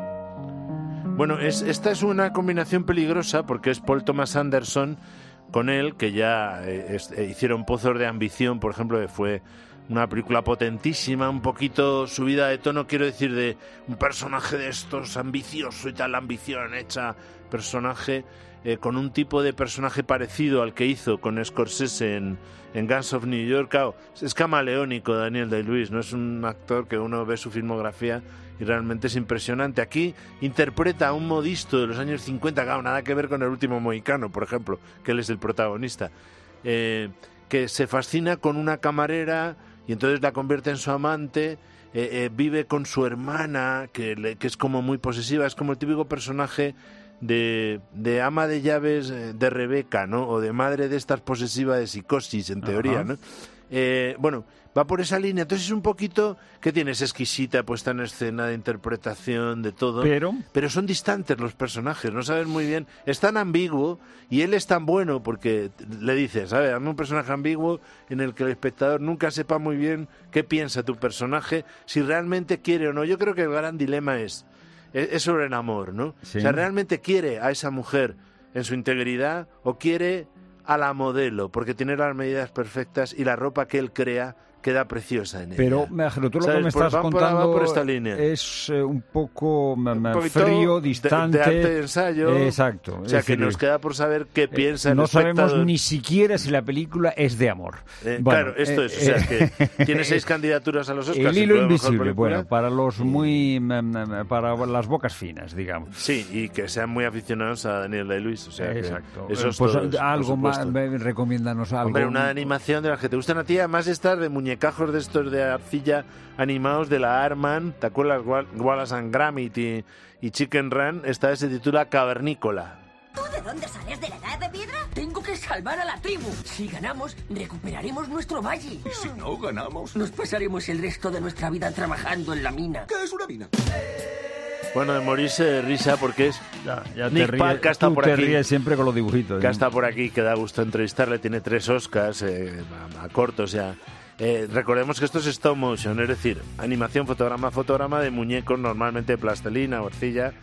Speaker 5: Bueno, es, esta es una combinación peligrosa porque es Paul Thomas Anderson con él, que ya eh, es, eh, hicieron Pozos de Ambición, por ejemplo, que fue... una película potentísima, un poquito subida de tono, quiero decir, de un personaje de estos ambicioso y tal, la ambición hecha personaje, eh, con un tipo de personaje parecido al que hizo con Scorsese en, en Gangs of New York. Claro, es camaleónico Daniel Day-Lewis, no es un actor que uno ve su filmografía y realmente es impresionante. Aquí interpreta a un modisto de los años cincuenta, claro, nada que ver con El último mohicano, por ejemplo, que él es el protagonista, eh, que se fascina con una camarera y entonces la convierte en su amante, eh, eh, vive con su hermana, que, le, que es como muy posesiva, es como el típico personaje de, de ama de llaves de Rebeca, ¿no? O de madre de estas posesiva de psicosis, en teoría, Ajá. ¿no? Eh, bueno, va por esa línea. Entonces es un poquito, ¿qué tienes? Exquisita puesta en escena, de interpretación, de todo.
Speaker 1: Pero,
Speaker 5: pero son distantes los personajes, no sabes muy bien. Es tan ambiguo y él es tan bueno porque le dices, ¿sabes? Hazme un personaje ambiguo en el que el espectador nunca sepa muy bien qué piensa tu personaje, si realmente quiere o no. Yo creo que el gran dilema es, es, es sobre el amor, ¿no? Sí. O sea, ¿realmente quiere a esa mujer en su integridad o quiere a la modelo, porque tiene las medidas perfectas y la ropa que él crea queda preciosa en ella?
Speaker 1: Pero, Ángel, tú lo que me estás
Speaker 5: por,
Speaker 1: contando
Speaker 5: por esta línea.
Speaker 1: es eh, un poco
Speaker 5: un
Speaker 1: frío, distante.
Speaker 5: De, de arte de ensayo.
Speaker 1: Exacto.
Speaker 5: O sea,
Speaker 1: decir,
Speaker 5: que nos queda por saber qué
Speaker 1: eh,
Speaker 5: piensa el
Speaker 1: No
Speaker 5: espectador.
Speaker 1: sabemos ni siquiera si la película es de amor.
Speaker 5: Eh,
Speaker 1: bueno,
Speaker 5: claro, esto
Speaker 1: eh,
Speaker 5: es. O sea,
Speaker 1: eh,
Speaker 5: que tiene seis candidaturas a los Oscars.
Speaker 1: El hilo invisible, bueno, para los muy... para las bocas finas, digamos.
Speaker 5: Sí, y que sean muy aficionados a Daniel Day-Lewis. O sea,
Speaker 1: exacto.
Speaker 5: Que esos
Speaker 1: pues
Speaker 5: todos,
Speaker 1: algo más, recomiéndanos algo.
Speaker 5: Hombre, una animación de las que te gustan a ti, además estas de muñecajos de estos de arcilla animados de la Arman, ¿te acuerdas? Wallace and Gromit y, y Chicken Run. Esta se titula Cavernícola.
Speaker 7: ¿Tú de dónde sales? ¿De la edad de piedra? Tengo que salvar a la tribu. Si ganamos, recuperaremos nuestro valle.
Speaker 8: ¿Y si no ganamos?
Speaker 7: Nos pasaremos el resto de nuestra vida trabajando en la mina.
Speaker 8: ¿Qué es una mina?
Speaker 5: Bueno, de morirse de risa porque es
Speaker 1: ya, ya
Speaker 5: Nick
Speaker 1: te ríes,
Speaker 5: Park, que ha estado
Speaker 1: tú
Speaker 5: por
Speaker 1: te
Speaker 5: aquí.
Speaker 1: ríes siempre con los dibujitos.
Speaker 5: Que
Speaker 1: ¿no?
Speaker 5: ha estado por aquí, que da gusto entrevistarle. Tiene tres Oscars eh, a, a cortos ya. Eh, recordemos que esto es stop motion, es decir, animación fotograma a fotograma de muñecos, normalmente de plastilina o arcilla,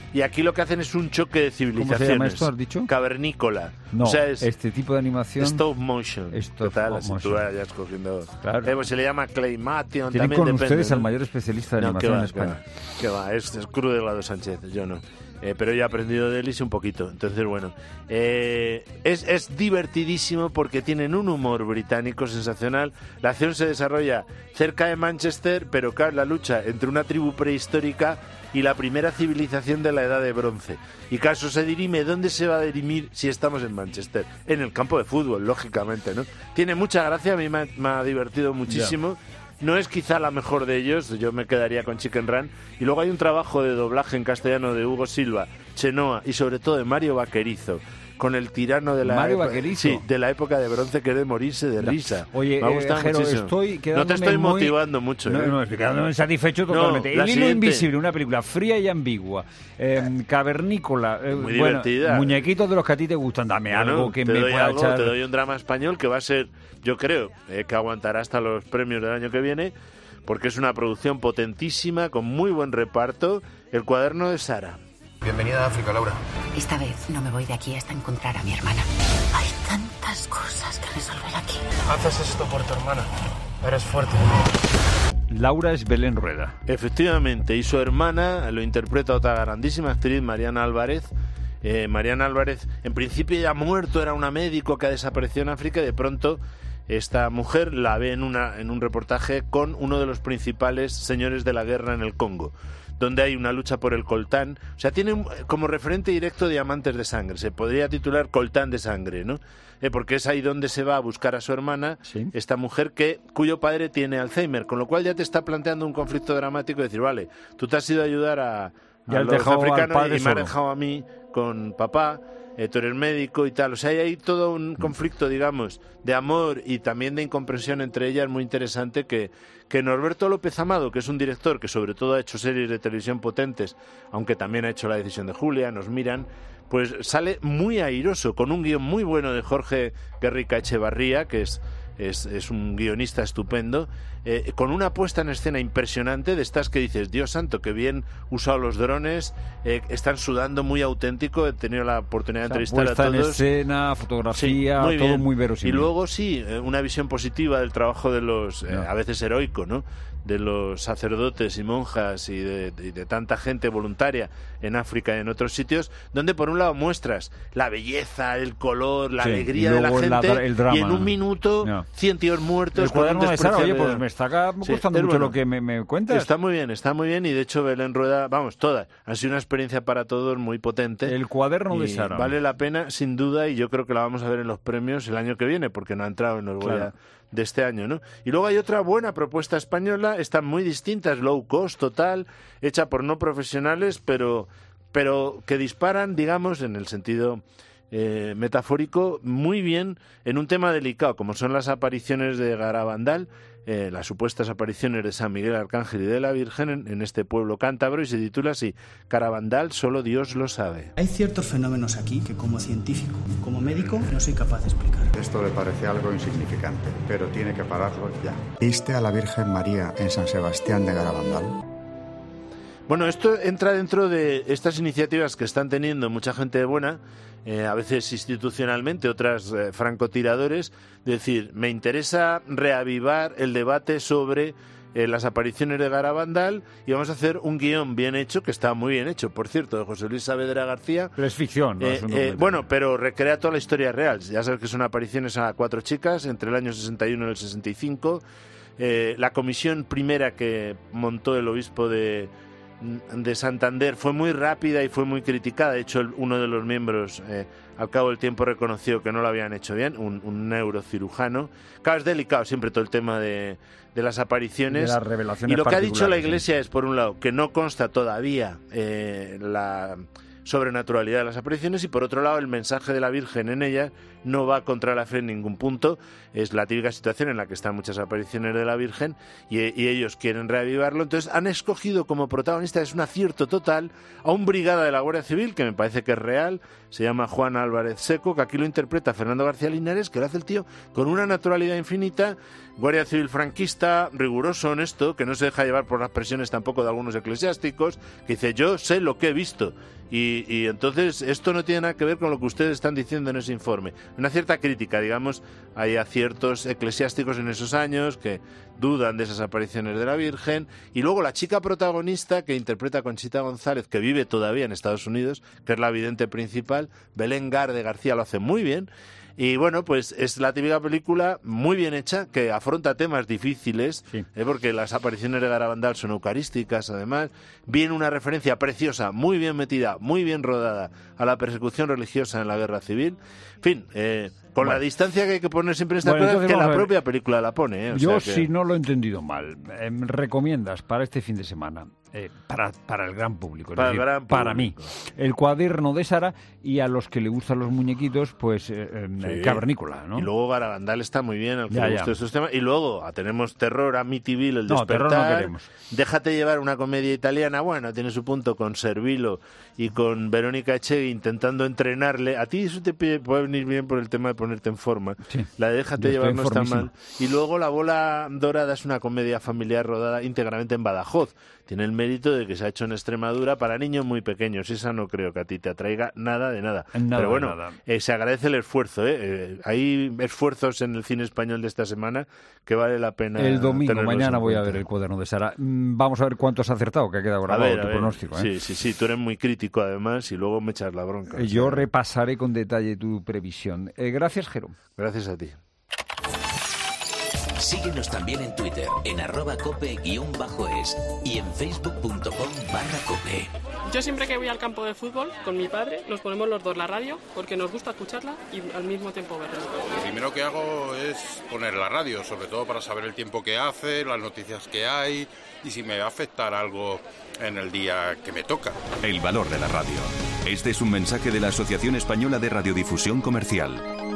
Speaker 2: y aquí lo que hacen es un choque de civilizaciones.
Speaker 1: ¿Cómo se llama esto, has dicho?
Speaker 2: Cavernícola.
Speaker 1: No,
Speaker 2: o sea, es
Speaker 1: este tipo de animación...
Speaker 2: Stop motion.
Speaker 1: Stop
Speaker 2: Total,
Speaker 1: motion.
Speaker 2: así tú vayas cogiendo...
Speaker 1: Claro.
Speaker 2: Eh, pues se le llama Claymation.
Speaker 1: Tienen
Speaker 2: También
Speaker 1: con
Speaker 2: depende,
Speaker 1: ustedes
Speaker 2: ¿no?
Speaker 1: al mayor especialista de
Speaker 2: no,
Speaker 1: animación
Speaker 2: va,
Speaker 1: en España.
Speaker 2: Que va, es, es Cruz de Lado Sánchez, yo no. Eh, pero yo he aprendido de él y un poquito. Entonces, bueno, eh, es, es divertidísimo porque tienen un humor británico sensacional. La acción se desarrolla cerca de Manchester, pero claro, la lucha entre una tribu prehistórica y la primera civilización de la Edad de Bronce. Y caso se dirime, ¿dónde se va a dirimir si estamos en Manchester? En el campo de fútbol, lógicamente, ¿no? Tiene mucha gracia, a mí me ha, me ha divertido muchísimo. Yeah. No es quizá la mejor de ellos, yo me quedaría con Chicken Run. Y luego hay un trabajo de doblaje en castellano de Hugo Silva, Chenoa y sobre todo de Mario Vaquerizo, con el tirano de la
Speaker 1: Mario
Speaker 2: época,
Speaker 1: Vaquerizo.
Speaker 2: Sí, de la época de bronce, que es de morirse de risa.
Speaker 1: Oye,
Speaker 2: me ha gustado
Speaker 1: eh, Jero,
Speaker 2: muchísimo.
Speaker 1: Estoy
Speaker 2: no te estoy
Speaker 1: muy...
Speaker 2: motivando mucho.
Speaker 1: No,
Speaker 2: ¿eh?
Speaker 1: no, estoy quedándome satisfecho totalmente.
Speaker 2: No,
Speaker 1: El hilo
Speaker 2: siguiente.
Speaker 1: invisible, una película fría y ambigua, eh, cavernícola, eh,
Speaker 2: muy
Speaker 1: bueno,
Speaker 2: divertida.
Speaker 1: Muñequitos de los que a ti te gustan. Dame
Speaker 2: Bueno,
Speaker 1: algo que
Speaker 2: te
Speaker 1: me
Speaker 2: doy
Speaker 1: pueda
Speaker 2: algo,
Speaker 1: echar.
Speaker 2: Te doy un drama español que va a ser, yo creo, eh, que aguantará hasta los premios del año que viene, porque es una producción potentísima, con muy buen reparto. El cuaderno de Sara.
Speaker 8: Bienvenida a África, Laura.
Speaker 6: Esta vez no me voy de aquí hasta encontrar a mi hermana. Hay tantas cosas que resolver aquí.
Speaker 8: Haces esto por tu hermana. Eres fuerte.
Speaker 1: Laura es Belén Rueda.
Speaker 2: Efectivamente, y su hermana lo interpreta otra grandísima actriz, Mariana Álvarez. Eh, Mariana Álvarez, en principio ya ha muerto, era una médico que ha desaparecido en África y de pronto esta mujer la ve en, una, en un reportaje con uno de los principales señores de la guerra en el Congo, donde hay una lucha por el coltán. O sea, tiene un, como referente directo Diamantes de Sangre. Se podría titular Coltán de Sangre, ¿no? Eh, porque es ahí donde se va a buscar a su hermana, ¿sí? Esta mujer que cuyo padre tiene Alzheimer, con lo cual ya te está planteando un conflicto dramático de decir, vale, tú te has ido a ayudar a, a los africanos y me has dejado a mí con papá. Eh, tú eres médico y tal, o sea, hay ahí todo un conflicto, digamos, de amor y también de incomprensión entre ellas muy interesante que, que Norberto López Amado, que es un director que sobre todo ha hecho series de televisión potentes, aunque también ha hecho La decisión de Julia, Nos miran, pues sale muy airoso, con un guión muy bueno de Jorge Guerrica Echevarría, que es, es, es un guionista estupendo, eh, con una puesta en escena impresionante de estas que dices, Dios santo, que bien usado los drones, eh, están sudando muy auténtico, he tenido la oportunidad de
Speaker 1: o sea,
Speaker 2: entrevistar a todos.
Speaker 1: Puesta en escena, fotografía, sí, muy todo
Speaker 2: bien.
Speaker 1: Muy verosímil.
Speaker 2: Y luego sí, una visión positiva del trabajo de los, no. eh, a veces heroico, ¿no?, de los sacerdotes y monjas y de, de, de tanta gente voluntaria en África y en otros sitios, donde por un lado muestras la belleza, el color, la sí, alegría de la gente, la, el drama, y en un minuto no. cien tíos muertos.
Speaker 1: El cuaderno de Sara, oye, pues me está gustando sí, mucho bueno. lo que me, me cuentas.
Speaker 2: Está muy bien, está muy bien, y de hecho Belén Rueda, vamos, todas, ha sido una experiencia para todos muy potente.
Speaker 1: El cuaderno de Sara.
Speaker 2: Vale la pena, sin duda, y yo creo que la vamos a ver en los premios el año que viene, porque no ha entrado en los claro. Goya de este año, ¿no? Y luego hay otra buena propuesta española, están muy distintas, low cost total, hecha por no profesionales, pero, pero que disparan, digamos, en el sentido eh, metafórico, muy bien en un tema delicado, como son las apariciones de Garabandal, eh, las supuestas apariciones de San Miguel Arcángel y de la Virgen en, en este pueblo cántabro, y se titula así, Garabandal, solo Dios lo sabe.
Speaker 11: Hay ciertos fenómenos aquí que como científico, como médico, no soy capaz de explicar.
Speaker 12: Esto le parece algo insignificante, pero tiene que pararlo ya. ¿Viste a la Virgen María en San Sebastián de Garabandal?
Speaker 2: Bueno, esto entra dentro de estas iniciativas que están teniendo mucha gente buena, eh, a veces institucionalmente, otras eh, francotiradores, de decir, me interesa reavivar el debate sobre eh, las apariciones de Garabandal y vamos a hacer un guión bien hecho, que está muy bien hecho, por cierto, de José Luis Saavedra García.
Speaker 1: Pero es ficción, ¿no?
Speaker 2: Eh,
Speaker 1: es un
Speaker 2: eh, bueno, pero recrea toda la historia real. Ya sabes que son apariciones a cuatro chicas entre el año sesenta y uno y el sesenta y cinco. Eh, la comisión primera que montó el obispo de... de Santander fue muy rápida y fue muy criticada. De hecho, el, uno de los miembros eh, al cabo del tiempo reconoció que no lo habían hecho bien, un, un neurocirujano. Claro, es delicado siempre todo el tema de, de las apariciones.
Speaker 1: De las revelaciones.
Speaker 2: Y lo que ha dicho la Iglesia sí. es, por un lado, que no consta todavía eh, la sobrenaturalidad de las apariciones, y por otro lado el mensaje de la Virgen en ellas
Speaker 5: no va contra la fe en ningún punto. Es la típica situación en la que están muchas apariciones de la Virgen y, y ellos quieren reavivarlo. Entonces han escogido como protagonista, es un acierto total, a un brigada de la Guardia Civil, que me parece que es real, se llama Juan Álvarez Seco, que aquí lo interpreta Fernando García Linares, que lo hace el tío con una naturalidad infinita. Guardia Civil franquista, riguroso, honesto, que no se deja llevar por las presiones tampoco de algunos eclesiásticos, que dice, yo sé lo que he visto. Y, y entonces esto no tiene nada que ver con lo que ustedes están diciendo en ese informe. Una cierta crítica, digamos, hay a ciertos eclesiásticos en esos años que dudan de esas apariciones de la Virgen. Y luego la chica protagonista que interpreta a Conchita González, que vive todavía en Estados Unidos, que es la vidente principal, Belén Garde García, lo hace muy bien. Y bueno, pues es la típica película muy bien hecha, que afronta temas difíciles, sí. eh, porque las apariciones de Garabandal son eucarísticas, además. Viene una referencia preciosa, muy bien metida, muy bien rodada, a la persecución religiosa en la Guerra Civil. En fin, eh, con bueno. la distancia que hay que poner siempre en esta bueno, cosa, que la propia película la pone. Eh, o
Speaker 1: Yo,
Speaker 5: sea que...
Speaker 1: si no lo he entendido mal, eh, recomiendas para este fin de semana, eh, para, para el gran público, es
Speaker 5: para,
Speaker 1: decir,
Speaker 5: el gran
Speaker 1: para
Speaker 5: público.
Speaker 1: mí, el cuaderno de Sara, y a los que le gustan los muñequitos, pues eh,
Speaker 5: sí.
Speaker 1: el Cavernícola, ¿no?
Speaker 5: Y luego Garabandal está muy bien, al que
Speaker 1: ya,
Speaker 5: le gusta estos temas. Y luego tenemos Terror, Amityville, El
Speaker 1: no,
Speaker 5: Despertar.
Speaker 1: Terror no queremos.
Speaker 5: Déjate llevar, una comedia italiana, bueno, tiene su punto con Servilo y con Verónica Echegui intentando entrenarle. A ti eso te puede venir bien por el tema de ponerte en forma.
Speaker 1: Sí,
Speaker 5: la de Déjate llevar no está mal. Y luego La Bola Dorada es una comedia familiar rodada íntegramente en Badajoz. Tiene el mérito de que se ha hecho en Extremadura para niños muy pequeños. Esa no creo que a ti te atraiga nada de nada.
Speaker 1: nada
Speaker 5: Pero bueno,
Speaker 1: nada.
Speaker 5: Eh, se agradece el esfuerzo. ¿eh? Eh, hay esfuerzos en el cine español de esta semana que vale la pena.
Speaker 1: El domingo, mañana voy
Speaker 5: cuenta.
Speaker 1: a ver el cuaderno de Sara. Vamos a ver cuánto has acertado, que ha quedado grabado
Speaker 5: a ver,
Speaker 1: tu
Speaker 5: a ver.
Speaker 1: pronóstico. ¿eh?
Speaker 5: Sí, sí, sí. Tú eres muy crítico además y luego me echas la bronca.
Speaker 1: Yo
Speaker 5: o sea,
Speaker 1: repasaré con detalle tu previsión. Eh, gracias, Jero.
Speaker 5: Gracias a ti.
Speaker 9: Síguenos también en Twitter, en arroba cope guión bajo es y en facebook.com barra cope.
Speaker 10: Yo siempre que voy al campo de fútbol con mi padre nos ponemos los dos la radio porque nos gusta escucharla y al mismo tiempo verla.
Speaker 13: Lo primero que hago es poner la radio, sobre todo para saber el tiempo que hace, las noticias que hay y si me va a afectar algo en el día que me toca.
Speaker 25: El valor de la radio. Este es un mensaje de la Asociación Española de Radiodifusión Comercial.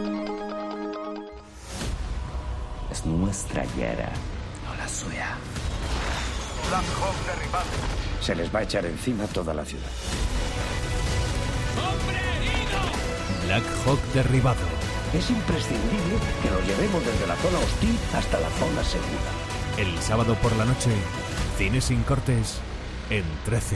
Speaker 14: Es nuestra guerra, no la suya.
Speaker 15: Black Hawk derribado.
Speaker 14: Se les va a echar encima toda la ciudad.
Speaker 15: ¡Hombre herido!
Speaker 16: Black Hawk derribado.
Speaker 14: Es imprescindible que nos llevemos desde la zona hostil hasta la zona segura.
Speaker 16: El sábado por la noche, Cine sin cortes, en trece.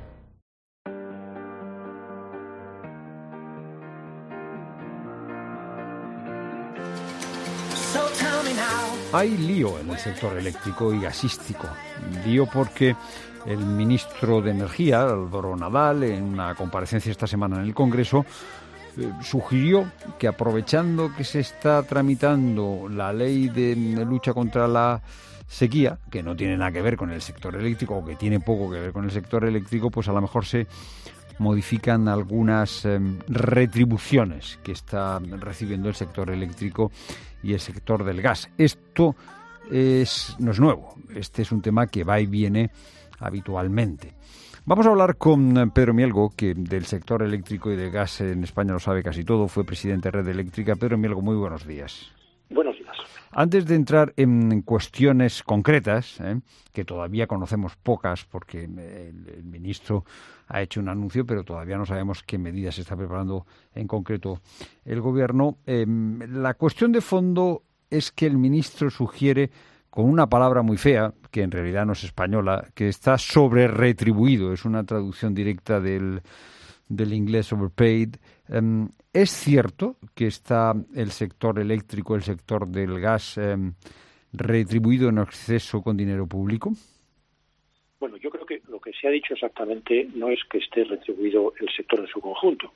Speaker 1: Hay lío en el sector eléctrico y gasístico. Lío porque el ministro de Energía, Álvaro Nadal, en una comparecencia esta semana en el Congreso, eh, sugirió que aprovechando que se está tramitando la ley de lucha contra la sequía, que no tiene nada que ver con el sector eléctrico, o que tiene poco que ver con el sector eléctrico, pues a lo mejor se modifican algunas eh, retribuciones que está recibiendo el sector eléctrico y el sector del gas. Esto es, no es nuevo, este es un tema que va y viene habitualmente. Vamos a hablar con Pedro Mielgo, que del sector eléctrico y del gas en España lo sabe casi todo, fue presidente de Red Eléctrica. Pedro Mielgo, muy buenos días.
Speaker 17: Buenos días.
Speaker 1: Antes de entrar en cuestiones concretas, ¿eh? que todavía conocemos pocas, porque el, el ministro ha hecho un anuncio, pero todavía no sabemos qué medidas se está preparando en concreto el Gobierno. Eh, la cuestión de fondo es que el ministro sugiere, con una palabra muy fea, que en realidad no es española, que está sobre retribuido, es una traducción directa del, del inglés overpaid. Um, ¿Es cierto que está el sector eléctrico, el sector del gas, um, retribuido en exceso con dinero público?
Speaker 17: Bueno, yo creo que lo que se ha dicho exactamente no es que esté retribuido el sector en su conjunto,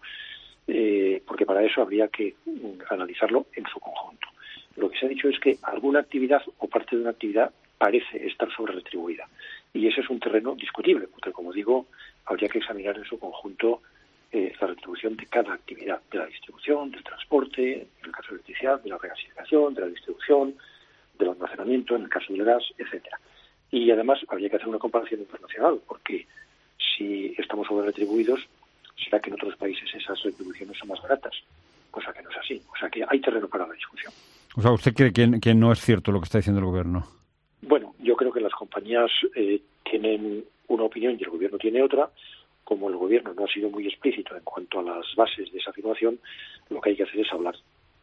Speaker 17: eh, porque para eso habría que analizarlo en su conjunto. Lo que se ha dicho es que alguna actividad o parte de una actividad parece estar sobre retribuida. Y ese es un terreno discutible, porque, como digo, habría que examinar en su conjunto eh, la retribución de cada actividad, de la distribución, del transporte, en el caso de electricidad, de la regasificación, de la distribución, del almacenamiento, en el caso del gas, etcétera. Y además habría que hacer una comparación internacional, porque si estamos sobre retribuidos, será que en otros países esas retribuciones son más baratas. cosa que no es así. O sea que hay terreno para la discusión.
Speaker 1: O sea, ¿usted cree que, que no es cierto lo que está diciendo el gobierno?
Speaker 17: Bueno, yo creo que las compañías eh, tienen una opinión y el gobierno tiene otra. Como el gobierno no ha sido muy explícito en cuanto a las bases de esa afirmación, lo que hay que hacer es hablar.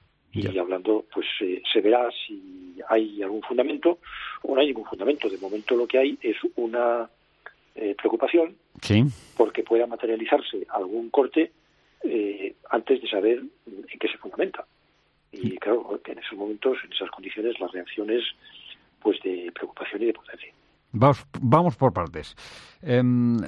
Speaker 17: Y ya. hablando, pues eh, se verá si hay algún fundamento o no hay ningún fundamento. De momento lo que hay es una eh, preocupación
Speaker 1: sí.
Speaker 17: porque pueda materializarse algún corte eh, antes de saber en qué se fundamenta. Y claro, en esos momentos, en esas condiciones, la reacción es pues de preocupación y de potencia.
Speaker 1: Vamos, vamos por partes. Eh,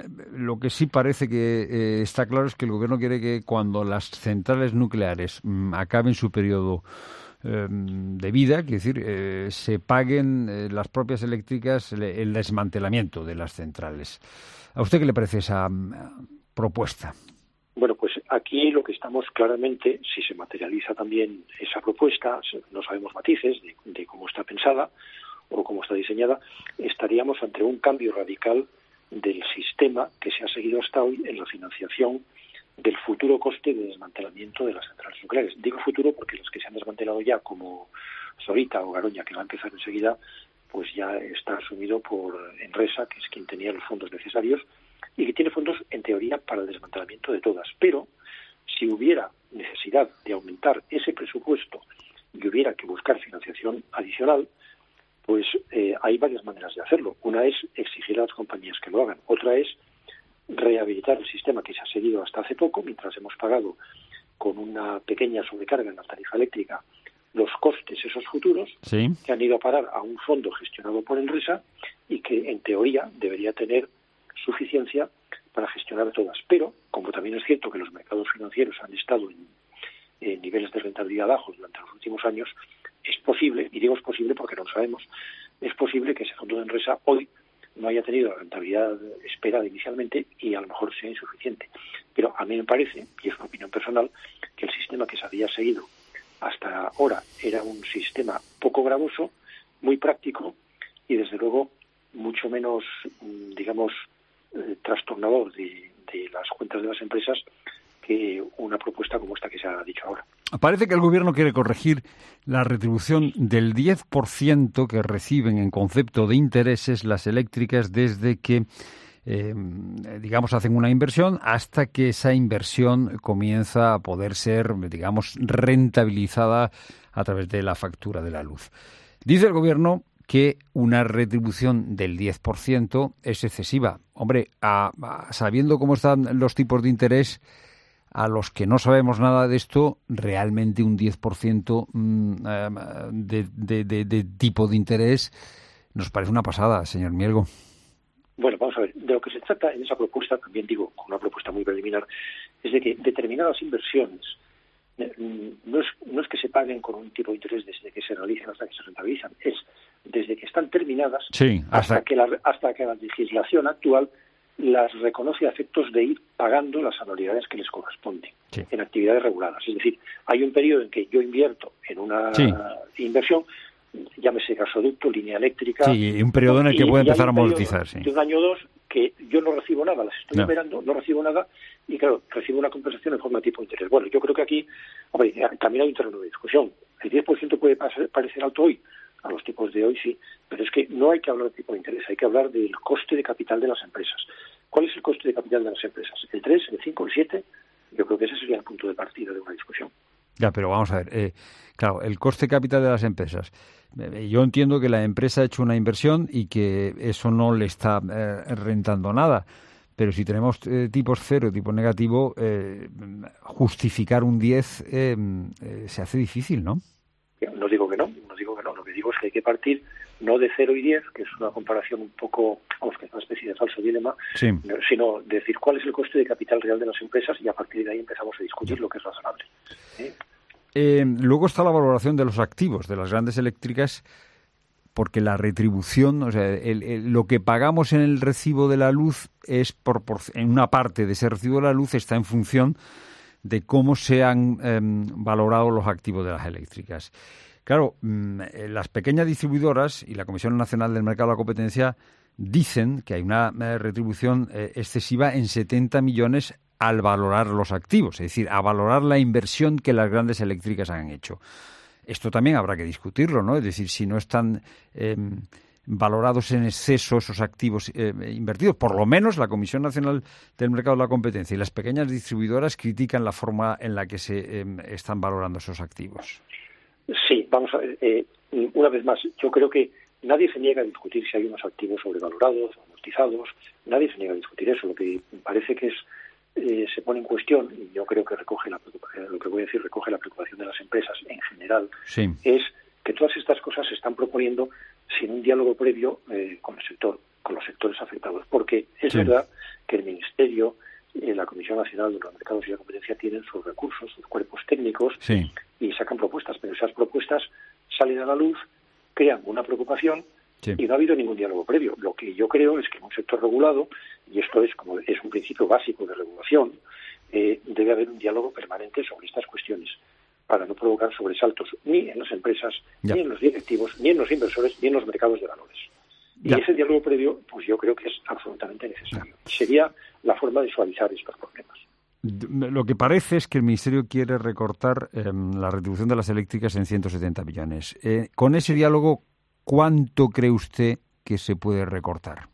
Speaker 1: lo que sí parece que eh, está claro es que el gobierno quiere que cuando las centrales nucleares mm, acaben su periodo eh, de vida, quiere decir, eh, se paguen eh, las propias eléctricas el, el desmantelamiento de las centrales. ¿A usted qué le parece esa um, propuesta?
Speaker 17: Bueno, pues aquí lo que estamos claramente, si se materializa también esa propuesta, no sabemos matices de, de cómo está pensada o cómo está diseñada, estaríamos ante un cambio radical del sistema que se ha seguido hasta hoy en la financiación del futuro coste de desmantelamiento de las centrales nucleares. Digo futuro porque los que se han desmantelado ya, como Zorita o Garoña, que va a empezar enseguida, pues ya está asumido por Enresa, que es quien tenía los fondos necesarios, y que tiene fondos, en teoría, para el desmantelamiento de todas. Pero, si hubiera necesidad de aumentar ese presupuesto y hubiera que buscar financiación adicional, pues eh, hay varias maneras de hacerlo. Una es exigir a las compañías que lo hagan. Otra es rehabilitar el sistema que se ha seguido hasta hace poco, mientras hemos pagado con una pequeña sobrecarga en la tarifa eléctrica los costes esos futuros,
Speaker 1: sí.
Speaker 17: que han ido a parar a un fondo gestionado por Enresa y que, en teoría, debería tener suficiencia para gestionar todas. Pero, como también es cierto que los mercados financieros han estado en, en niveles de rentabilidad bajos durante los últimos años, es posible, y digo es posible porque no lo sabemos, es posible que ese fondo de Enresa hoy no haya tenido la rentabilidad esperada inicialmente y a lo mejor sea insuficiente. Pero a mí me parece, y es una opinión personal, que el sistema que se había seguido hasta ahora era un sistema poco gravoso, muy práctico y desde luego mucho menos, digamos, eh, trastornador de, de las cuentas de las empresas que una propuesta como esta que se ha dicho ahora.
Speaker 1: Parece que el gobierno quiere corregir la retribución del diez por ciento que reciben en concepto de intereses las eléctricas desde que, eh, digamos, hacen una inversión hasta que esa inversión comienza a poder ser, digamos, rentabilizada a través de la factura de la luz. Dice el gobierno que una retribución del diez por ciento es excesiva. Hombre, a, a, sabiendo cómo están los tipos de interés, a los que no sabemos nada de esto, realmente un diez por ciento de, de, de, de tipo de interés nos parece una pasada, señor Mielgo.
Speaker 17: Bueno, vamos a ver. De lo que se trata en esa propuesta, también digo, con una propuesta muy preliminar, es de que determinadas inversiones no es, no es que se paguen con un tipo de interés desde que se realicen hasta que se rentabilizan, es desde que están terminadas
Speaker 1: sí, hasta...
Speaker 17: hasta que la, hasta que la legislación actual las reconoce a efectos de ir pagando las anualidades que les corresponden sí. en actividades reguladas. Es decir, hay un periodo en que yo invierto en una sí. inversión, llámese gasoducto, línea eléctrica...
Speaker 1: Sí, un periodo en el que puede empezar a amortizar. Sí.
Speaker 17: De un año o dos que yo no recibo nada, las estoy no. operando, no recibo nada y, claro, recibo una compensación en forma de tipo de interés. Bueno, yo creo que aquí, hombre, también hay un terreno de discusión. El diez por ciento puede parecer alto hoy, a los tipos de hoy sí, pero es que no hay que hablar de tipo de interés, hay que hablar del coste de capital de las empresas. ¿Cuál es el coste de capital de las empresas? ¿El tres, el cinco, el siete? Yo creo que ese sería el punto de partida de una discusión.
Speaker 1: Ya, pero vamos a ver, eh, claro, el coste de capital de las empresas. Eh, yo entiendo que la empresa ha hecho una inversión y que eso no le está eh, rentando nada, pero si tenemos eh, tipos cero y tipo negativo, eh, justificar un diez eh, eh, se hace difícil, ¿no?
Speaker 17: No digo que no, no digo que no. Lo que digo es que hay que partir no de cero y diez, que es una comparación un poco, vamos, que es una especie de falso dilema,
Speaker 1: sí.
Speaker 17: sino decir cuál es el coste de capital real de las empresas y a partir de ahí empezamos a discutir lo que es razonable. ¿Eh?
Speaker 1: Eh, luego está la valoración de los activos de las grandes eléctricas, porque la retribución, o sea, el, el, lo que pagamos en el recibo de la luz es por, por en una parte de ese recibo de la luz está en función de cómo se han eh, valorado los activos de las eléctricas. Claro, las pequeñas distribuidoras y la Comisión Nacional del Mercado de la Competencia dicen que hay una retribución excesiva en setenta millones al valorar los activos, es decir, a valorar la inversión que las grandes eléctricas han hecho. Esto también habrá que discutirlo, ¿no? Es decir, si no están eh, valorados en exceso esos activos eh, invertidos, por lo menos la Comisión Nacional del Mercado de la Competencia y las pequeñas distribuidoras critican la forma en la que se eh, están valorando esos activos.
Speaker 17: Sí, vamos a ver, eh, una vez más, yo creo que nadie se niega a discutir si hay unos activos sobrevalorados, amortizados, nadie se niega a discutir eso. Lo que parece que es eh, se pone en cuestión, y yo creo que recoge la lo que voy a decir recoge la preocupación de las empresas en general,
Speaker 1: sí.
Speaker 17: es que todas estas cosas se están proponiendo sin un diálogo previo eh, con el sector, con los sectores afectados, porque es sí. verdad que el Ministerio, eh, la Comisión Nacional de los Mercados y la Competencia tienen sus recursos, sus cuerpos técnicos
Speaker 1: sí.
Speaker 17: y sacan propuestas, pero esas propuestas salen a la luz, crean una preocupación sí. y no ha habido ningún diálogo previo. Lo que yo creo es que en un sector regulado, y esto es como es un principio básico de regulación, eh, debe haber un diálogo permanente sobre estas cuestiones para no provocar sobresaltos ni en las empresas, ya. ni en los directivos, ni en los inversores, ni en los mercados de valores. Ya. Y ese diálogo previo, pues yo creo que es absolutamente necesario. Ya. Sería la forma de suavizar estos problemas.
Speaker 1: Lo que parece es que el Ministerio quiere recortar eh, la retribución de las eléctricas en ciento setenta millones. Eh, con ese diálogo, ¿cuánto cree usted que se puede recortar?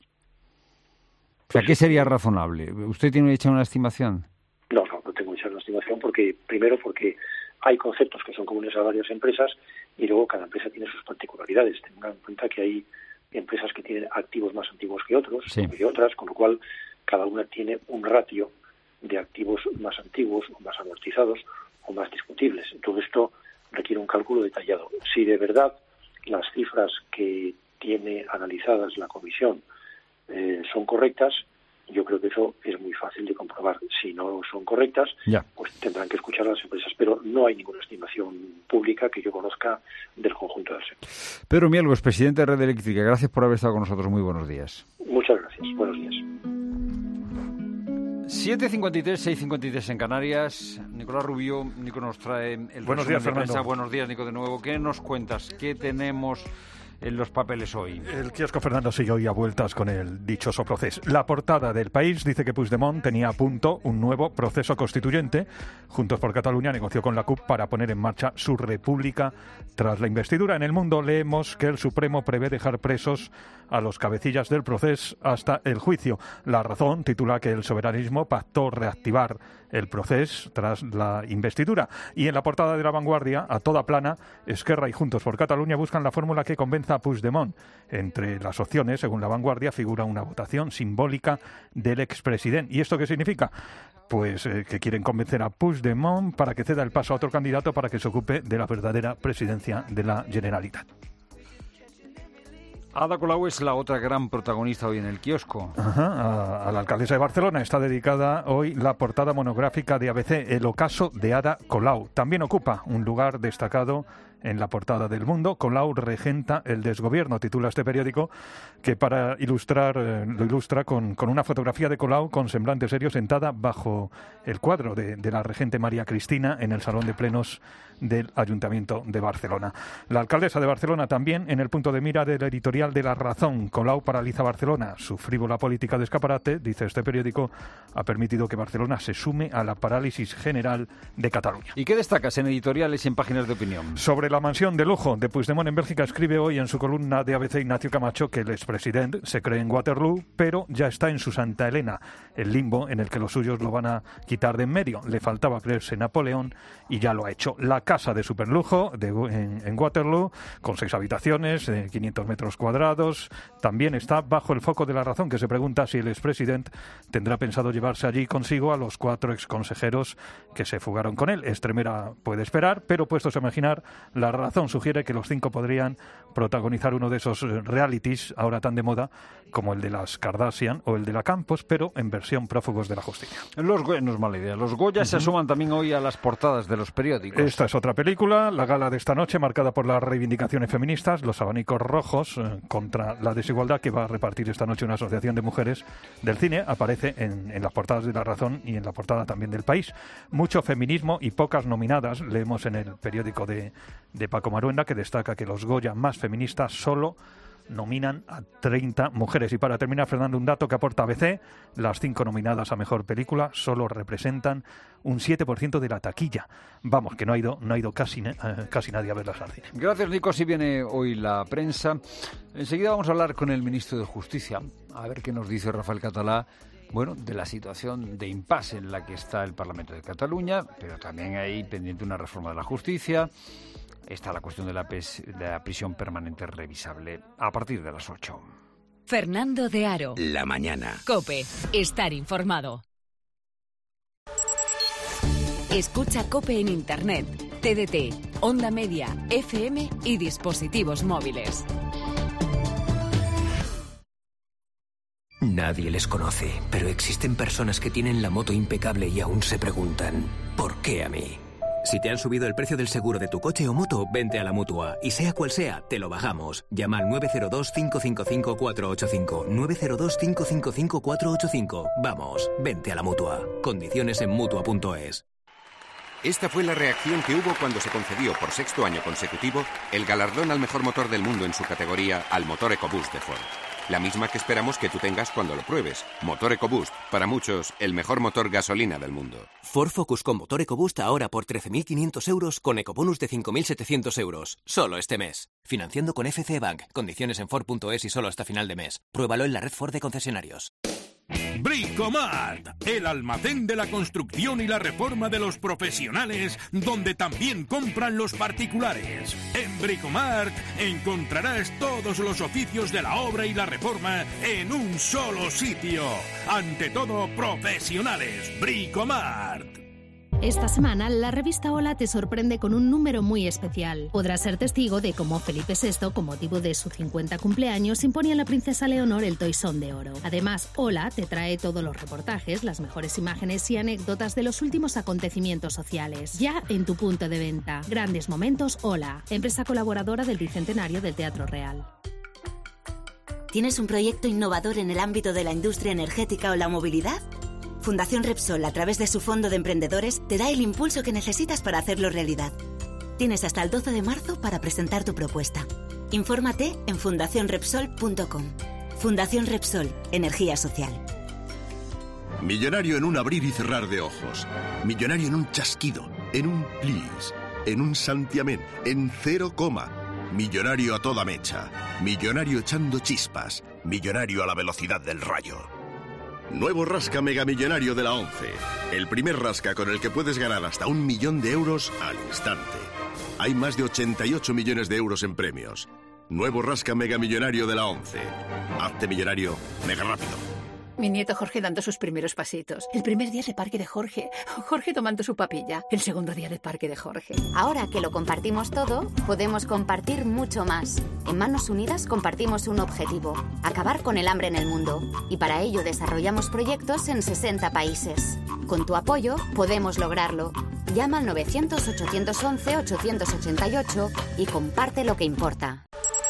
Speaker 1: O sea, ¿qué sería razonable? ¿Usted tiene hecha una estimación?
Speaker 17: No, no, no tengo hecha una estimación porque, primero, porque hay conceptos que son comunes a varias empresas y luego cada empresa tiene sus particularidades. Tengan en cuenta que hay empresas que tienen activos más antiguos que otros sí. y otras, con lo cual cada una tiene un ratio de activos más antiguos o más amortizados o más discutibles. Todo esto requiere un cálculo detallado. Si de verdad las cifras que tiene analizadas la Comisión eh, son correctas, yo creo que eso es muy fácil de comprobar. Si no son correctas,
Speaker 1: ya.
Speaker 17: pues tendrán que escuchar a las empresas, pero no hay ninguna estimación pública que yo conozca del conjunto del sector.
Speaker 1: Pedro Mielgos, presidente de Red Eléctrica, gracias por haber estado con nosotros. Muy buenos días.
Speaker 17: Muchas gracias. Buenos días.
Speaker 1: siete cincuenta y tres, seis cincuenta y tres en Canarias. Nicolás Rubio, Nico nos trae el
Speaker 18: Buenos días, Fernando.
Speaker 1: Buenos días, Nico, de nuevo. ¿Qué nos cuentas? ¿Qué tenemos en los papeles hoy?
Speaker 18: El kiosco Fernando sigue hoy a vueltas con el dichoso proceso. La portada del País dice que Puigdemont tenía a punto un nuevo proceso constituyente. Juntos por Cataluña negoció con la C U P para poner en marcha su república tras la investidura. En El Mundo leemos que el Supremo prevé dejar presos a los cabecillas del proceso hasta el juicio. La Razón titula que el soberanismo pactó reactivar el proceso tras la investidura. Y en la portada de La Vanguardia, a toda plana, Esquerra y Juntos por Cataluña buscan la fórmula que convenza a Puigdemont. Entre las opciones, según La Vanguardia, figura una votación simbólica del expresidente. ¿Y esto qué significa? Pues eh, que quieren convencer a Puigdemont para que ceda el paso a otro candidato para que se ocupe de la verdadera presidencia de la Generalitat.
Speaker 1: Ada Colau es la otra gran protagonista hoy en el kiosco.
Speaker 18: Ajá, a, a la alcaldesa de Barcelona está dedicada hoy la portada monográfica de A B C, El ocaso de Ada Colau. También ocupa un lugar destacado en la portada del Mundo. Colau regenta el desgobierno, titula este periódico, que para ilustrar eh, lo ilustra con, con una fotografía de Colau con semblante serio sentada bajo el cuadro de, de la regente María Cristina en el Salón de Plenos del Ayuntamiento de Barcelona. La alcaldesa de Barcelona también en el punto de mira del editorial de La Razón. Colau paraliza Barcelona. Su frívola política de escaparate, dice este periódico, ha permitido que Barcelona se sume a la parálisis general de Cataluña.
Speaker 1: ¿Y qué destacas en editoriales y en páginas de opinión?
Speaker 18: Sobre la mansión de lujo de Puigdemont en Bélgica escribe hoy en su columna de A B C Ignacio Camacho que el expresidente se cree en Waterloo, pero ya está en su Santa Elena, el limbo en el que los suyos lo van a quitar de en medio. Le faltaba creerse Napoleón y ya lo ha hecho. La casa de superlujo de, en, en Waterloo, con seis habitaciones, eh, quinientos metros cuadrados, también está bajo el foco de La Razón, que se pregunta si el expresidente tendrá pensado llevarse allí consigo a los cuatro exconsejeros que se fugaron con él. Estremera puede esperar, pero puestos a imaginar, La Razón sugiere que los cinco podrían protagonizar uno de esos realities ahora tan de moda como el de las Kardashian o el de la Campos, pero en versión prófugos de la justicia.
Speaker 1: Los Goya no es mala idea. Los Goya uh-huh. se suman también hoy a las portadas de los periódicos.
Speaker 18: Esta es otra película, la gala de esta noche, marcada por las reivindicaciones feministas, los abanicos rojos eh, contra la desigualdad que va a repartir esta noche una asociación de mujeres del cine, aparece en, en las portadas de La Razón y en la portada también del País. Mucho feminismo y pocas nominadas, leemos en el periódico de, de Paco Maruenda, que destaca que los Goya más feministas solo nominan a treinta mujeres. Y para terminar, Fernando, un dato que aporta A B C: las cinco nominadas a Mejor Película solo representan un siete por ciento de la taquilla. Vamos, que no ha ido, no ha ido casi, eh, casi nadie a verlas al cine.
Speaker 1: Gracias, Nico. Así viene hoy la prensa. Enseguida vamos a hablar con el ministro de Justicia, a ver qué nos dice Rafael Catalá, bueno, de la situación de impasse en la que está el Parlamento de Cataluña, pero también hay pendiente una reforma de la justicia. Está la cuestión de la, pes- de la prisión permanente revisable a partir de las ocho.
Speaker 3: Fernando de Aro.
Speaker 9: La mañana.
Speaker 3: COPE. Estar informado. Escucha COPE en Internet, T D T, Onda Media, F M y dispositivos móviles.
Speaker 19: Nadie les conoce, pero existen personas que tienen la moto impecable y aún se preguntan, ¿por qué a mí? Si te han subido el precio del seguro de tu coche o moto, vente a la Mutua. Y sea cual sea, te lo bajamos. Llama al nueve cero dos, cinco cinco cinco, cuatro ocho cinco. nueve cero dos, cinco cinco cinco, cuatro ocho cinco. Vamos, vente a la Mutua. Condiciones en Mutua punto es. Esta fue la reacción que hubo cuando se concedió por sexto año consecutivo el galardón al mejor motor del mundo en su categoría al motor EcoBoost de Ford. La misma que esperamos que tú tengas cuando lo pruebes. Motor EcoBoost, para muchos, el mejor motor gasolina del mundo. Ford Focus con motor EcoBoost ahora por trece mil quinientos euros con ecobonus de cinco mil setecientos euros. Solo este mes. Financiando con F C Bank. Condiciones en Ford punto es y solo hasta final de mes. Pruébalo en la red Ford de concesionarios.
Speaker 20: Bricomart, el almacén de la construcción y la reforma de los profesionales, donde también compran los particulares. En Bricomart encontrarás todos los oficios de la obra y la reforma en un solo sitio. Ante todo, profesionales. Bricomart.
Speaker 19: Esta semana, la revista Hola te sorprende con un número muy especial. Podrás ser testigo de cómo Felipe sexto, con motivo de su cincuenta cumpleaños, imponía a la princesa Leonor el toisón de oro. Además, Hola te trae todos los reportajes, las mejores imágenes y anécdotas de los últimos acontecimientos sociales. Ya en tu punto de venta. Grandes momentos Hola, empresa colaboradora del Bicentenario del Teatro Real.
Speaker 21: ¿Tienes un proyecto innovador en el ámbito de la industria energética o la movilidad? Fundación Repsol, a través de su fondo de emprendedores, te da el impulso que necesitas para hacerlo realidad. Tienes hasta el doce de marzo para presentar tu propuesta. Infórmate en fundación repsol punto com. Fundación Repsol, energía social.
Speaker 22: Millonario en un abrir y cerrar de ojos. Millonario en un chasquido, en un plis, en un santiamén, en cero coma. Millonario a toda mecha. Millonario echando chispas. Millonario a la velocidad del rayo. Nuevo Rasca Megamillonario de la ONCE. El primer rasca con el que puedes ganar hasta un millón de euros al instante. Hay más de ochenta y ocho millones de euros en premios. Nuevo Rasca Megamillonario de la ONCE. Hazte millonario mega rápido.
Speaker 23: Mi nieto Jorge dando sus primeros pasitos. El primer día de parque de Jorge. Jorge tomando su papilla. El segundo día de parque de Jorge.
Speaker 24: Ahora que lo compartimos todo, podemos compartir mucho más. En Manos Unidas compartimos un objetivo: acabar con el hambre en el mundo. Y para ello desarrollamos proyectos en sesenta países. Con tu apoyo podemos lograrlo. Llama al novecientos, ochocientos once, ochocientos ochenta y ocho y comparte lo que importa.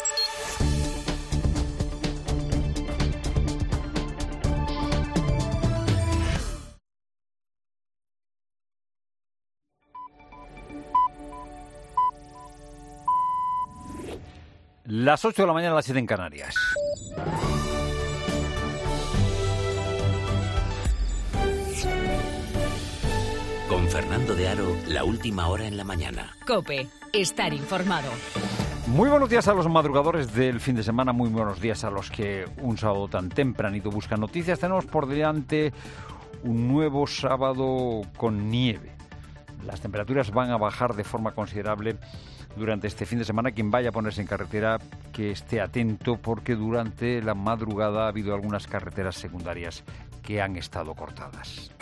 Speaker 1: Las ocho de la mañana, las siete en Canarias.
Speaker 9: Con Fernando de Aro, la última hora en la mañana.
Speaker 3: COPE. Estar informado.
Speaker 1: Muy buenos días a los madrugadores del fin de semana, muy buenos días a los que un sábado tan tempranito buscan noticias. Tenemos por delante un nuevo sábado con nieve. Las temperaturas van a bajar de forma considerable durante este fin de semana. Quien vaya a ponerse en carretera, que esté atento, porque durante la madrugada ha habido algunas carreteras secundarias que han estado cortadas.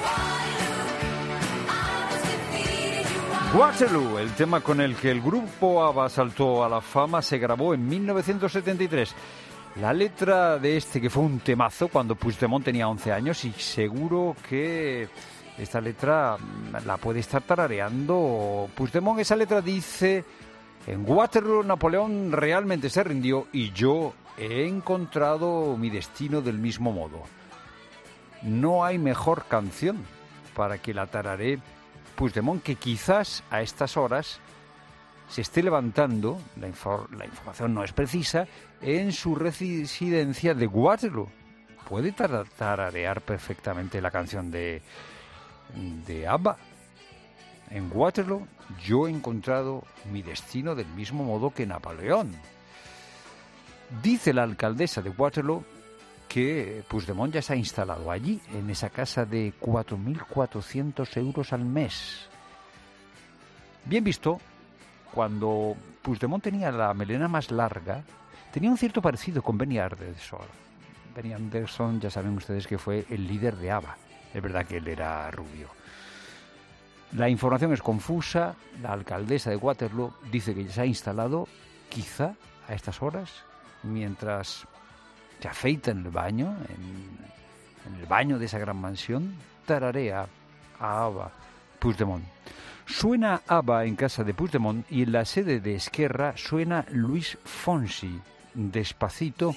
Speaker 1: Waterloo, el tema con el que el grupo ABBA saltó a la fama, se grabó en mil novecientos setenta y tres. La letra de este, que fue un temazo cuando Puigdemont tenía once años, y seguro que esta letra la puede estar tarareando Puigdemont. Esa letra dice: en Waterloo Napoleón realmente se rindió y yo he encontrado mi destino del mismo modo. No hay mejor canción para que la tararee Puigdemont, que quizás a estas horas se esté levantando, la, infor- la información no es precisa, en su residencia de Waterloo. Puede tar- tararear perfectamente la canción de, de ABBA. En Waterloo yo he encontrado mi destino del mismo modo que Napoleón. Dice la alcaldesa de Waterloo que Puigdemont ya se ha instalado allí, en esa casa de cuatro mil cuatrocientos euros al mes. Bien visto, cuando Puigdemont tenía la melena más larga, tenía un cierto parecido con Benny Andersson. Benny Andersson, ya saben ustedes que fue el líder de ABBA. Es verdad que él era rubio. La información es confusa. La alcaldesa de Waterloo dice que ya se ha instalado, quizá a estas horas, mientras se afeita en el baño, en, en el baño de esa gran mansión, tararea a ABBA Puigdemont. Suena ABBA en casa de Puigdemont y en la sede de Esquerra suena Luis Fonsi, Despacito.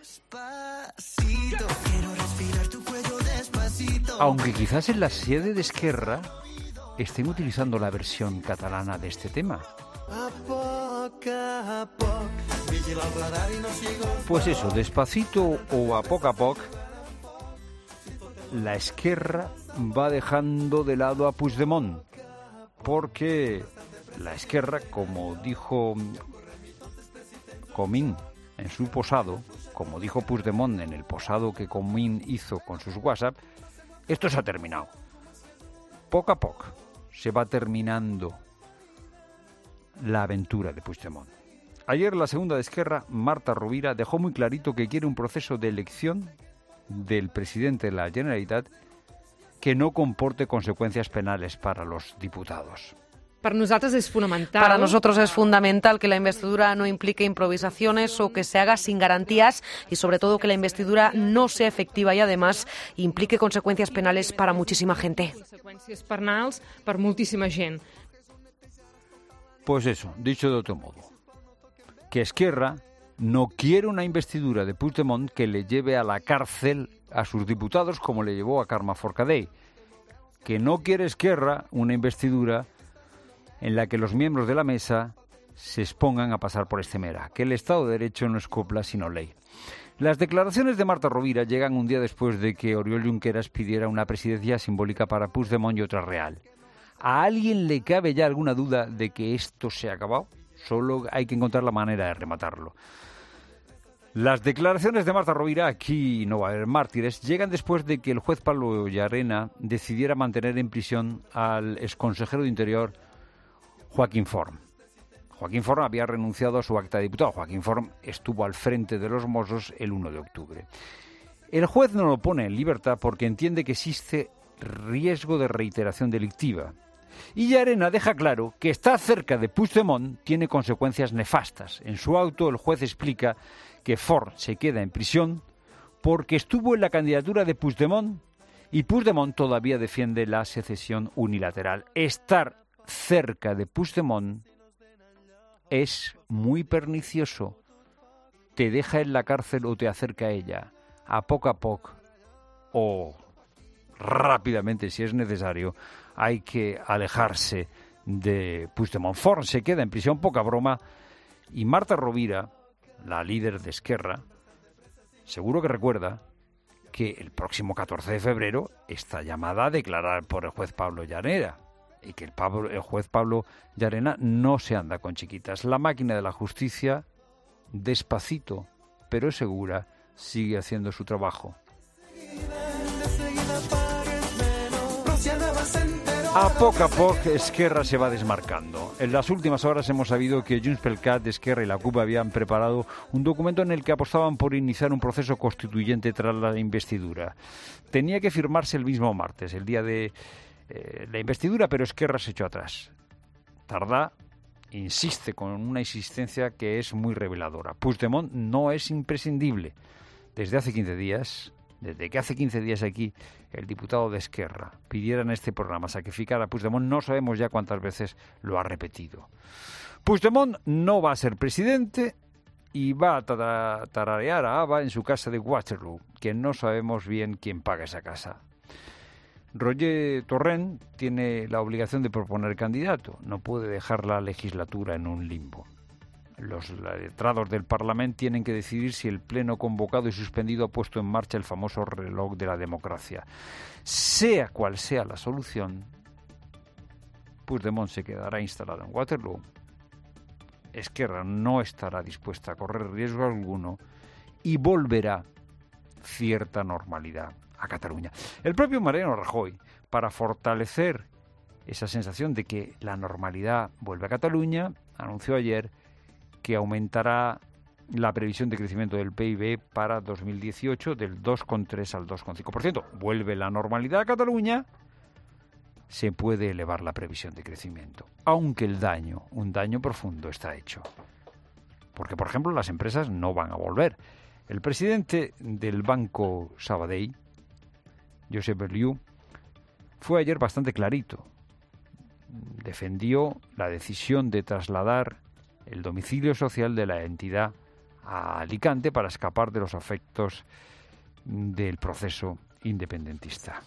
Speaker 1: Aunque quizás en la sede de Esquerra estén utilizando la versión catalana de este tema. Pues eso, Despacito o A poc a poc, la Esquerra va dejando de lado a Puigdemont, porque la Esquerra, como dijo Comín en su posado, como dijo Puigdemont en el posado que Comín hizo con sus WhatsApp, esto se ha terminado. Poc a poc se va terminando la aventura de Puigdemont. Ayer la segunda de Esquerra, Marta Rovira, dejó muy clarito que quiere un proceso de elección del presidente de la Generalitat que no comporte consecuencias penales para los diputados.
Speaker 4: Para nosotros es fundamental.
Speaker 6: Para nosotros es fundamental que la investidura no implique improvisaciones o que se haga sin garantías y sobre todo que la investidura no sea efectiva y además implique consecuencias penales para muchísima gente.
Speaker 4: Consecuencias penales para muchísima gente.
Speaker 1: Pues eso, dicho de otro modo, que Esquerra no quiere una investidura de Puigdemont que le lleve a la cárcel a sus diputados como le llevó a Carme Forcadell, que no quiere Esquerra una investidura en la que los miembros de la mesa se expongan a pasar por estemera, que el Estado de Derecho no es copla sino ley. Las declaraciones de Marta Rovira llegan un día después de que Oriol Junqueras pidiera una presidencia simbólica para Puigdemont y otra real. ¿A alguien le cabe ya alguna duda de que esto se ha acabado? Solo hay que encontrar la manera de rematarlo. Las declaraciones de Marta Rovira, aquí no va a haber mártires, llegan después de que el juez Pablo Llarena decidiera mantener en prisión al exconsejero de Interior Joaquín Forn. Joaquín Forn había renunciado a su acta de diputado. Joaquín Forn estuvo al frente de los Mossos el uno de octubre. El juez no lo pone en libertad porque entiende que existe riesgo de reiteración delictiva. Y Llarena deja claro que estar cerca de Puigdemont tiene consecuencias nefastas. En su auto el juez explica que Forn se queda en prisión porque estuvo en la candidatura de Puigdemont y Puigdemont todavía defiende la secesión unilateral. Estar cerca de Puigdemont es muy pernicioso. Te deja en la cárcel o te acerca a ella, a poco a poco o rápidamente si es necesario. Hay que alejarse de Puigdemont. Forn se queda en prisión, poca broma, y Marta Rovira, la líder de Esquerra, seguro que recuerda que el próximo catorce de febrero está llamada a declarar por el juez Pablo Llarena. Y que el, Pablo, el juez Pablo Llarena no se anda con chiquitas. La máquina de la justicia, despacito, pero segura, sigue haciendo su trabajo. A poco a poco, Esquerra se va desmarcando. En las últimas horas hemos sabido que Junts pel Cat, Esquerra y la CUP habían preparado un documento en el que apostaban por iniciar un proceso constituyente tras la investidura. Tenía que firmarse el mismo martes, el día de eh, la investidura, pero Esquerra se echó atrás. Tardá insiste con una insistencia que es muy reveladora. Puigdemont no es imprescindible. Desde hace quince días... Desde que hace quince días aquí el diputado de Esquerra pidiera en este programa sacrificar a Puigdemont, no sabemos ya cuántas veces lo ha repetido. Puigdemont no va a ser presidente y va a tararear a ABBA en su casa de Waterloo, que no sabemos bien quién paga esa casa. Roger Torrent tiene la obligación de proponer candidato, no puede dejar la legislatura en un limbo. Los letrados del Parlamento tienen que decidir si el pleno convocado y suspendido ha puesto en marcha el famoso reloj de la democracia. Sea cual sea la solución, Puigdemont se quedará instalado en Waterloo. Esquerra no estará dispuesta a correr riesgo alguno y volverá cierta normalidad a Cataluña. El propio Mariano Rajoy, para fortalecer esa sensación de que la normalidad vuelve a Cataluña, anunció ayer que aumentará la previsión de crecimiento del P I B para dos mil dieciocho del dos coma tres al dos coma cinco por ciento. Vuelve la normalidad a Cataluña, se puede elevar la previsión de crecimiento, aunque el daño, un daño profundo, está hecho. Porque, por ejemplo, las empresas no van a volver. El presidente del Banco Sabadell, Josep Berliu, fue ayer bastante clarito. Defendió la decisión de trasladar el domicilio social de la entidad a Alicante para escapar de los efectos del proceso independentista.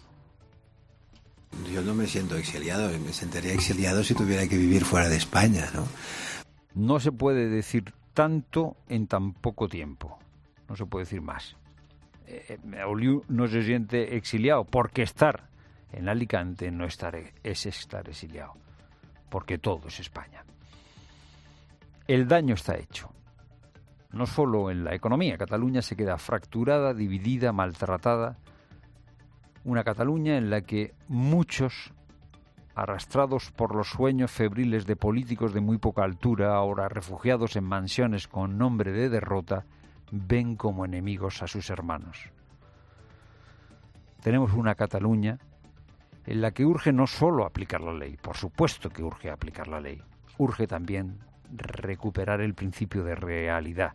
Speaker 2: Yo no me siento exiliado, me sentiría exiliado si tuviera que vivir fuera de España, ¿no?
Speaker 1: No se puede decir tanto en tan poco tiempo, no se puede decir más. Eh, Oliu no se siente exiliado, porque estar en Alicante no estar, es estar exiliado, porque todo es España. El daño está hecho, no solo en la economía. Cataluña se queda fracturada, dividida, maltratada. Una Cataluña en la que muchos, arrastrados por los sueños febriles de políticos de muy poca altura, ahora refugiados en mansiones con nombre de derrota, ven como enemigos a sus hermanos. Tenemos una Cataluña en la que urge no solo aplicar la ley, por supuesto que urge aplicar la ley, urge también recuperar el principio de realidad,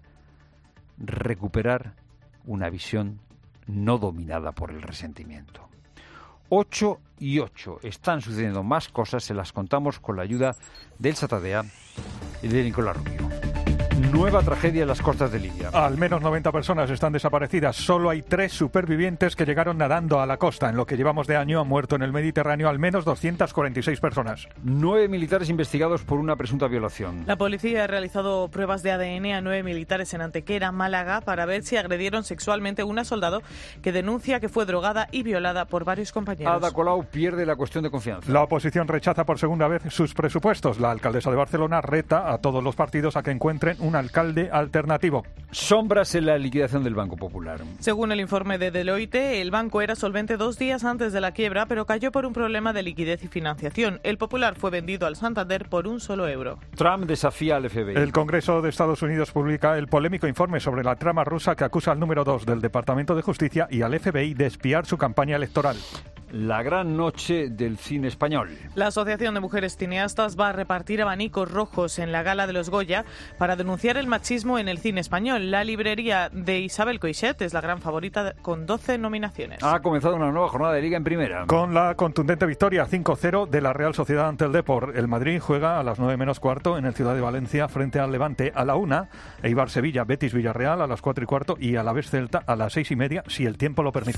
Speaker 1: recuperar una visión no dominada por el resentimiento. Ocho y ocho. Están sucediendo más cosas, se las contamos con la ayuda del Satadea y de Nicolás Rubio. Nueva tragedia en las costas de Libia.
Speaker 18: Al menos noventa personas están desaparecidas. Solo hay tres supervivientes que llegaron nadando a la costa. En lo que llevamos de año han muerto en el Mediterráneo al menos doscientas cuarenta y seis personas.
Speaker 1: Nueve militares investigados por una presunta violación.
Speaker 7: La policía ha realizado pruebas de A D N a nueve militares en Antequera, Málaga, para ver si agredieron sexualmente a una soldado que denuncia que fue drogada y violada por varios compañeros.
Speaker 1: Ada Colau pierde la cuestión de confianza.
Speaker 18: La oposición rechaza por segunda vez sus presupuestos. La alcaldesa de Barcelona reta a todos los partidos a que encuentren un alcalde alternativo.
Speaker 1: Sombras en la liquidación del Banco Popular.
Speaker 7: Según el informe de Deloitte, el banco era solvente dos días antes de la quiebra, pero cayó por un problema de liquidez y financiación. El Popular fue vendido al Santander por un solo euro.
Speaker 1: Trump desafía al F B I.
Speaker 18: El Congreso de Estados Unidos publica el polémico informe sobre la trama rusa que acusa al número dos del Departamento de Justicia y al F B I de espiar su campaña electoral.
Speaker 1: La gran noche del cine español.
Speaker 7: La Asociación de Mujeres Cineastas va a repartir abanicos rojos en la gala de los Goya para denunciar el machismo en el cine español. La librería de Isabel Coixet es la gran favorita con doce nominaciones.
Speaker 1: Ha comenzado una nueva jornada de Liga en Primera.
Speaker 18: Con la contundente victoria cinco cero de la Real Sociedad ante el Depor. El Madrid juega a las nueve menos cuarto en el Ciudad de Valencia frente al Levante a la una. Eibar Sevilla, Betis Villarreal a las cuatro y cuarto y Alavés Celta a las seis y media, si el tiempo lo permite.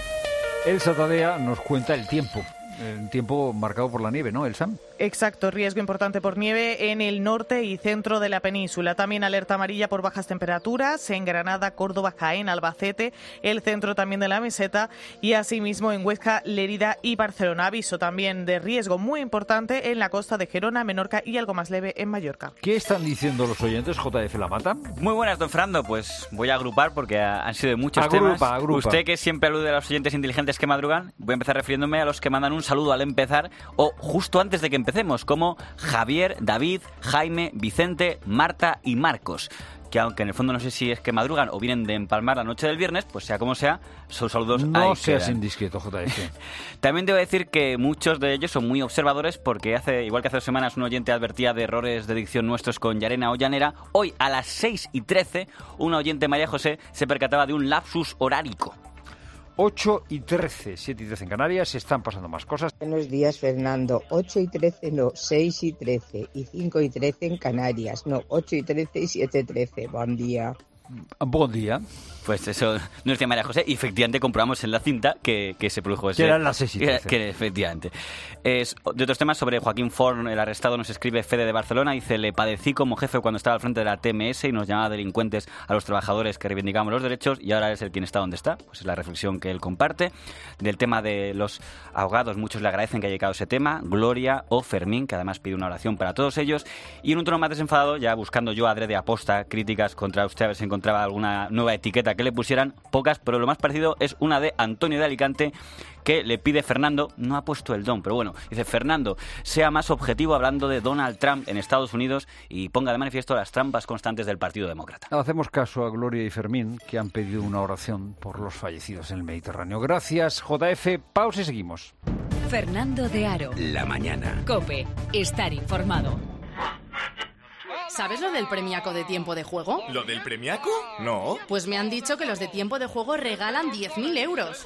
Speaker 1: El Satadea nos cuenta el tiempo. El tiempo marcado por la nieve, ¿no, Elsa?
Speaker 7: Exacto, riesgo importante por nieve en el norte y centro de la península. También alerta amarilla por bajas temperaturas en Granada, Córdoba, Jaén, Albacete, el centro también de la meseta y asimismo en Huesca, Lérida y Barcelona. Aviso también de riesgo muy importante en la costa de Gerona, Menorca y algo más leve en Mallorca.
Speaker 1: ¿Qué están diciendo los oyentes, J F La Mata?
Speaker 8: Muy buenas, don Fernando. Pues voy a agrupar porque han sido de muchos
Speaker 1: agrupa,
Speaker 8: temas.
Speaker 1: Agrupa.
Speaker 8: Usted, que siempre alude a los oyentes inteligentes que madrugan, voy a empezar refiriéndome a los que mandan un saludo al empezar o justo antes de que empecemos, como Javier, David, Jaime, Vicente, Marta y Marcos, que aunque en el fondo no sé si es que madrugan o vienen de empalmar la noche del viernes, pues sea como sea, sus saludos ahí
Speaker 1: No seas
Speaker 8: quedan.
Speaker 1: indiscreto, J F.
Speaker 8: También debo decir que muchos de ellos son muy observadores, porque hace igual que hace dos semanas un oyente advertía de errores de dicción nuestros con Llarena o Llanera, hoy a las seis y trece un oyente, María José, se percataba de un lapsus horárico.
Speaker 1: ocho y trece, siete y trece en Canarias, están pasando más cosas.
Speaker 11: Buenos días, Fernando. ocho y trece no, seis y trece y cinco y trece en Canarias. No, ocho y trece y siete y trece. Buen día.
Speaker 1: buen día.
Speaker 8: Pues eso nos decía María José, y efectivamente comprobamos en la cinta que, que se produjo ese...
Speaker 1: Que eran las seis y trece.
Speaker 8: Que, que efectivamente. Es, de otros temas, sobre Joaquín Forn, el arrestado, nos escribe Fede de Barcelona, dice, le padecí como jefe cuando estaba al frente de la T M S y nos llamaba delincuentes a los trabajadores que reivindicamos los derechos, y ahora es el quien está donde está. Pues es la reflexión que él comparte. Del tema de los ahogados, muchos le agradecen que haya llegado ese tema, Gloria o Fermín, que además pide una oración para todos ellos. Y en un tono más desenfadado, ya buscando yo adrede aposta críticas contra usted, a ver si encontraba alguna nueva etiqueta que le pusieran, pocas, pero lo más parecido es una de Antonio de Alicante, que le pide Fernando, no ha puesto el don, pero bueno, dice, Fernando, sea más objetivo hablando de Donald Trump en Estados Unidos y ponga de manifiesto las trampas constantes del Partido Demócrata.
Speaker 1: Hacemos caso a Gloria y Fermín, que han pedido una oración por los fallecidos en el Mediterráneo. Gracias, J F. Pausa y seguimos.
Speaker 3: Fernando de Aro.
Speaker 19: La mañana.
Speaker 3: COPE. Estar informado.
Speaker 5: ¿Sabes lo del premiaco de tiempo de juego?
Speaker 10: ¿Lo del premiaco? No.
Speaker 5: Pues me han dicho que los de tiempo de juego regalan diez mil euros.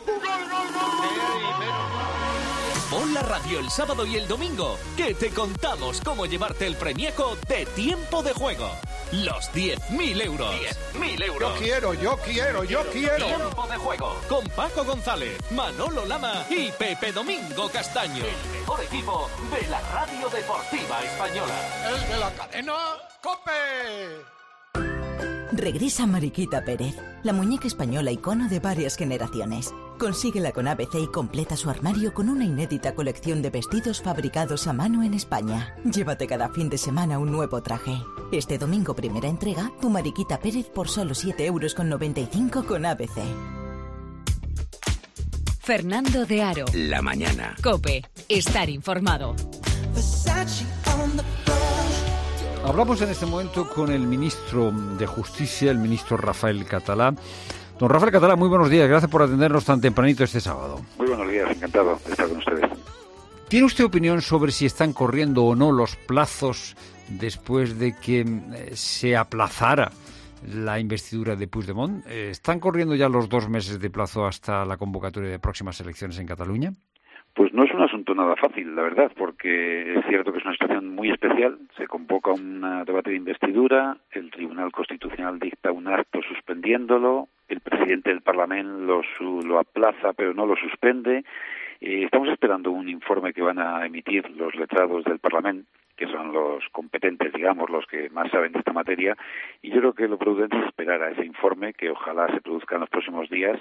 Speaker 12: Pon la radio el sábado y el domingo, que te contamos cómo llevarte el premiaco de tiempo de juego. Los diez mil euros.
Speaker 10: diez mil euros. Yo quiero, yo quiero, yo quiero.
Speaker 12: Tiempo de juego. Con Paco González, Manolo Lama y Pepe Domingo Castaño. El mejor equipo de la radio deportiva española.
Speaker 10: ¡El de la cadena COPE!
Speaker 13: Regresa Mariquita Pérez, la muñeca española icono de varias generaciones. Consíguela con A B C y completa su armario con una inédita colección de vestidos fabricados a mano en España. Llévate cada fin de semana un nuevo traje. Este domingo, primera entrega, tu Mariquita Pérez por solo siete euros con noventa y cinco con A B C.
Speaker 3: Fernando de Aro.
Speaker 19: La mañana.
Speaker 3: COPE. Estar informado.
Speaker 1: Hablamos en este momento con el ministro de Justicia, el ministro Rafael Catalá. Don Rafael Catalá, muy buenos días. Gracias por atendernos tan tempranito este sábado.
Speaker 25: Muy buenos días, encantado de estar con ustedes.
Speaker 1: ¿Tiene usted opinión sobre si están corriendo o no los plazos después de que eh, se aplazara la investidura de Puigdemont? Eh, ¿Están corriendo ya los dos meses de plazo hasta la convocatoria de próximas elecciones en Cataluña?
Speaker 25: Pues no es un asunto nada fácil, la verdad, porque es cierto que es una situación muy especial. Se convoca un debate de investidura, el Tribunal Constitucional dicta un acto suspendiéndolo, el presidente del Parlamento lo, su, lo aplaza pero no lo suspende. Eh, estamos esperando un informe que van a emitir los letrados del Parlamento, que son los competentes, digamos, los que más saben de esta materia, y yo creo que lo prudente es esperar a ese informe, que ojalá se produzca en los próximos días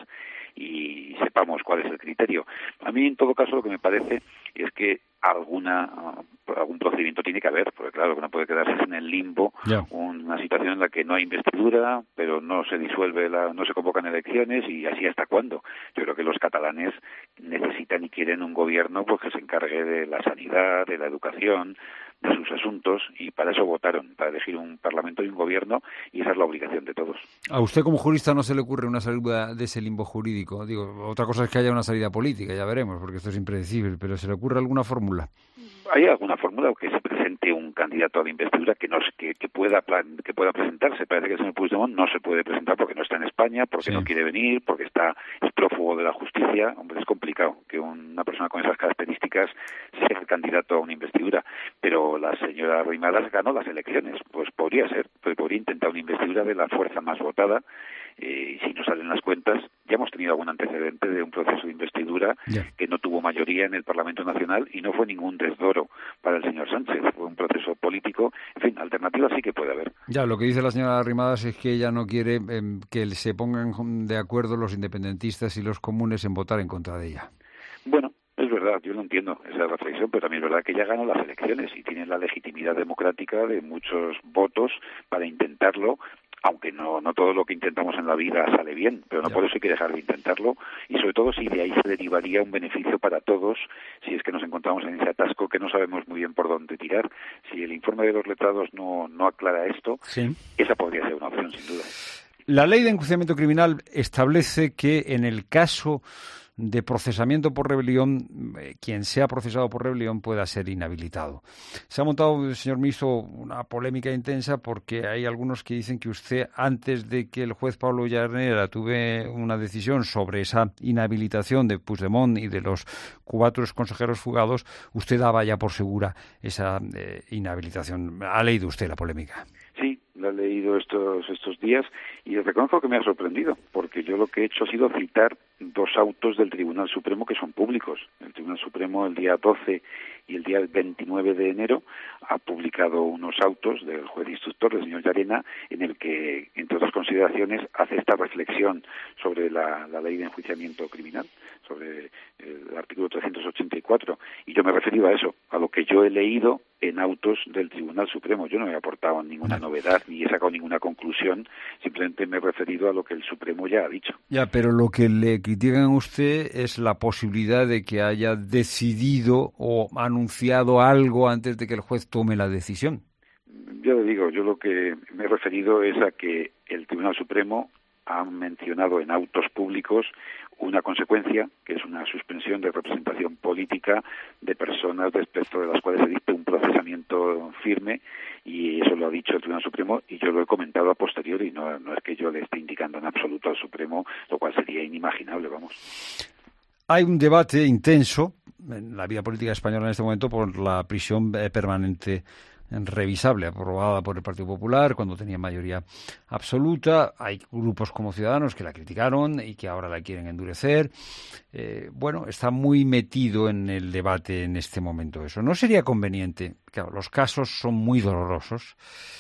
Speaker 25: y sepamos cuál es el criterio. A mí, en todo caso, lo que me parece es que alguna algún procedimiento tiene que haber, porque claro, que no puede quedarse en el limbo, yeah. una situación en la que no hay investidura, pero no se disuelve, la, no se convocan elecciones, y así hasta cuándo. Yo creo que los catalanes necesitan y quieren un gobierno pues que se encargue de la sanidad, de la educación, de sus asuntos, y para eso votaron, para elegir un parlamento y un gobierno, y esa es la obligación de todos.
Speaker 1: ¿A usted como jurista no se le ocurre una salida de ese limbo jurídico? Digo, otra cosa es que haya una salida política, ya veremos, porque esto es impredecible, pero ¿se le ocurre alguna fórmula?
Speaker 25: ¿Hay alguna fórmula que se presente un candidato a la investidura que no que, que pueda plan, que pueda presentarse? Parece que el señor Puigdemont no se puede presentar porque no está en España, porque sí. no quiere venir, porque está es prófugo de la justicia. Hombre, es complicado que una persona con esas características sea el candidato a una investidura. Pero la señora Arrimadas ganó las elecciones, pues podría ser, pues podría intentar una investidura de la fuerza más votada. Eh, y si no salen las cuentas, ya hemos tenido algún antecedente de un proceso de investidura yeah. que no tuvo mayoría en el Parlamento Nacional y no fue ningún desdoro para el señor Sánchez, fue un proceso político. En fin, alternativas sí que puede haber.
Speaker 1: Ya, lo que dice la señora Arrimadas es que ella no quiere eh, que se pongan de acuerdo los independentistas y los comunes en votar en contra de ella.
Speaker 25: Bueno, es verdad, yo no entiendo esa reflexión, pero también es verdad que ella ganó las elecciones y tiene la legitimidad democrática de muchos votos para intentarlo, aunque no no todo lo que intentamos en la vida sale bien, pero no ya. por eso hay que dejar de intentarlo, y sobre todo si de ahí se derivaría un beneficio para todos, si es que nos encontramos en ese atasco que no sabemos muy bien por dónde tirar. Si el informe de los letrados no, no aclara esto, sí. esa podría ser una opción, sin duda.
Speaker 1: La ley de enjuiciamiento criminal establece que en el caso de procesamiento por rebelión, eh, quien sea procesado por rebelión pueda ser inhabilitado. Se ha montado, señor ministro, una polémica intensa porque hay algunos que dicen que usted, antes de que el juez Pablo Llarnera tuve una decisión sobre esa inhabilitación de Puigdemont y de los cuatro consejeros fugados, usted daba ya por segura esa eh, inhabilitación. ¿Ha leído usted la polémica?
Speaker 25: Sí, la he leído estos estos días y reconozco que me ha sorprendido, porque yo lo que he hecho ha sido citar dos autos del Tribunal Supremo que son públicos. El Tribunal Supremo el día doce y el día veintinueve de enero ha publicado unos autos del juez instructor, el señor Llarena, en el que, entre otras consideraciones, hace esta reflexión sobre la, la ley de enjuiciamiento criminal, sobre el artículo trescientos ochenta y cuatro, y yo me he referido a eso, a lo que yo he leído en autos del Tribunal Supremo. Yo no he aportado ninguna novedad ni he sacado ninguna conclusión, simplemente me he referido a lo que el Supremo ya ha dicho.
Speaker 1: Ya, pero lo que le critican a usted es la posibilidad de que haya decidido o anunciado algo antes de que el juez tome la decisión.
Speaker 25: Ya le digo, yo lo que me he referido es a que el Tribunal Supremo ha mencionado en autos públicos una consecuencia, que es una suspensión de representación política de personas respecto de las cuales se dicta un procesamiento firme, y eso lo ha dicho el Tribunal Supremo y yo lo he comentado a posteriori, no, no es que yo le esté indicando en absoluto al Supremo, lo cual sería inimaginable, vamos.
Speaker 1: Hay un debate intenso en la vida política española en este momento por la prisión permanente revisable, aprobada por el Partido Popular cuando tenía mayoría absoluta. Hay grupos como Ciudadanos que la criticaron y que ahora la quieren endurecer. Eh, bueno, está muy metido en el debate en este momento eso. ¿No sería conveniente? Claro, los casos son muy dolorosos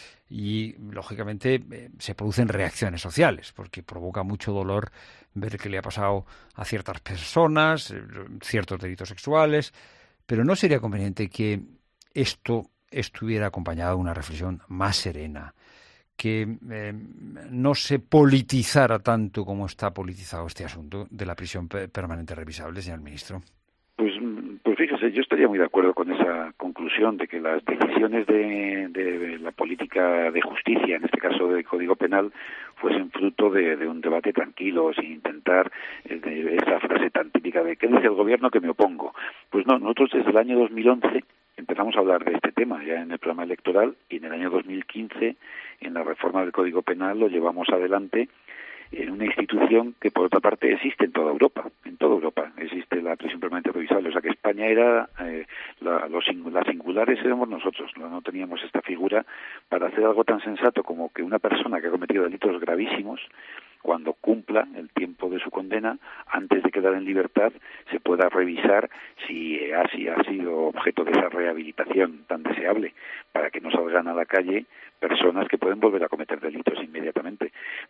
Speaker 1: y, lógicamente, eh, se producen reacciones sociales porque provoca mucho dolor ver qué le ha pasado a ciertas personas, eh, ciertos delitos sexuales, pero ¿no sería conveniente que esto estuviera acompañado de una reflexión más serena, que eh, no se politizara tanto como está politizado este asunto de la prisión permanente revisable, señor ministro?
Speaker 25: Pues, pues fíjese, yo estaría muy de acuerdo con esa conclusión de que las decisiones de, de la política de justicia, en este caso del Código Penal, fuesen fruto de, de un debate tranquilo, sin intentar eh, de esa frase tan típica de ¿qué dice el gobierno que me opongo? Pues no, nosotros desde el año dos mil once empezamos a hablar de este tema ya en el programa electoral y en el año dos mil quince, en la reforma del Código Penal, lo llevamos adelante en una institución que, por otra parte, existe en toda Europa. En toda Europa existe la prisión permanente revisable. O sea que España era, eh, la, los las singulares éramos nosotros. No, no teníamos esta figura para hacer algo tan sensato como que una persona que ha cometido delitos gravísimos, cuando cumpla el tiempo de su condena, antes de quedar en libertad, se pueda revisar si así ha sido objeto de esa rehabilitación tan deseable, para que no salgan a la calle personas que pueden volver a cometer delitos inmediatamente.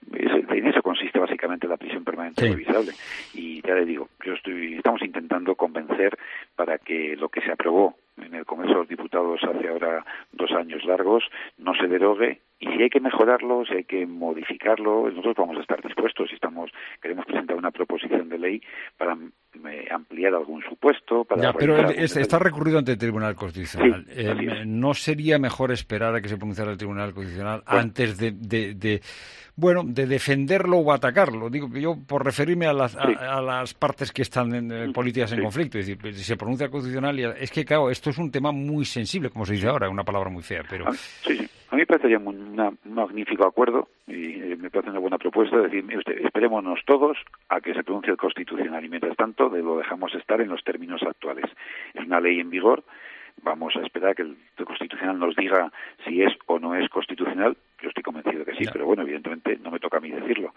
Speaker 25: En eso consiste básicamente la prisión permanente sí. revisable. Y ya le digo, yo estoy, estamos intentando convencer para que lo que se aprobó en el Congreso de los Diputados hace ahora dos años largos no se derogue, y si hay que mejorarlo, si hay que modificarlo, nosotros vamos a estar dispuestos y estamos queremos presentar una proposición de ley para eh, ampliar algún supuesto. Para
Speaker 1: ya, pero es, está recurrido ante el Tribunal Constitucional. Sí, eh, ¿No sería mejor esperar a que se pronunciara el Tribunal Constitucional bueno. antes de, de, de bueno de defenderlo o atacarlo? Digo yo por referirme a las, sí. a, a las partes que están en, eh, políticas en sí. conflicto. Es decir, si se pronuncia el Constitucional, es que claro, esto es un tema muy sensible, como se dice ahora, una palabra muy fea, pero...
Speaker 25: Ah, sí, sí. A mí me parecería un, una, un magnífico acuerdo y eh, me parece una buena propuesta. Es decir, usted, esperémonos todos a que se pronuncie el Constitucional y mientras tanto lo dejamos estar en los términos actuales. Es una ley en vigor, vamos a esperar que el, el Constitucional nos diga si es o no es constitucional. Yo estoy convencido de que sí, no. pero bueno, evidentemente no me toca a mí decirlo.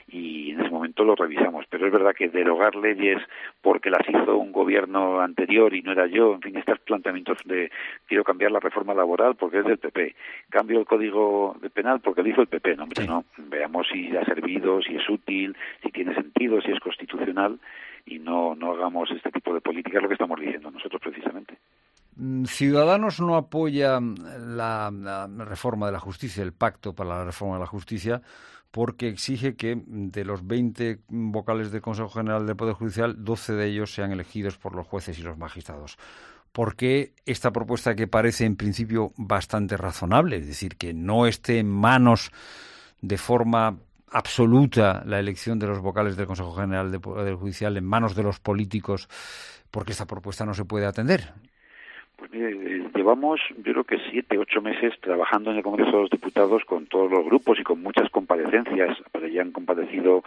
Speaker 25: Y en ese momento lo revisamos. Pero es verdad que derogar leyes porque las hizo un gobierno anterior y no era yo, en fin, estos planteamientos de quiero cambiar la reforma laboral porque es del P P, cambio el Código de Penal porque lo hizo el P P. No, hombre, sí. no. Veamos si ha servido, si es útil, si tiene sentido, si es constitucional y no, no hagamos este tipo de política, es lo que estamos diciendo nosotros precisamente.
Speaker 1: Ciudadanos no apoya la, la reforma de la justicia, el pacto para la reforma de la justicia, porque exige que de los veinte vocales del Consejo General del Poder Judicial, doce de ellos sean elegidos por los jueces y los magistrados. ¿Por qué esta propuesta que parece en principio bastante razonable? Es decir, que no esté en manos de forma absoluta la elección de los vocales del Consejo General del Poder Judicial en manos de los políticos, porque esta propuesta no se puede atender.
Speaker 25: Pues mire, llevamos yo creo que siete, ocho meses trabajando en el Congreso de los Diputados con todos los grupos y con muchas comparecencias, pero ya han comparecido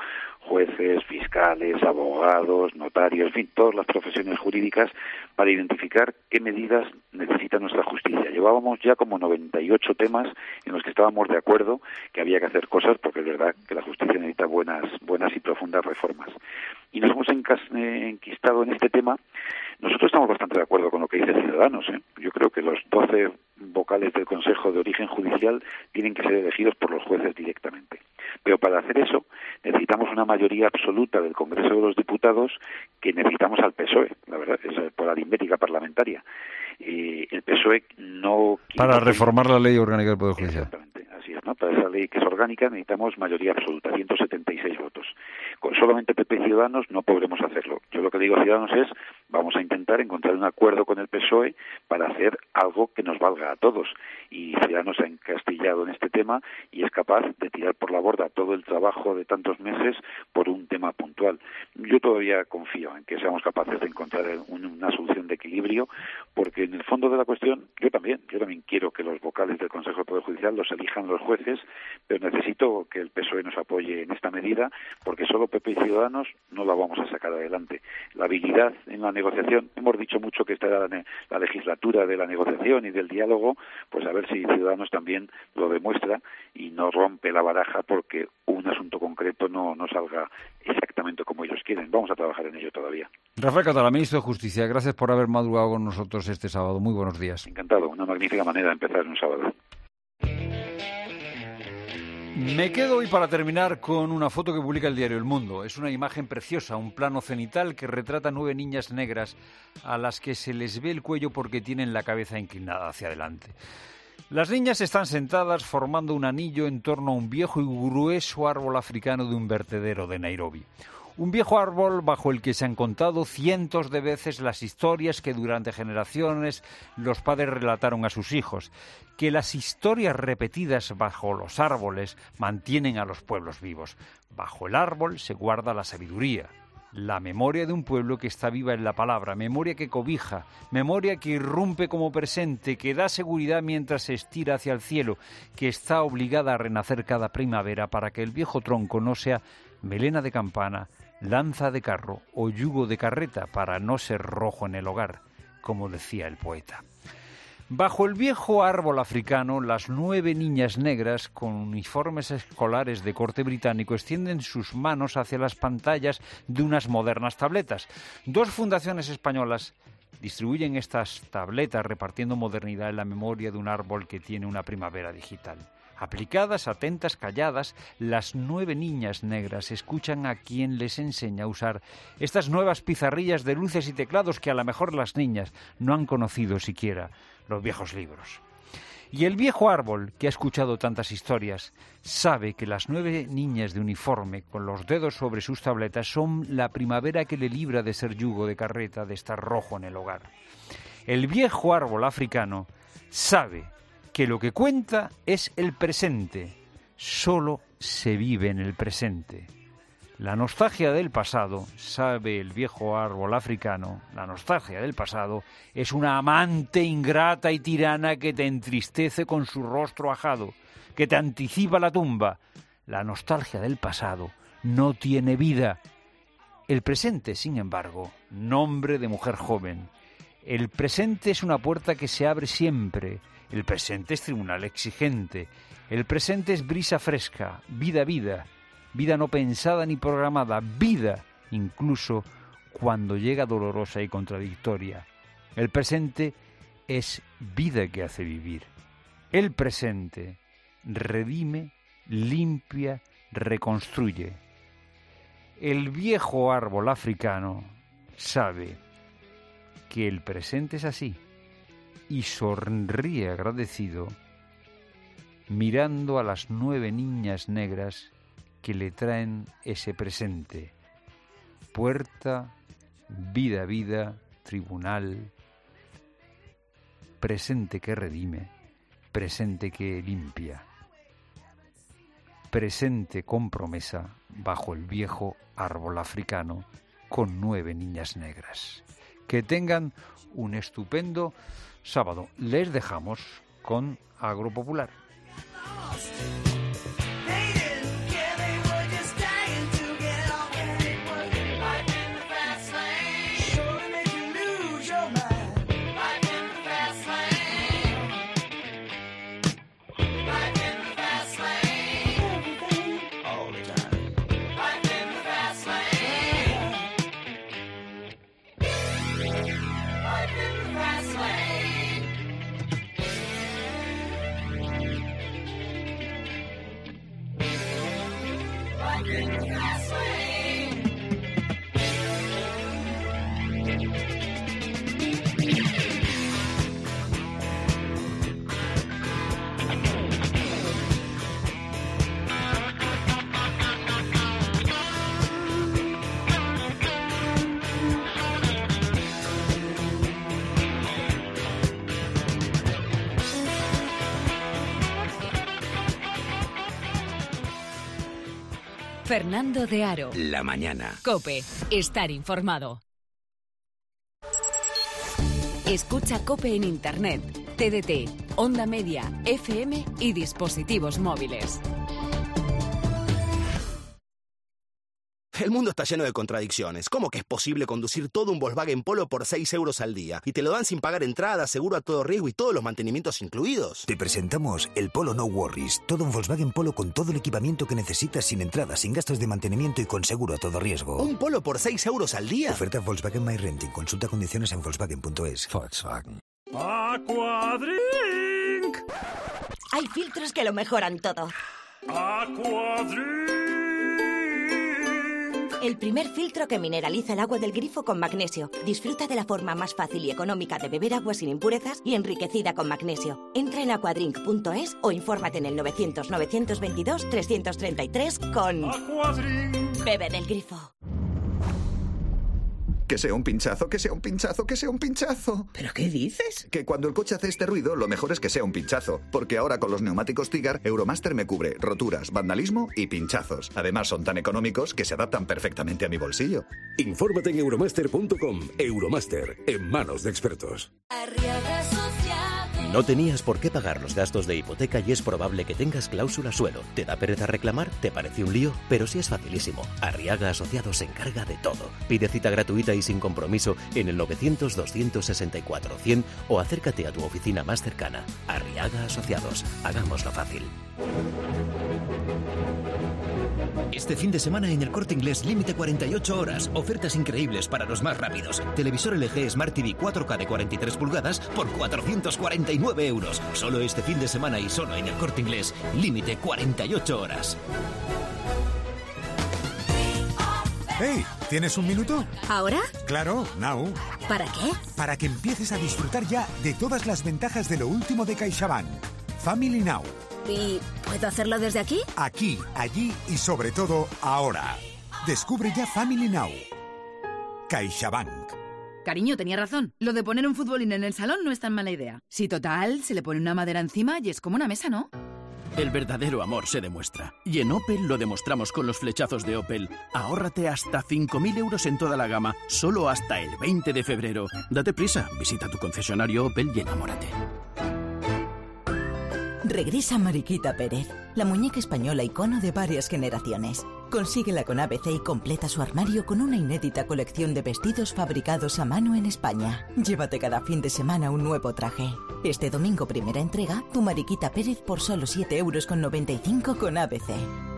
Speaker 25: jueces, fiscales, abogados, notarios, en fin, todas las profesiones jurídicas para identificar qué medidas necesita nuestra justicia. Llevábamos ya como noventa y ocho temas en los que estábamos de acuerdo que había que hacer cosas porque es verdad que la justicia necesita buenas, buenas y profundas reformas. Y nos hemos encas- eh, enquistado en este tema. Nosotros estamos bastante de acuerdo con lo que dice Ciudadanos, ¿eh? Yo creo que los doce vocales del Consejo de origen judicial tienen que ser elegidos por los jueces directamente. Pero para hacer eso necesitamos una mayoría absoluta del Congreso de los Diputados que necesitamos al P S O E, la verdad, es por aritmética parlamentaria. Eh, el P S O E no...
Speaker 1: Para reformar la ley orgánica del Poder Judicial.
Speaker 25: Exactamente, así es, ¿no? Para esa ley que es orgánica necesitamos mayoría absoluta, ciento setenta y seis votos. Con solamente P P y Ciudadanos no podremos hacerlo. Yo lo que digo a Ciudadanos es, vamos a intentar encontrar un acuerdo con el P S O E para hacer algo que nos valga a todos. Y Ciudadanos se ha encastillado en este tema y es capaz de tirar por la borda todo el trabajo de tantos meses por un tema puntual. Yo todavía confío en que seamos capaces de encontrar un, una solución de equilibrio, porque en el fondo de la cuestión, yo también, yo también quiero que los vocales del Consejo del Poder Judicial los elijan los jueces, pero necesito que el P S O E nos apoye en esta medida, porque solo P P y Ciudadanos no la vamos a sacar adelante. La habilidad en la negociación, hemos dicho mucho que esta era la, la legislatura de la negociación y del diálogo, pues a ver si Ciudadanos también lo demuestra y no rompe la baraja porque un asunto concreto no, no salga exactamente como ellos quieren. Vamos a trabajar en ello todavía.
Speaker 1: Rafael Catalá, ministro de Justicia, gracias por haber madrugado con nosotros este sábado. Muy buenos días.
Speaker 25: Encantado, una magnífica manera de empezar un sábado.
Speaker 1: Me quedo hoy para terminar con una foto que publica el diario El Mundo. Es una imagen preciosa, un plano cenital que retrata nueve niñas negras a las que se les ve el cuello porque tienen la cabeza inclinada hacia adelante. Las niñas están sentadas formando un anillo en torno a un viejo y grueso árbol africano de un vertedero de Nairobi. Un viejo árbol bajo el que se han contado cientos de veces las historias que durante generaciones los padres relataron a sus hijos, que las historias repetidas bajo los árboles mantienen a los pueblos vivos. Bajo el árbol se guarda la sabiduría, la memoria de un pueblo que está viva en la palabra, memoria que cobija, memoria que irrumpe como presente, que da seguridad mientras se estira hacia el cielo, que está obligada a renacer cada primavera para que el viejo tronco no sea melena de campana, lanza de carro o yugo de carreta para no ser rojo en el hogar, como decía el poeta. Bajo el viejo árbol africano, las nueve niñas negras con uniformes escolares de corte británico extienden sus manos hacia las pantallas de unas modernas tabletas. Dos fundaciones españolas distribuyen estas tabletas repartiendo modernidad en la memoria de un árbol que tiene una primavera digital. Aplicadas, atentas, calladas, las nueve niñas negras escuchan a quien les enseña a usar estas nuevas pizarrillas de luces y teclados que a lo mejor las niñas no han conocido siquiera los viejos libros. Y el viejo árbol, que ha escuchado tantas historias, sabe que las nueve niñas de uniforme, con los dedos sobre sus tabletas, son la primavera que le libra de ser yugo de carreta, de estar rojo en el hogar. El viejo árbol africano sabe que lo que cuenta es el presente, solo se vive en el presente. La nostalgia del pasado, sabe el viejo árbol africano, la nostalgia del pasado es una amante ingrata y tirana que te entristece con su rostro ajado, que te anticipa la tumba. La nostalgia del pasado no tiene vida. El presente, sin embargo, nombre de mujer joven. El presente es una puerta que se abre siempre. El presente es tribunal exigente. El presente es brisa fresca, vida, vida. Vida no pensada ni programada, vida, incluso cuando llega dolorosa y contradictoria. El presente es vida que hace vivir. El presente redime, limpia, reconstruye. El viejo árbol africano sabe que el presente es así y sonríe agradecido mirando a las nueve niñas negras que le traen ese presente. Puerta, vida, vida, tribunal, presente que redime, presente que limpia, presente con promesa bajo el viejo árbol africano con nueve niñas negras. Que tengan un estupendo sábado. Les dejamos con Agropopular.
Speaker 14: They didn't care, they were just dying to get off.
Speaker 3: Fernando de Aro.
Speaker 19: La mañana.
Speaker 3: COPE. Estar informado. Escucha COPE en Internet, T D T, Onda Media, F M y dispositivos móviles.
Speaker 14: El mundo está lleno de contradicciones. ¿Cómo que es posible conducir todo un Volkswagen Polo por seis euros al día? Y te lo dan sin pagar entrada, seguro a todo riesgo y todos los mantenimientos incluidos.
Speaker 15: Te presentamos el Polo No Worries. Todo un Volkswagen Polo con todo el equipamiento que necesitas, sin entrada, sin gastos de mantenimiento y con seguro a todo riesgo.
Speaker 14: ¿Un Polo por seis euros al día?
Speaker 15: Oferta Volkswagen My Renting. Consulta condiciones en Volkswagen punto es. Volkswagen.
Speaker 16: Aquadrink. Hay filtros que lo mejoran todo. Aquadrink. El primer filtro que mineraliza el agua del grifo con magnesio. Disfruta de la forma más fácil y económica de beber agua sin impurezas y enriquecida con magnesio. Entra en aquadrink punto es o infórmate en el novecientos, novecientos veintidós, trescientos treinta y tres con Aquadrink. Bebe del grifo.
Speaker 17: Que sea un pinchazo, que sea un pinchazo, que sea un pinchazo.
Speaker 20: ¿Pero qué dices?
Speaker 17: Que cuando el coche hace este ruido, lo mejor es que sea un pinchazo. Porque ahora con los neumáticos Tigar, Euromaster me cubre roturas, vandalismo y pinchazos. Además son tan económicos que se adaptan perfectamente a mi bolsillo.
Speaker 26: Infórmate en euromaster punto com. Euromaster, en manos de expertos.
Speaker 27: No tenías por qué pagar los gastos de hipoteca y es probable que tengas cláusula suelo. ¿Te da pereza reclamar? ¿Te parece un lío? Pero sí es facilísimo. Arriaga Asociados se encarga de todo. Pide cita gratuita y sin compromiso en el novecientos, doscientos sesenta y cuatro, cien o acércate a tu oficina más cercana. Arriaga Asociados. Hagámoslo fácil.
Speaker 28: Este fin de semana en el Corte Inglés, límite cuarenta y ocho horas. Ofertas increíbles para los más rápidos. Televisor L G Smart T V cuatro K de cuarenta y tres pulgadas por cuatrocientos cuarenta y nueve euros. Solo este fin de semana y solo en el Corte Inglés. Límite cuarenta y ocho horas.
Speaker 29: Hey, ¿tienes un minuto?
Speaker 16: ¿Ahora?
Speaker 29: Claro, now.
Speaker 16: ¿Para qué?
Speaker 29: Para que empieces a disfrutar ya de todas las ventajas de lo último de CaixaBank. Family Now.
Speaker 16: ¿Y puedo hacerlo desde aquí?
Speaker 29: Aquí, allí y sobre todo ahora. Descubre ya Family Now. CaixaBank.
Speaker 30: Cariño, tenía razón. Lo de poner un futbolín en el salón no es tan mala idea. Si total, se le pone una madera encima y es como una mesa, ¿no?
Speaker 31: El verdadero amor se demuestra. Y en Opel lo demostramos con los flechazos de Opel. Ahórrate hasta cinco mil euros en toda la gama, solo hasta el veinte de febrero. Date prisa, visita tu concesionario Opel y enamórate.
Speaker 13: Regresa Mariquita Pérez, la muñeca española icono de varias generaciones. Consíguela con A B C y completa su armario con una inédita colección de vestidos fabricados a mano en España. Llévate cada fin de semana un nuevo traje. Este domingo, primera entrega, tu Mariquita Pérez por solo siete euros con noventa y cinco con A B C.